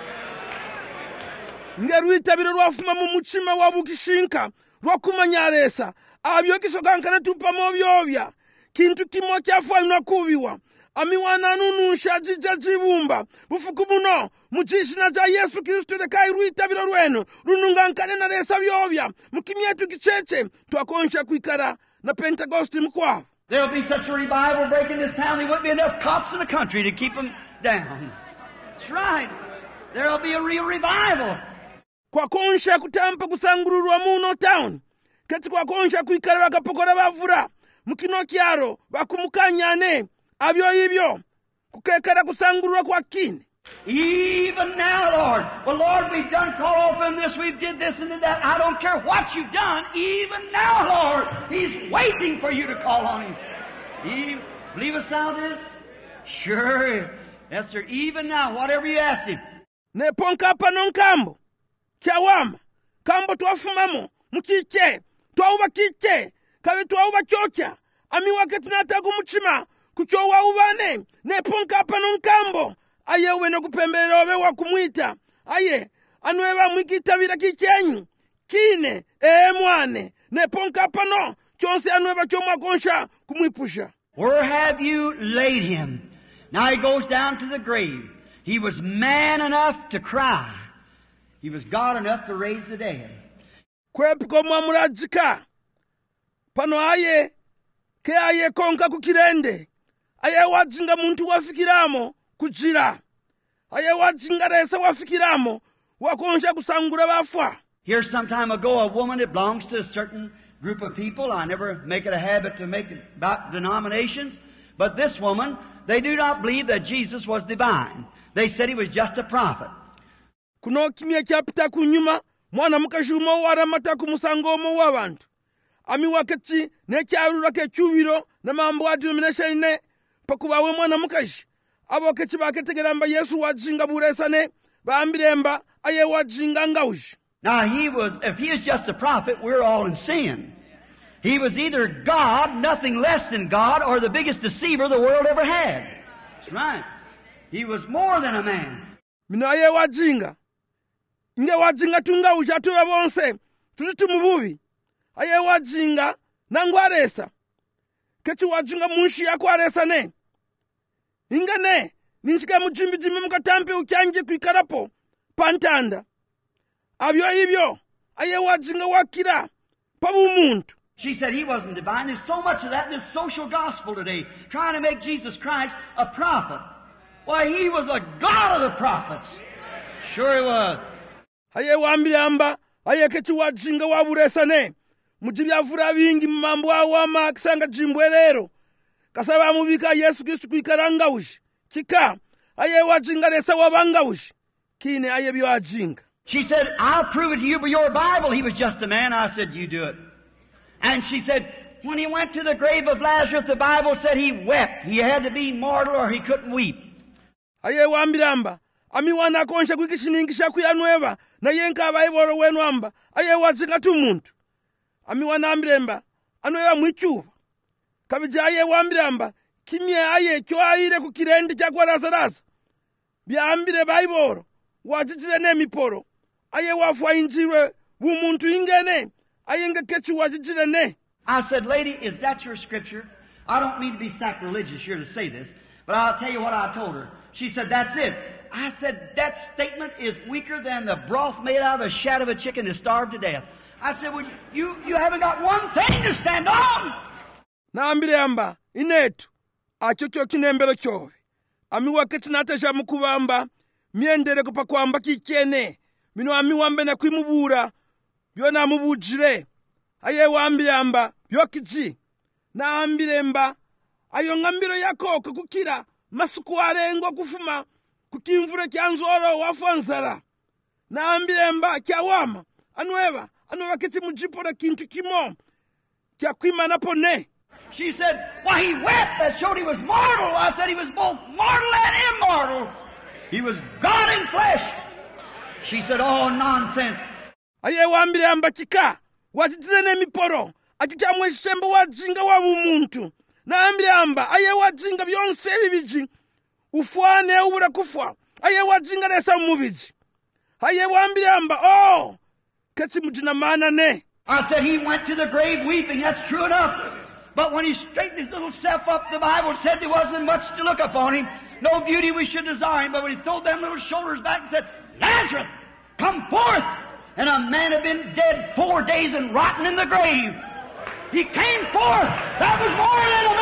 Ngeruitabiro rwafuma mu muchima wabukishinka, rwakumanyaresa, abyo kisokankana tupamo byobya, kintu kimo kyafwa inakubiwa. Amiwana nunusha jijajibumba, bufuku buno, mujishina ja Yesu Kristo de kai ruitabiro rwenu, runungankane na resa byobya, mukimyetu kicheche, tuakonsha kuikara na Pentecost mkwa. There'll be such a revival breaking this town, there wouldn't be enough cops in the country to keep them down. That's right. There'll be a real revival. Kwa konsha kutampa kusangururwa muno town, kati kwa konsha kuikara wakapokora bavura, mukino kiaro, bakumukanyane, abyo ibyo, kukekara kusangururwa kwa kini. Even now, Lord. Well, Lord, we've done call off in this, we've did this and did that. I don't care what you've done. Even now, Lord, He's waiting for you to call on Him. He, believe us now this? Sure. Yes, sir. Even now, whatever you ask Him. Ne ponka pa non kambo. Kiawama. Kambo tuafumamo. Mukike. Tuauba kike. Kawe tuauba chocha. Ami wakati natagu muchima. Kuchowa ubane. Ne ponka pa non kambo. Aye wene kupembelera obe wakumuita. Aye, anweba mwikitabira kichenyu. Kine, ee mwane. Ne ponka pano, chonse anweba chomwa konsha kumwipusha. Where have you laid him? Now he goes down to the grave. He was man enough to cry. He was God enough to raise the dead. Kwepiko mwamurajika. Pano aye, ke aye konka kukirende. Aye wajinga muntu wafikiramo. Kujira. Aye wajinga resa wafikiramo. Wakonsha kusangura bafwa. Here some time ago, a woman that belongs to a certain group of people. I never make it a habit to make it about denominations. But this woman, they do not believe that Jesus was divine. They said He was just a prophet. Kuno kimya chapita kunyuma, mwana mukashuma waramata kumusangomo wabantu. Ami wakati, necharura ke chuviro, na mambo wa denomination ne, pakubawe mwana mukashi. Abo kechi baketegeramba Yesu wajinga buresane, baambiremba aye wajinga ngauji. Now he was, if he was just a prophet, we're all in sin. He was either God, nothing less than God, or the biggest deceiver the world ever had. That's right. He was more than a man. Mino aye wajinga. Nge wajinga tunga uja tuwe bonse, tuzitu mubuvi. Aye wajinga, nangu aresa. Kechi wajinga munshi yako aresa ne. Ingane, ninchika mujimbi jimi mkatampe ukianje kuikarapo, pantanda. Abyo ibyo, aye wajinga wakira, pabu muntu. She said he wasn't divine. There's so much of that in this social gospel today, trying to make Jesus Christ a prophet. Why, He was a God of the prophets. Sure He was. Aye wambiramba, aye keci wajinga waburesane muji byavura bingi mumambo awo ama kisanga jimbwe lero kasaba mubika Yesu Kristu kuikaranga uji kika aye wajinga lesa wabanga uji kine aye byo ajinga. She said, I'll prove it to you by your Bible. He was just a man. I said, you do it. And she said, when he went to the grave of Lazarus, the Bible said he wept. He had to be mortal or he couldn't weep. Aye wambiramba ami wana konsha kwikishiningisha kuyanweva na yenka abayiboro wenu amba aye wajinga tu muntu ami wana ambiremba anweva mwichuva kabija aye wambiramba kimye aye kyo ayire ku kirende cyakwa Lazarus byambire bayiboro wajijire nemiporo aye wafwa injirwe bumuntu ingene aye ngekeci wajijire ne. I said, lady, is that your scripture? I don't mean to be sacrilegious here to say this, but I'll tell you what I told her. She said, that's it. I said, that statement is weaker than the broth made out of a shat of a chicken that's starved to death. I said, well, you, you haven't got one thing to stand on. Naambire amba inetu acho kyo kinembero kyowe ami wakati natasha mukubamba miendere kupa kwamba kikene mino ami wambe na kwimubura byona mubujire aye wambire amba byokiji naambire mba ayo ngambiro yako kukira masuku arengo kufuma kukimvure kyanzoro wafanzara naambire mba kyawama anweva anweva kiti mujipora kintu kimo kyakwima napone. She said, why, he wept. That showed he was mortal. I said he was both mortal and immortal. He was God in flesh. She said, oh, nonsense. Aye wambire amba kika wajitire nemiporo akikyamwe shembo wajinga wa umuntu naambire amba aye wajinga byonse bibiji ufwane ubura kufwa aye wajinga lesa mubiji aye wambire amba oh kati mujina mana ne. I said he went to the grave weeping. That's true enough. But when he straightened his little self up, the Bible said there wasn't much to look upon him. No beauty we should desire him. But when he threw them little shoulders back and said, Lazarus, come forth. And a man had been dead four days and rotten in the grave. He came forth. That was more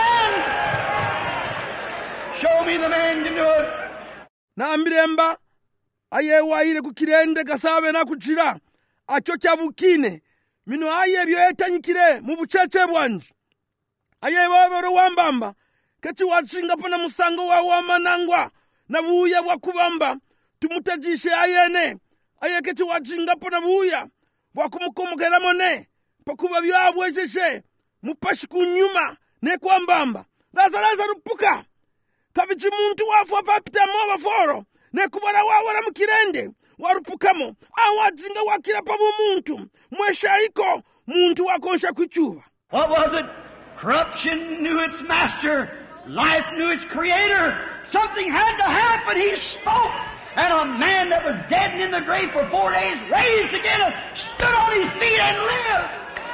than a man. Show me the man can do it. Naambiremba aye waire kukirende kasabe na kujira acho kyabukine mino aye byo etanyikire mu bucece bwanje aye babero wambamba kati wachinga pana musango wa wamanangwa na buya bwa kubamba tumutajishe ayene aye kati wachinga pana buya bwa kumukomokera mone pakuba byabwejeje mupashi kunyuma ne kwambamba lazalaza rupuka kabichi muntu wafu papita moba foro ne kubara wawara mukirende warupukamo awajinga wakira pabu muntu mweshaiko muntu wakonsha kuchuva. What was it? Corruption knew its master. Life knew its creator. Something had to happen. He spoke. And a man that was dead and in the grave for four days raised again and stood on his feet and lived.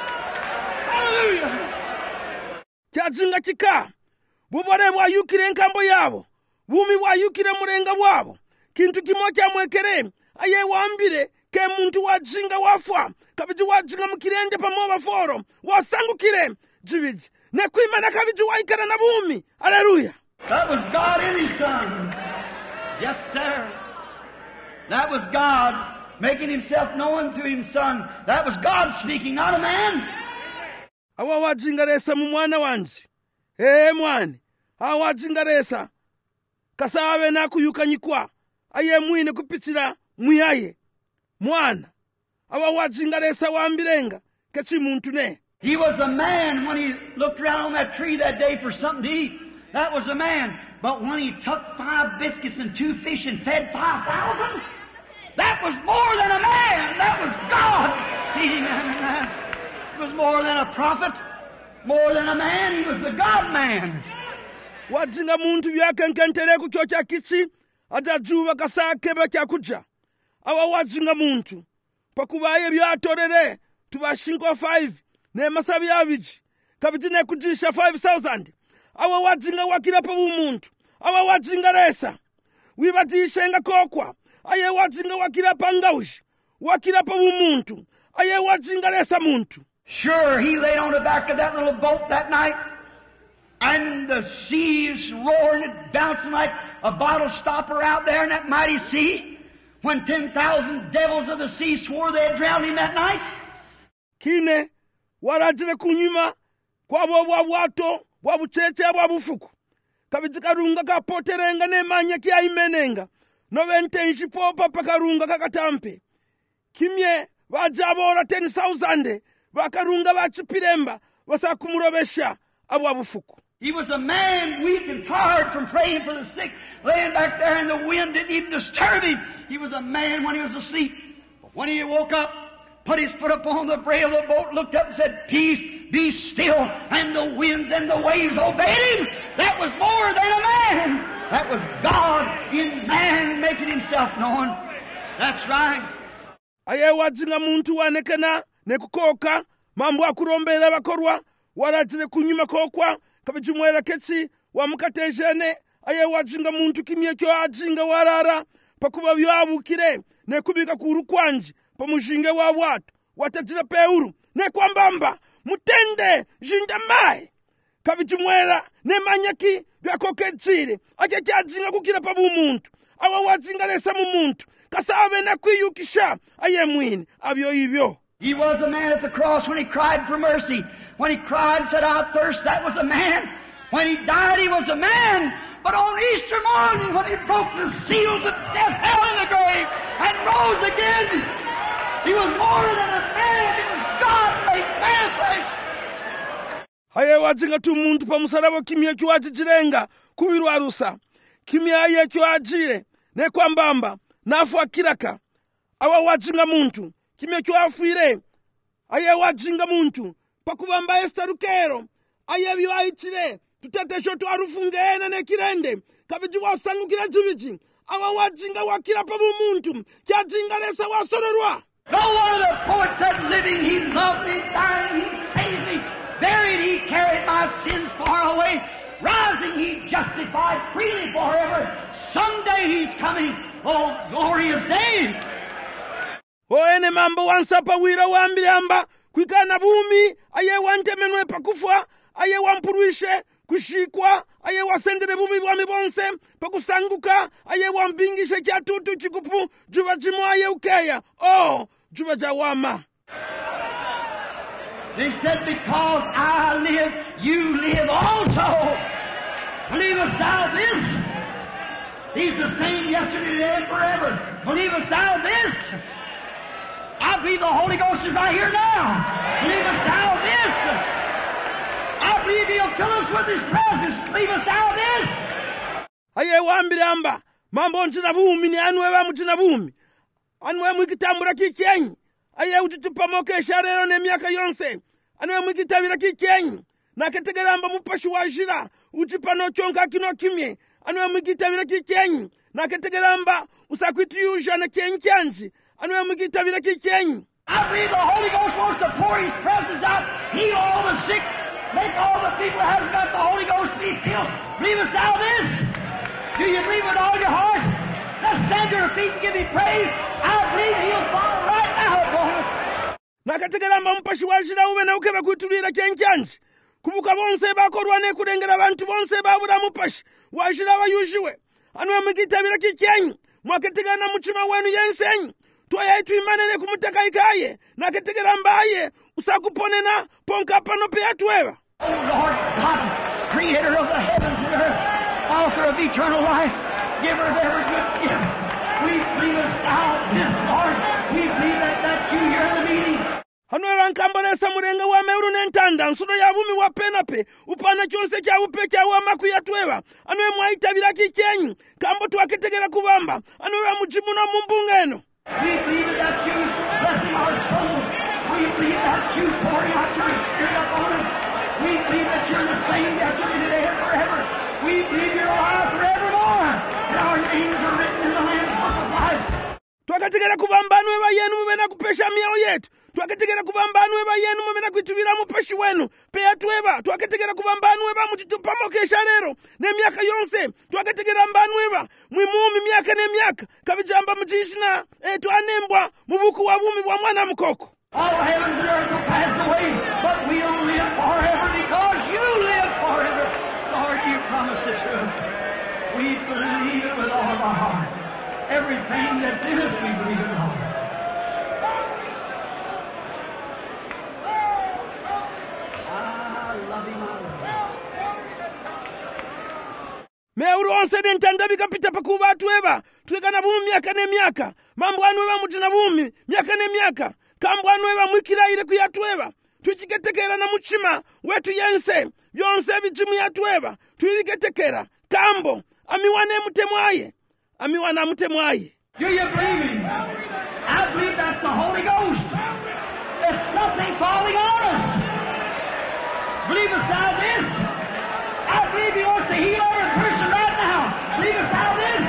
Hallelujah. Kyajinga kika. Bubore bwa yukire nkambo yabo. Bumi bwa yukire murenga bwabo. Kintu kimoja mwekere. Aye wambire ke muntu wajinga wafwa. Kabiji wajinga mukirende pamoba foro. Wasangukire. Jibiji. Nekwimana kabiji waikana na bumi. Hallelujah. That was God in His Son. Yes, sir. That was God making Himself known through His Son. That was God speaking, not a man. Awa wajingaresa mu mwana wanje. Eh mwani. Awa wajingaresa. Kasawe na kuyukanyikwa. Aye mwine kupitira muyaye. Mwana. Awa wajingaresa wambirenga. Kechi muntu ne. He was a man when he looked around on that tree that day for something to eat. That was a man. But when he took five biscuits and two fish and fed five thousand, that was more than a man. That was God feeding them and that. It was more than a prophet, more than a man. He was the God-man. Wajinga muntu byakenkentere ku kyo kya kichi ajajuba kasakebe kya kuja. Awa wajinga muntu pakubaye byatorere tubashinko five ne masabi abiji kabitine kujisha five thousand. Awa wajinga wakira pa umuntu. Awa wajinga resa. Wibatisha nga kokwa. Aye wajinga wakira pa ngaushi. Wakira pa umuntu. Aye wajinga resa muntu. Sure, he laid on the back of that little boat that night. And the seas roaring and bouncing like a bottle stopper out there in that mighty sea. when ten thousand devils of the sea swore they had drowned him that night? kine warajire kunyuma kwabo bwa bwato bwa bucheche bwa bufuku kabizikarunga kapoterenga nemanya kyaimenenga noventenshi popa pakarunga kakatampe kimye vajabora ten thousand vakarunga vachipiremba vasakumurobesha abwa bufuku. He was a man weak and tired from praying for the sick, laying back there and the wind didn't even disturb him. He was a man when he was asleep. But when he woke up, put his foot upon the brail of the boat, looked up and said, "Peace, be still," and the winds and the waves obeyed him. That was more than a man. That was God in man making himself known. That's right. Aye wajinga muntu wanekana nekukoka mambo akurombera bakorwa warajire kunyuma kokwa kabijumwera ketsi wamukatejene. Aye wajinga muntu kimye kyo ajinga warara pakuba byabukire nekubika kuru kwanji pamushinge wa watu watatira peuru nekwambamba mutende jindamaye kabijumwera nemanyaki byakoketsire aje cyajinga kukira pa bumuntu awa wajinga lesa mu muntu kasabe na kwiyukisha aye mwini abyo ibyo. He was a man at the cross when he cried for mercy. When he cried and said, "I thirst," that was a man. When he died, he was a man. But on Easter morning, when he broke the seals of death, hell, in the grave, and rose again, he was more than a man. It was God made manifest. Haye wajinga tu muntu pa musarabo kimye kyo ajijirenga kubirwa rusa kimye aye kyo ajire ne kwambamba nafu akiraka awa wajinga muntu kimye kyo afuire aye wajinga muntu pakubamba estarukero aye byo ayitire tutetesho to arufungene ne kirende kabiji wasangukira jibiji awa wajinga wakira pa muntu kyajinga lesa wasororwa. No one of the poets said, "Living he loved me, dying he saved me, buried he carried my sins far away, rising he justified freely forever. Someday he's coming, oh glorious day." Oene mambo wansapa wira wambiamba kwikana bumi aye wantemenwe pakufwa aye wampuruishe kushikwa aye wasendere bumi bwami bonse pakusanguka aye wambingishe kyatutu chikupu juba chimo aye ukeya oh juba jawama. They said, "Because I live, you live also. Believest thou this? He's the same yesterday, today, and forever. Believest thou this? I believe the Holy Ghost is right here now. Believest thou this? I believe He'll fill us with His presence. Believest thou this?" Aye wambiramba mambo nchina bumi ni anwe wa mchina bumi anwe mwikitambura kikenyi aye utitupamoke sharero ne miaka yonse anwe mwikitabira kikenyi naketegeramba mupashi wajira utipano chonka kino kimye anwe mwikitabira kikenyi naketegeramba usakwitiyusha na kenyi kyanji anwe mwikitabira kikenyi. I believe the Holy Ghost wants to pour His presence out, heal all the sick, make all the people that hasn't got the Holy Ghost be filled. Believest thou this? Do you believe with all your heart? Let's stand to your feet and give Him praise. I believe He'll fall right now upon us. Nakategeramba mupashi wajira ube na ukeba kuitulira kenyanji kubuka bonse bakorwane kurengera abantu bonse babura mupashi wajira bayujiwe anwe mugitabira kikenyi mwaketegana muchima wenu yensenyi twayaitwa imanene kumutaka ikaye naketegeramba aye usakuponena ponka pano pe atweba. Oh Lord God, creator of the heavens and earth, author of eternal life, giver of every good gift, we believe thou this, Lord. We believe that that's you here in the meeting. Hanwe wankambalesa murenga wa meuru nentanda nsuno ya bumi wa penape upana kyonse kya bupeke wa maku yatweba anwe mwaitabira kikenyi kambo twaketegera kubamba anwe wa mujimu na mumbungeno. We believe that you blessing our souls. We believe that you pouring out your Spirit upon us. We believe that you're the same yesterday, today, and forever. We believe you're alive forevermore. And our names are written in the Lamb's Book of Life. Twakategera kubamba anwe ba yenu mubena kupesha miao yetu. Twakategera kubamba anwe ba yenu mubena kwitubira mupeshi wenu. Pe atweba twakategera kubamba anwe ba mutitupamokesha lero ne myaka yonse. Twakategera mbanwe ba mwimumi myaka ne myaka kabijamba mujishina etu anembwa mubuku wa bumi bwa mwana mukoko. All heavens and earth will pass away, but we'll live forever because you live forever. Lord, you promised it to us. We believe it with all of our heart. everything that's in us, we believe it, Lord. I love him, I love him. meuru onse nentanda bikapita pakuba atweba twekana bumi myaka ne myaka mambo anweba mutina bumi myaka ne myaka kambo anweba mwikiraire kuyatweba tuchiketekera na muchima wetu yense byonse bijimu yatweba twibiketekera kambo amiwane mutemwaye amiwana mutemwaye. Do you believe me? I believe that's the Holy Ghost. It's something falling on us. Believe us now this. I believe he wants to heal every person right now. Believe us now this.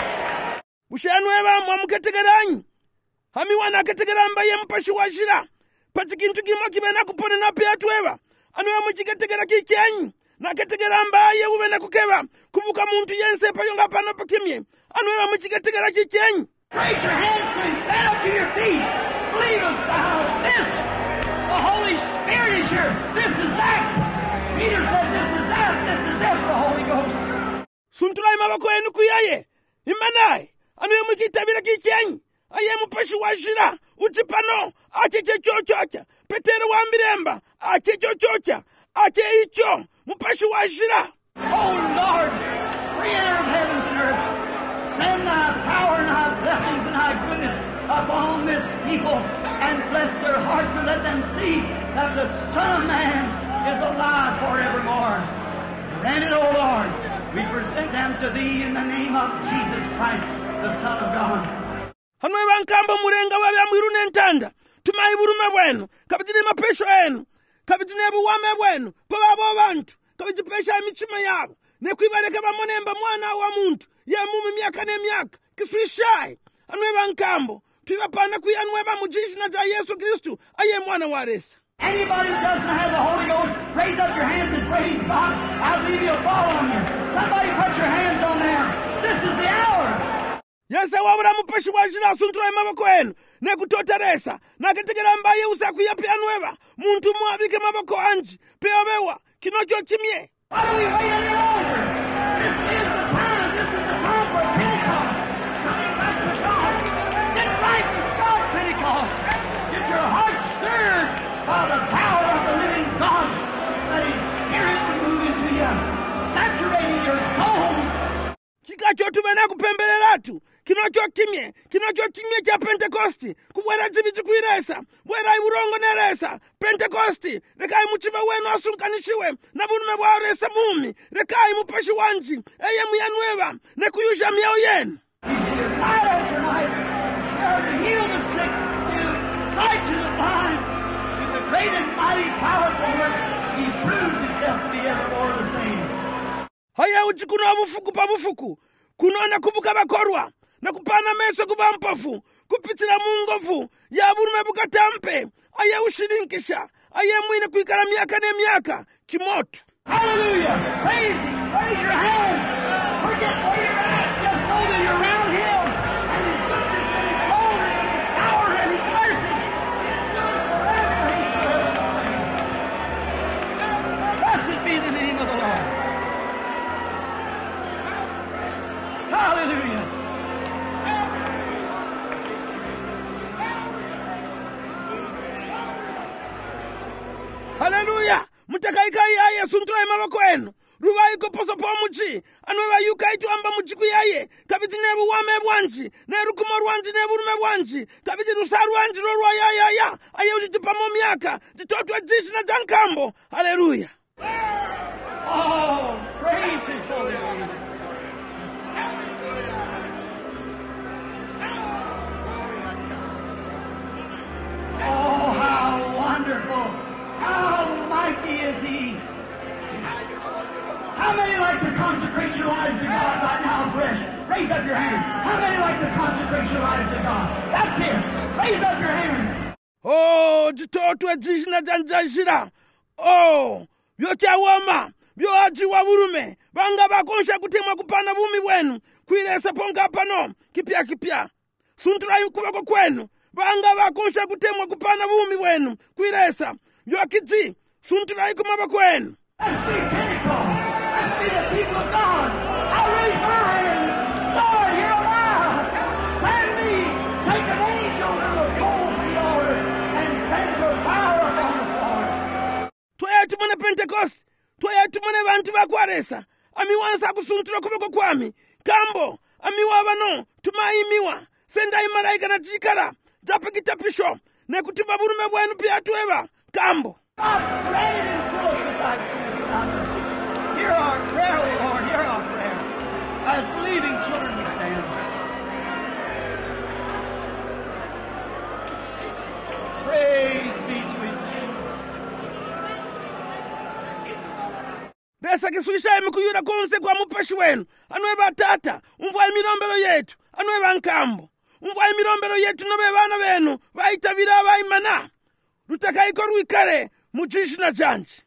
Bushanweba mwamuketegeranyi amiwana aketegera mbaye mpashi washira pachikintu kimo kibena kupone na pia tweba anwe muchiketegera kichenyi na ketegera mbaye ubena kukeba kuvuka muntu yense payonga pano pakimye anwe muchiketegera kichenyi. Raise your hands to him. Stand up to your feet. Believe us now. This, the Holy Spirit is here. This is that. Peter said this is that. This is that, the Holy Ghost. Suntulai mabako enu kuyaye imanai anwe mukitabira kichenyi aye mupashi washira uchipano ache chochocha Petero wambiremba ache chochocha ache icho mupashi washira. Oh Lord, creator of heavens and earth, send thy power and thy blessings and thy goodness upon this people and bless their hearts and let them see that the Son of Man is alive forevermore. Grant it, O Lord. We present them to thee in the name of Jesus Christ, the Son of God. Hanwe bankambo murenga wabya mwirune ntanda tumai burume bwenu kabitine mapesho enu kabitine buwame bwenu pababo bantu kabitipesha michima yabo ne kwibaleka bamonemba mwana wa muntu ye mumi myaka ne myaka kiswishai hanwe bankambo twibapana kuyanweba mujishi na ja Yesu Kristu aye mwana wa Resa. Anybody who doesn't have the Holy Ghost, raise up your hands and praise God. I believe he'll fall on you. Somebody put your hands on there. This is the hour. Yese wabura mupashi washira suntula mabako enu ne kutoteresa na ketegera mbaye usaku ya pianweba muntu mwabike mabako anji peobewa kinocho kimye. Why do we wait any longer? This is the time. This is the time for Pentecost. Coming back to God. Get right with God, Pentecost. Get your heart stirred by the power of the living God. Let His Spirit move into you, saturating your soul. Chikacho tubena kupembeleratu kinocho kimye kinocho kimye cha Pentecosti kubwera chibichi kuiresa bwera iburongo neresa Pentecosti rekai muchiba wenu asunkanishiwe na bunume bwa resa mumi rekai mupashi wanji eye muyanweba ne kuyusha miao yenu. Tonight, tonight, to heal the sick, to sight to the blind, with the great and mighty powerful work, He proves Himself to be evermore the same. Haya uchi kuno bufuku pa bufuku kunona kubuka bakorwa na kupana meso kuba mpafu kupitira mungofu ya burume bukatampe aya ushirinkisha aya mwine kuikara miaka ne miaka kimoto. Hallelujah! Praise Him! Raise your hands! Forget where you're at! Just know that you're around Him! And His goodness and His glory and His power and His mercy! Endures forever! He's forever the same. Blessed be the name of the Lord! Hallelujah! Hallelujah! Mutakaikai aye suntula mabako enu rubai ko poso po muchi anweba yukai tu amba muchi kuyaye kabiti nebu wame bwanji ne rukumo rwanji ne burume bwanji kabiti rusaru wanji ro rwa ya ya ya aye utipamo miaka titotwa jishi na jankambo. Hallelujah! Oh, praise His holy name! Oh, how wonderful! How mighty is He! How many like to consecrate your lives to God right now, fresh? Raise up your hand. How many like to consecrate your lives to God? That's it. Raise up your hand. Oh, titotwa jishi na janjashira. Oh, vyocha woma vyo aji wa burume banga bakonsha kutemwa kupana bumi wenu kuilesa ponga pano kipya kipya suntula yukubako kwenu banga bakonsha kutemwa kupana bumi wenu kuilesa vyo kiti suntula yikumaba kwenu. Let's be Pentecost. Let's be the people of God. I raise my hand. Lord, you're alive. Pentecost twayatumane bantu bakwaresa amiwansa kusuntula kuboko kwami kambo amiwa bano tumayimiwa sendai malaika na jikala japekitapisho ne kutiba burume bwenu pia tweba kambo. Hear our prayer, O Lord, hear our prayer. As believing children we stand. Praise be to His name. Desa kisuisha mikuyura konse kwa mupeshi wenu anweba tata umvwa imirombero yetu anweba nkambo umvwa imirombero yetu nobe bana benu baitabira baimana rutakaiko rwikare mujishi na janji.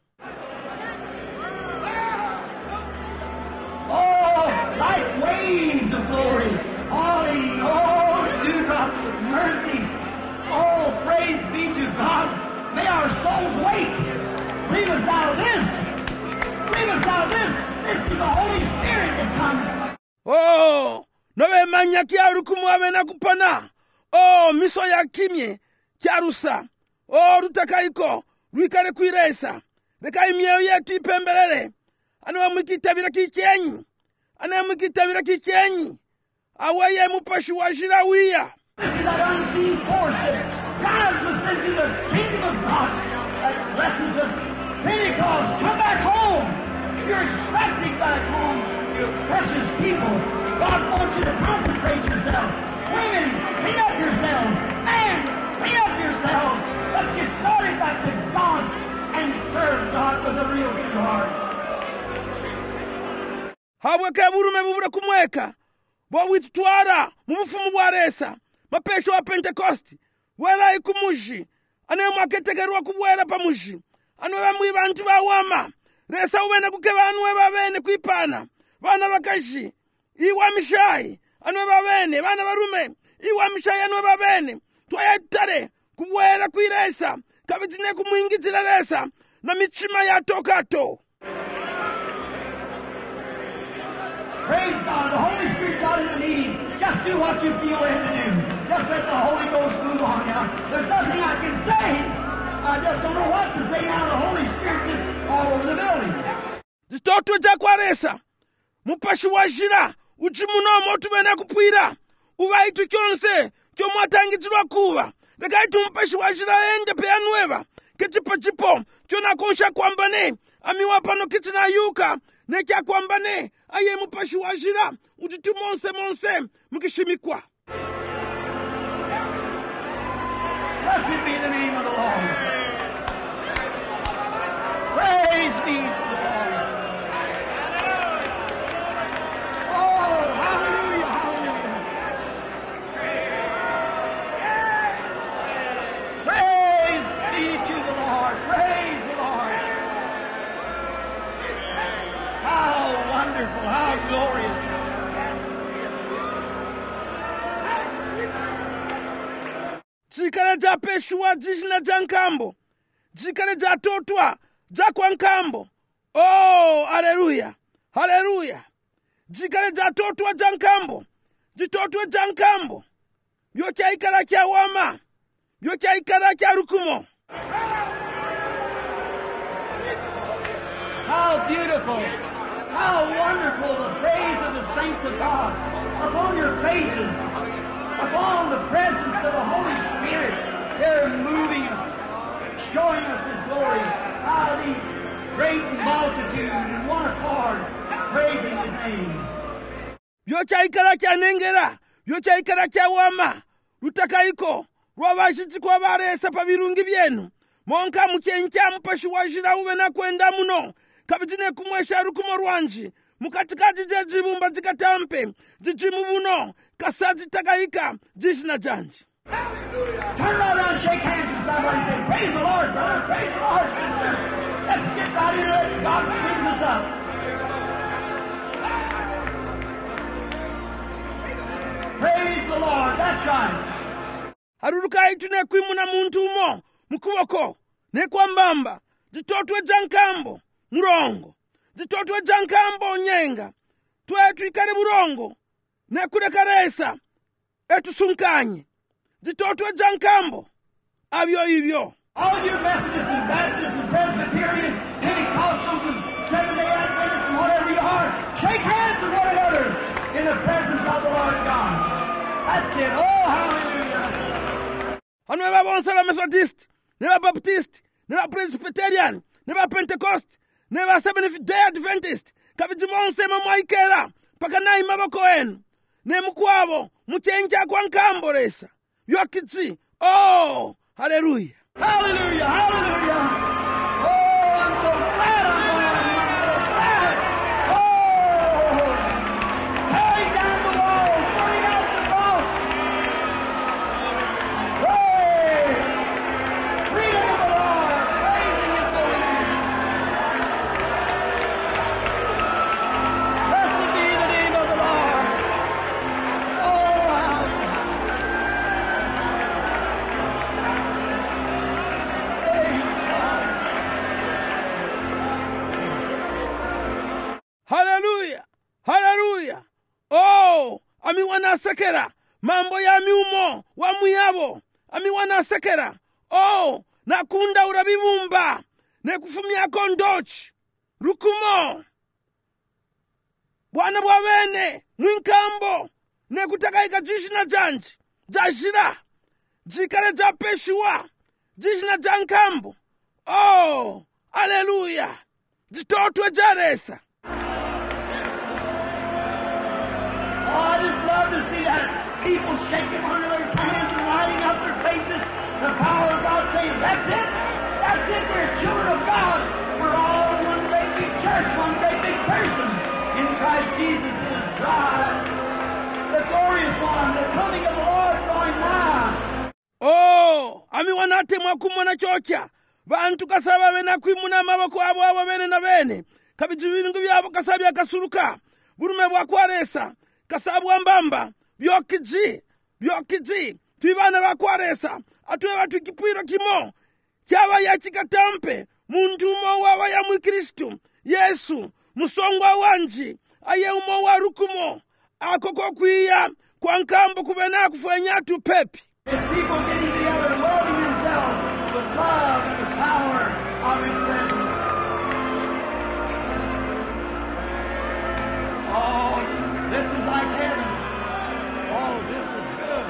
Oh, like waves of glory, falling, oh, dewdrops of mercy. Oh, praise be to God. May our souls wake. Leave us out of this. Leave us out of this. This is the Holy Spirit that comes. Oh, nobe manya kia rukumwawe na kupana. Oh, miso ya kimye kia rusa. Oh, rutakaiko rwikare kuiresa. Dekai mieo yetu ipembelele. Ano mkitabira kichenyi. Ano mkitabira kichenyi. Awaye mupashi wa Shirawiya. This is that unseen force that drives us into the kingdom of God. That blesses us. Pentecost, come back home. You're expecting back home, you precious people. God wants you to consecrate yourself. Women, clean up yourselves. Men, clean up yourselves. Let's get started back to God and serve God with a real good heart. Habweke burume bubura kumweka bo witutwara mu bufumu bwa resa mapesho wa Pentecost wera ikumuji ane mwaketegerwa kubwera pamuji anwe mwi bantu bawama resa ubene kukebanwe babene kwipana bana bakashi iwa mishai anwe babene bana barume iwa mishai anwe babene twayatare kubwera kwiresa kabitine kumwingizira resa na michima ya tokato. Praise God. The Holy Spirit's not in the meeting. Just do what you feel led to do. Just let the Holy Ghost move on now. There's nothing I can say. I just don't know what to say now. The Holy Spirit's just all over the building. Zitotwe jakwaresa. Mupashi washira. Uchimuno motu bena kupwira. Ubaitu kyonse. Kyo mwatangizirwa kuwa. Lekaitu mupashi washira ende peanueva. Kechipa chipo. Kyo nakonsha kwambane. Amiwapano kichina yuka. Nekia kwambane. Aye mupashi washira. Ujitu monse monse. Mukishimikwa. Blessed be the name of the Lord. Praise be to the Lord. Oh, hallelujah, hallelujah. Praise be to the Lord. Praise the Lord. How wonderful, how glorious. Chikale ja peshua jishina jankambo. Chikale ja totwa jakwa nkambo. Oh, haleluya. Haleluya. Chikale ja totwa jankambo. Jitotwe jankambo. Yocha ikara kya wama. Yocha ikara kya rukumo. How beautiful, how wonderful the praise of the saints of God upon your faces, upon the presence of the Holy Spirit. They're moving us, showing us His glory. How these great multitudes in one accord praising His name. Yocha ikara kya nengera. Yocha ikara kya wama. Rutakaiko. Rwabashitsi kwa baresa pa birungi byenu. Monka mchencha mpashi washira uwe na kwenda muno. Kabitine kumwesha rukumo rwanji. Mukatikati je jibumba jikatampe. Jijimu buno. Kasaji tagaika. Jishina janji. Turn around and shake hands with somebody and say, praise the Lord, brother. Praise the Lord, sister. Let's get right into it. God brings us up. Praise the Lord. That's right. Haruruka itu ne kwimuna muntu umo. Mukuboko. Ne kwa mbamba. Jitotwe jankambo. Murongo. Jitotwe jankambo nyenga. Twetu ikare murongo. Ne kurekaresa. Etu sunkanye. Jitotwe jankambo. Abyo ibyo. All you Methodists and Baptists and Presbyterians, Pentecostals and Seventh-day Adventists and whatever you are, shake hands with one another in the presence of the Lord God. That's it. Oh, hallelujah. Hano eba bonse ba Methodist, ne ba Baptist, ne ba Presbyterian, ne ba Pentecost, ne ba Seventh-day Adventist, kabiji bonse mamwaikera, paka nayi maboko enu, ne mukwabo, muchenja kwa nkambo resa. Yokichi, oh, hallelujah. Hallelujah, hallelujah. Oh, I'm so glad I'm glad. I'm so glad. Oh, tearing down the walls, putting out the cross. Hey, freedom of the Lord, praising His holy name. Blessed be the name of the Lord. Oh, how Hallelujah! Hallelujah! Oh, ami wanasekera mambo ya miumo wa muyabo ami wanasekera. Oh, nakunda urabibumba ne kufumia kondochi rukumo bwana bwa bene mwinkambo ne kutakaika jishina janji jashira jikare ja peshuwa jishina jankambo. Oh, hallelujah! Jitotwe jaresa. Oh, I just love to see that. People shaking under their hands and lighting up their faces. The power of God saying, that's it. That's it. We're children of God. We're all one great big church, one great big person in Christ Jesus and His bride. The glorious one, the coming of the Lord drawing nigh. Oh, ami wanate mwakumona chocha. Bantu kasaba bena kwimuna maboko abo abo bene na bene. Kabiji bintu byabo kasabya kasuruka. Burume bwa kwaresa. Kasabu ambamba, byokiji, byokiji, tuibana bakwaresa, atuwe watu kipwiro kimo, chaba ya chikatampe, muntu umo wawa ya mwikristu, Yesu, musongwa wanji, aye umo wa rukumo, akoko kuia, kwa nkambo kubena kufanya tu pepi. His people getting together, loving themselves with love and the power of His presence. Oh, this is like heaven. Oh, this is good.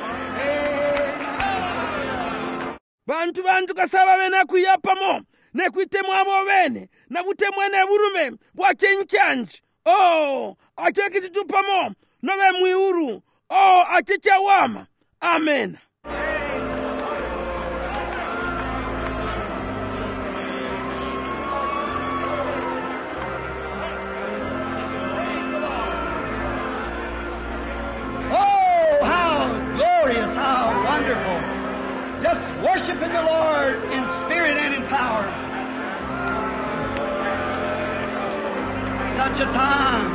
Amen. Bantu bantu kasaba bena kuyapamo, ne kuitemu abo bene, na kutemwe ne burume, bwa chenchanji. Oh, acheki tupamo, nowe mwiuru. Oh, achecha wama. Amen. How wonderful. Just worshiping the Lord in spirit and in power. Such a time.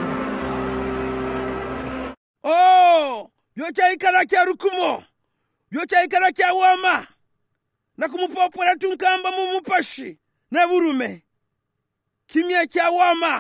Oh, yocha ikara kya rukumo. Yocha ikara kya wama. Na kumupopora tunkamba mumupashi. Na burume. Kimya kya wama.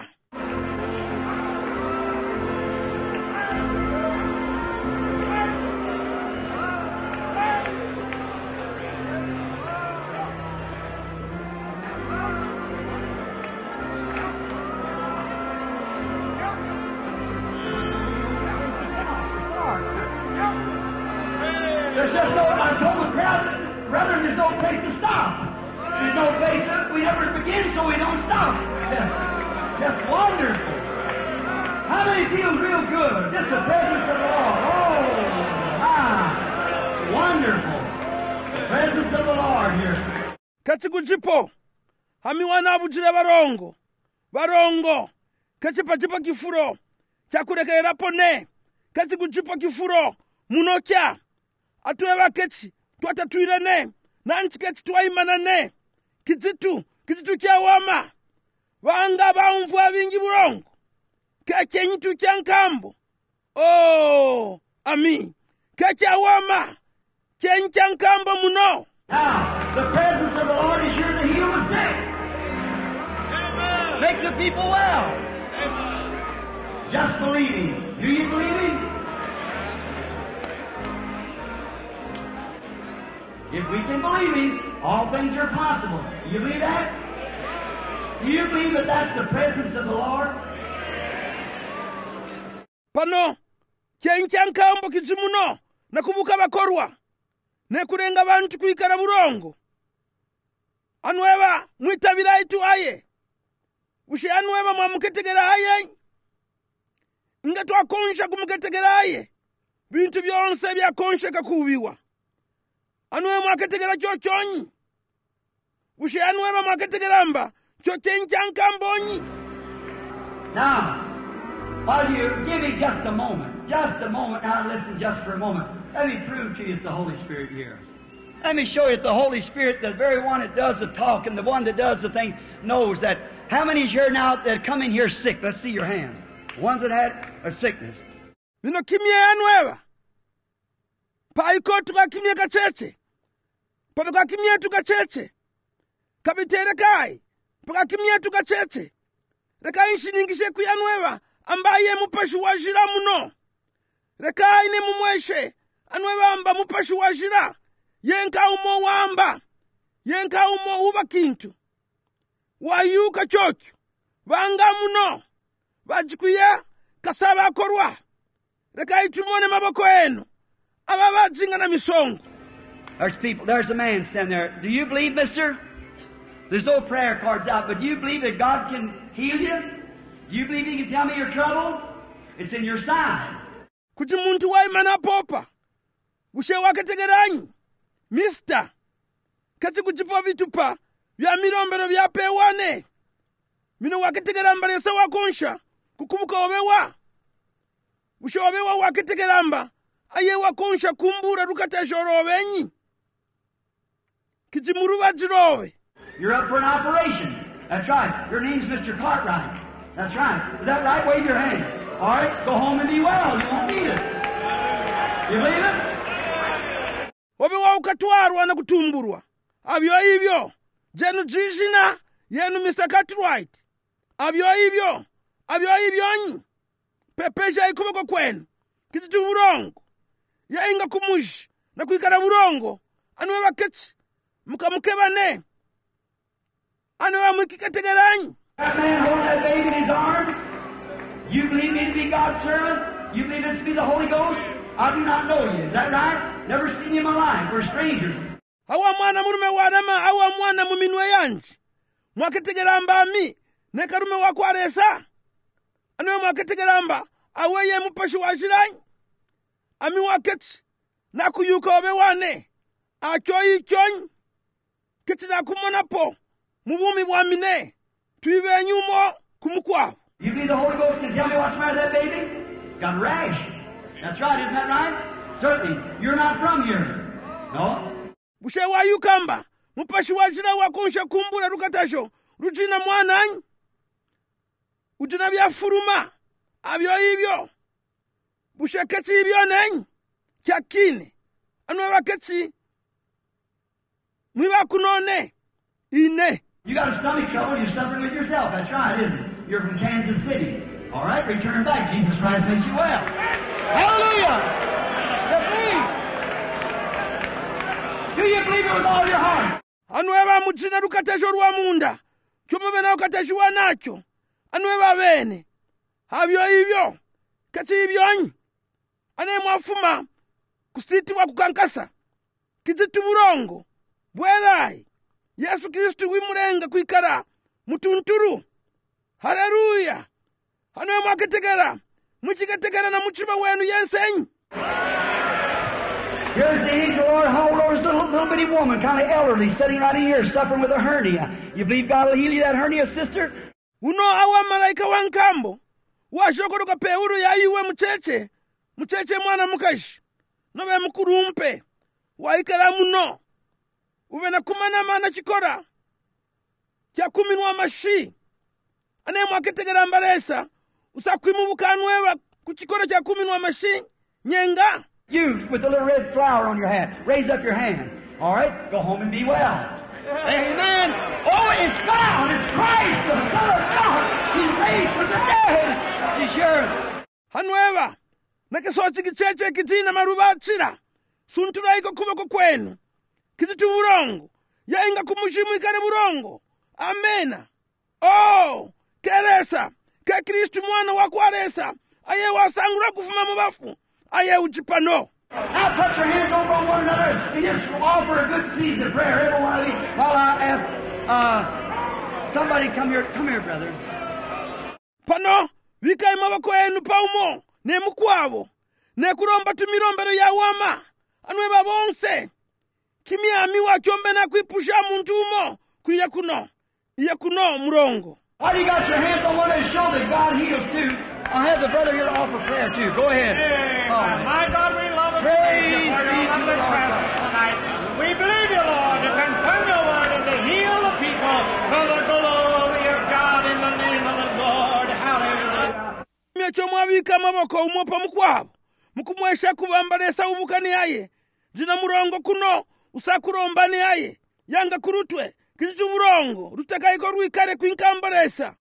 There's just no, I told the crowd, brethren, there's no place to stop. There's no place that we ever begin, so we don't stop. Just wonderful. How many feel real good? Just the presence of the Lord. Oh, my. It's wonderful. The presence of the Lord here. Katikujipo. Hami wanabujire barongo. Barongo. Kachipachipa kifuro. Chakureka pone. Katikujipo kifuro. Munokya. Atuwe bakechi, tuwata tuirene, nanchi kechi tuwaimanane, kijitu, kijitu kia wama, wanga baumvua vingi burongo, keche nyitu kia nkambo. Oh, ami, keche wama, chen kia nkambo muno. Now, the presence of the Lord is here to heal the sick. Amen. Make the people well. Amen. Just believing. Do you believe Him? If we can believe Him, all things are possible. Do you believe that? Do you believe that that's the presence of the Lord? Pano, chenchankamba kizimuno, na kuvuka bakorwa, ne kurenga bantu kuikara burongo. Anweba, mwitabira itu aye. Ushe anweba mwamuketegera aye. Nga twakonsha kumuketegera aye. Bintu byonse byakonsha kakubiwa. Anweba mwaketegera chochonyi. Ushe anweba mwaketegera mba, chochenchankambonyi. Now, while you give me just a moment, just a moment, now listen just for a moment. Let me prove to you it's the Holy Spirit here. Let me show you that the Holy Spirit, the very one that does the talk and the one that does the thing, knows that. How many's here now that come in here sick? Let's see your hands. The ones that had a sickness. Mino kimye anueva. Pa iko tuka kimye kacheche. Pa tuka kimye tuka cheche. Kabitere kai. Pa kimye tuka cheche. Reka inshi ningishe kuyanueva. Ambaye mupashu wajira muno. Reka ine mumweshe. Anueva amba mupashu wajira. Yenka umo wamba. Yenka umo uba kintu. Wayuka chocho. Vanga muno. Vajikuya kasaba korwa. Reka itumone maboko enu. Aba vajinga na misongo. There's people, there's a man standing there. Do you believe, mister? There's no prayer cards out, but do you believe that God can heal you? Do you believe He can tell me your trouble? It's in your side. Kuti muntu wa imana popa. Ushe wakategeranyi. Mister. Kati kuchipa vitupa. Vya mirombero vya pewane. Mino wakategeramba lesa wakonsha. Kukumuka wabewa. Ushe wabewa wakategeramba. Aye wakonsha kumbura rukata shoro wenyi. Kijimuru wajirowe. You're up for an operation. That's right. Your name's Mister Cartwright. That's right. Is that right? Wave your hand. All right. Go home and be well. You won't need it. You believe it? Wabewa ukatwarwa na kutumburwa. Avyo hivyo. Jenu jishina. Yenu Mister Cartwright. Avyo hivyo. Avyo hivyo nyi. Pepesha ikubeko kwenu. Kititu burongo. Ya inga kumushi. Na kuikara burongo. Anuwe wakechi. Muka mukeba ne. Anuwe mwikikategeranyi. That man holding that baby in his arms. You believe me to be God's servant? You believe this to be the Holy Ghost? I do not know you. Is that right? Never seen you in my life. We're strangers. Hawa mwana murume wanama. Hawa mwana muminwe yanji. Mwakategeramba ami. Nekarume wakwaresa. Anuwe mwakategeramba. Aweye mupashi wajiranyi. Ami wakechi. Nakuyuka obewane. Achoyi chonyi. Keti na kumona po. Mubumi wamine. Tuive nyumo kumukwa. You believe the Holy Ghost can tell me what's the matter with that baby? Got a rash. That's right, isn't that right? Certainly. You're not from here. No? Bushe wa yukamba. Mupashi wajira wakonsha kumbura rukatasho. Rujina mwananyi. Ujina vya furuma. Avyo hivyo. Bushe keti hivyo nenyi. Chakine. Anwe waketi. Mwiwa kunone. Ine. You got a stomach trouble, you're suffering with yourself. That's right, isn't it? You're from Kansas City. All right, return back. Jesus Christ makes you well. Hallelujah! You believe? Do you believe it with all your heart? Anueva muchina rukatasho ruwa munda. Chomo bena ukatashuwa nacho. Anueva bene. Havyo hivyo. Kati hivyo nyi. Ane mwafuma. Kusiti wa kukankasa. Kizitu burongo. Bwerai. Yesu Kristu wimurenga kuikara. Mutunturu. Haleluya. Hano mwakategera. Muchikategera na muchiba wenu yensenyi. Here's the angel of the Lord hold over this little, little bitty woman, kind of elderly, sitting right in here, suffering with a hernia. You believe God will heal you that hernia, sister? Uno awa malaika wankambo. Washokoroka peuru ya iwe mcheche. Mcheche mwana mukashi. Nowe mkurumpe. Waikara muno. Uwe na kumana mana chikora. Kia kuminwa mashi. Ane mwaketegera mbalesa. Usakwimu bukanwewa kuchikora kia kuminwa mashi. Nyenga. You, with the little red flower on your hat, raise up your hand. All right? Go home and be well. Amen. Oh, it's found. It's Christ, the Son of God. He's raised from the dead. He's sure. Hanwewa. Nakesochi kicheche kitina marubachira. Suntura iko kuboko kwenu. Kizitu urongo. yainga kumushimwikale burongo. Amena. Oh, keresa ke Kristu mwana wakwalesa aye wasangula kufuma mu bafu aye uchipano. Now put your hands over on one another and just offer a good season of prayer every one of these while I ask uh, somebody come here. Come here, brother. Pano vikaye maboko enu paumo ne mukwabo ne kulomba tumirombero ya wama anwe babonse kimyami wachombe na kwipusha muntu umo kuya kuno iya kuno murongo. Why do you got your hands on one and show that God heals too? I'll have the brother here to offer prayer too. Go ahead. Amen. Oh, My God, we love us. Praise for be your to the lovely Lord. presence tonight. We believe you, Lord, to confirm your word and to heal the people for the glory of God in the name of the Lord. Hallelujah. Myecho mwabika maboko umopa mukwabo mukumwesha kubambalesa ubukani yaye jina murongo kuno usakurombani yaye yanga kurutwe kijitu murongo rutakaiko rwikare kwinkambalesa.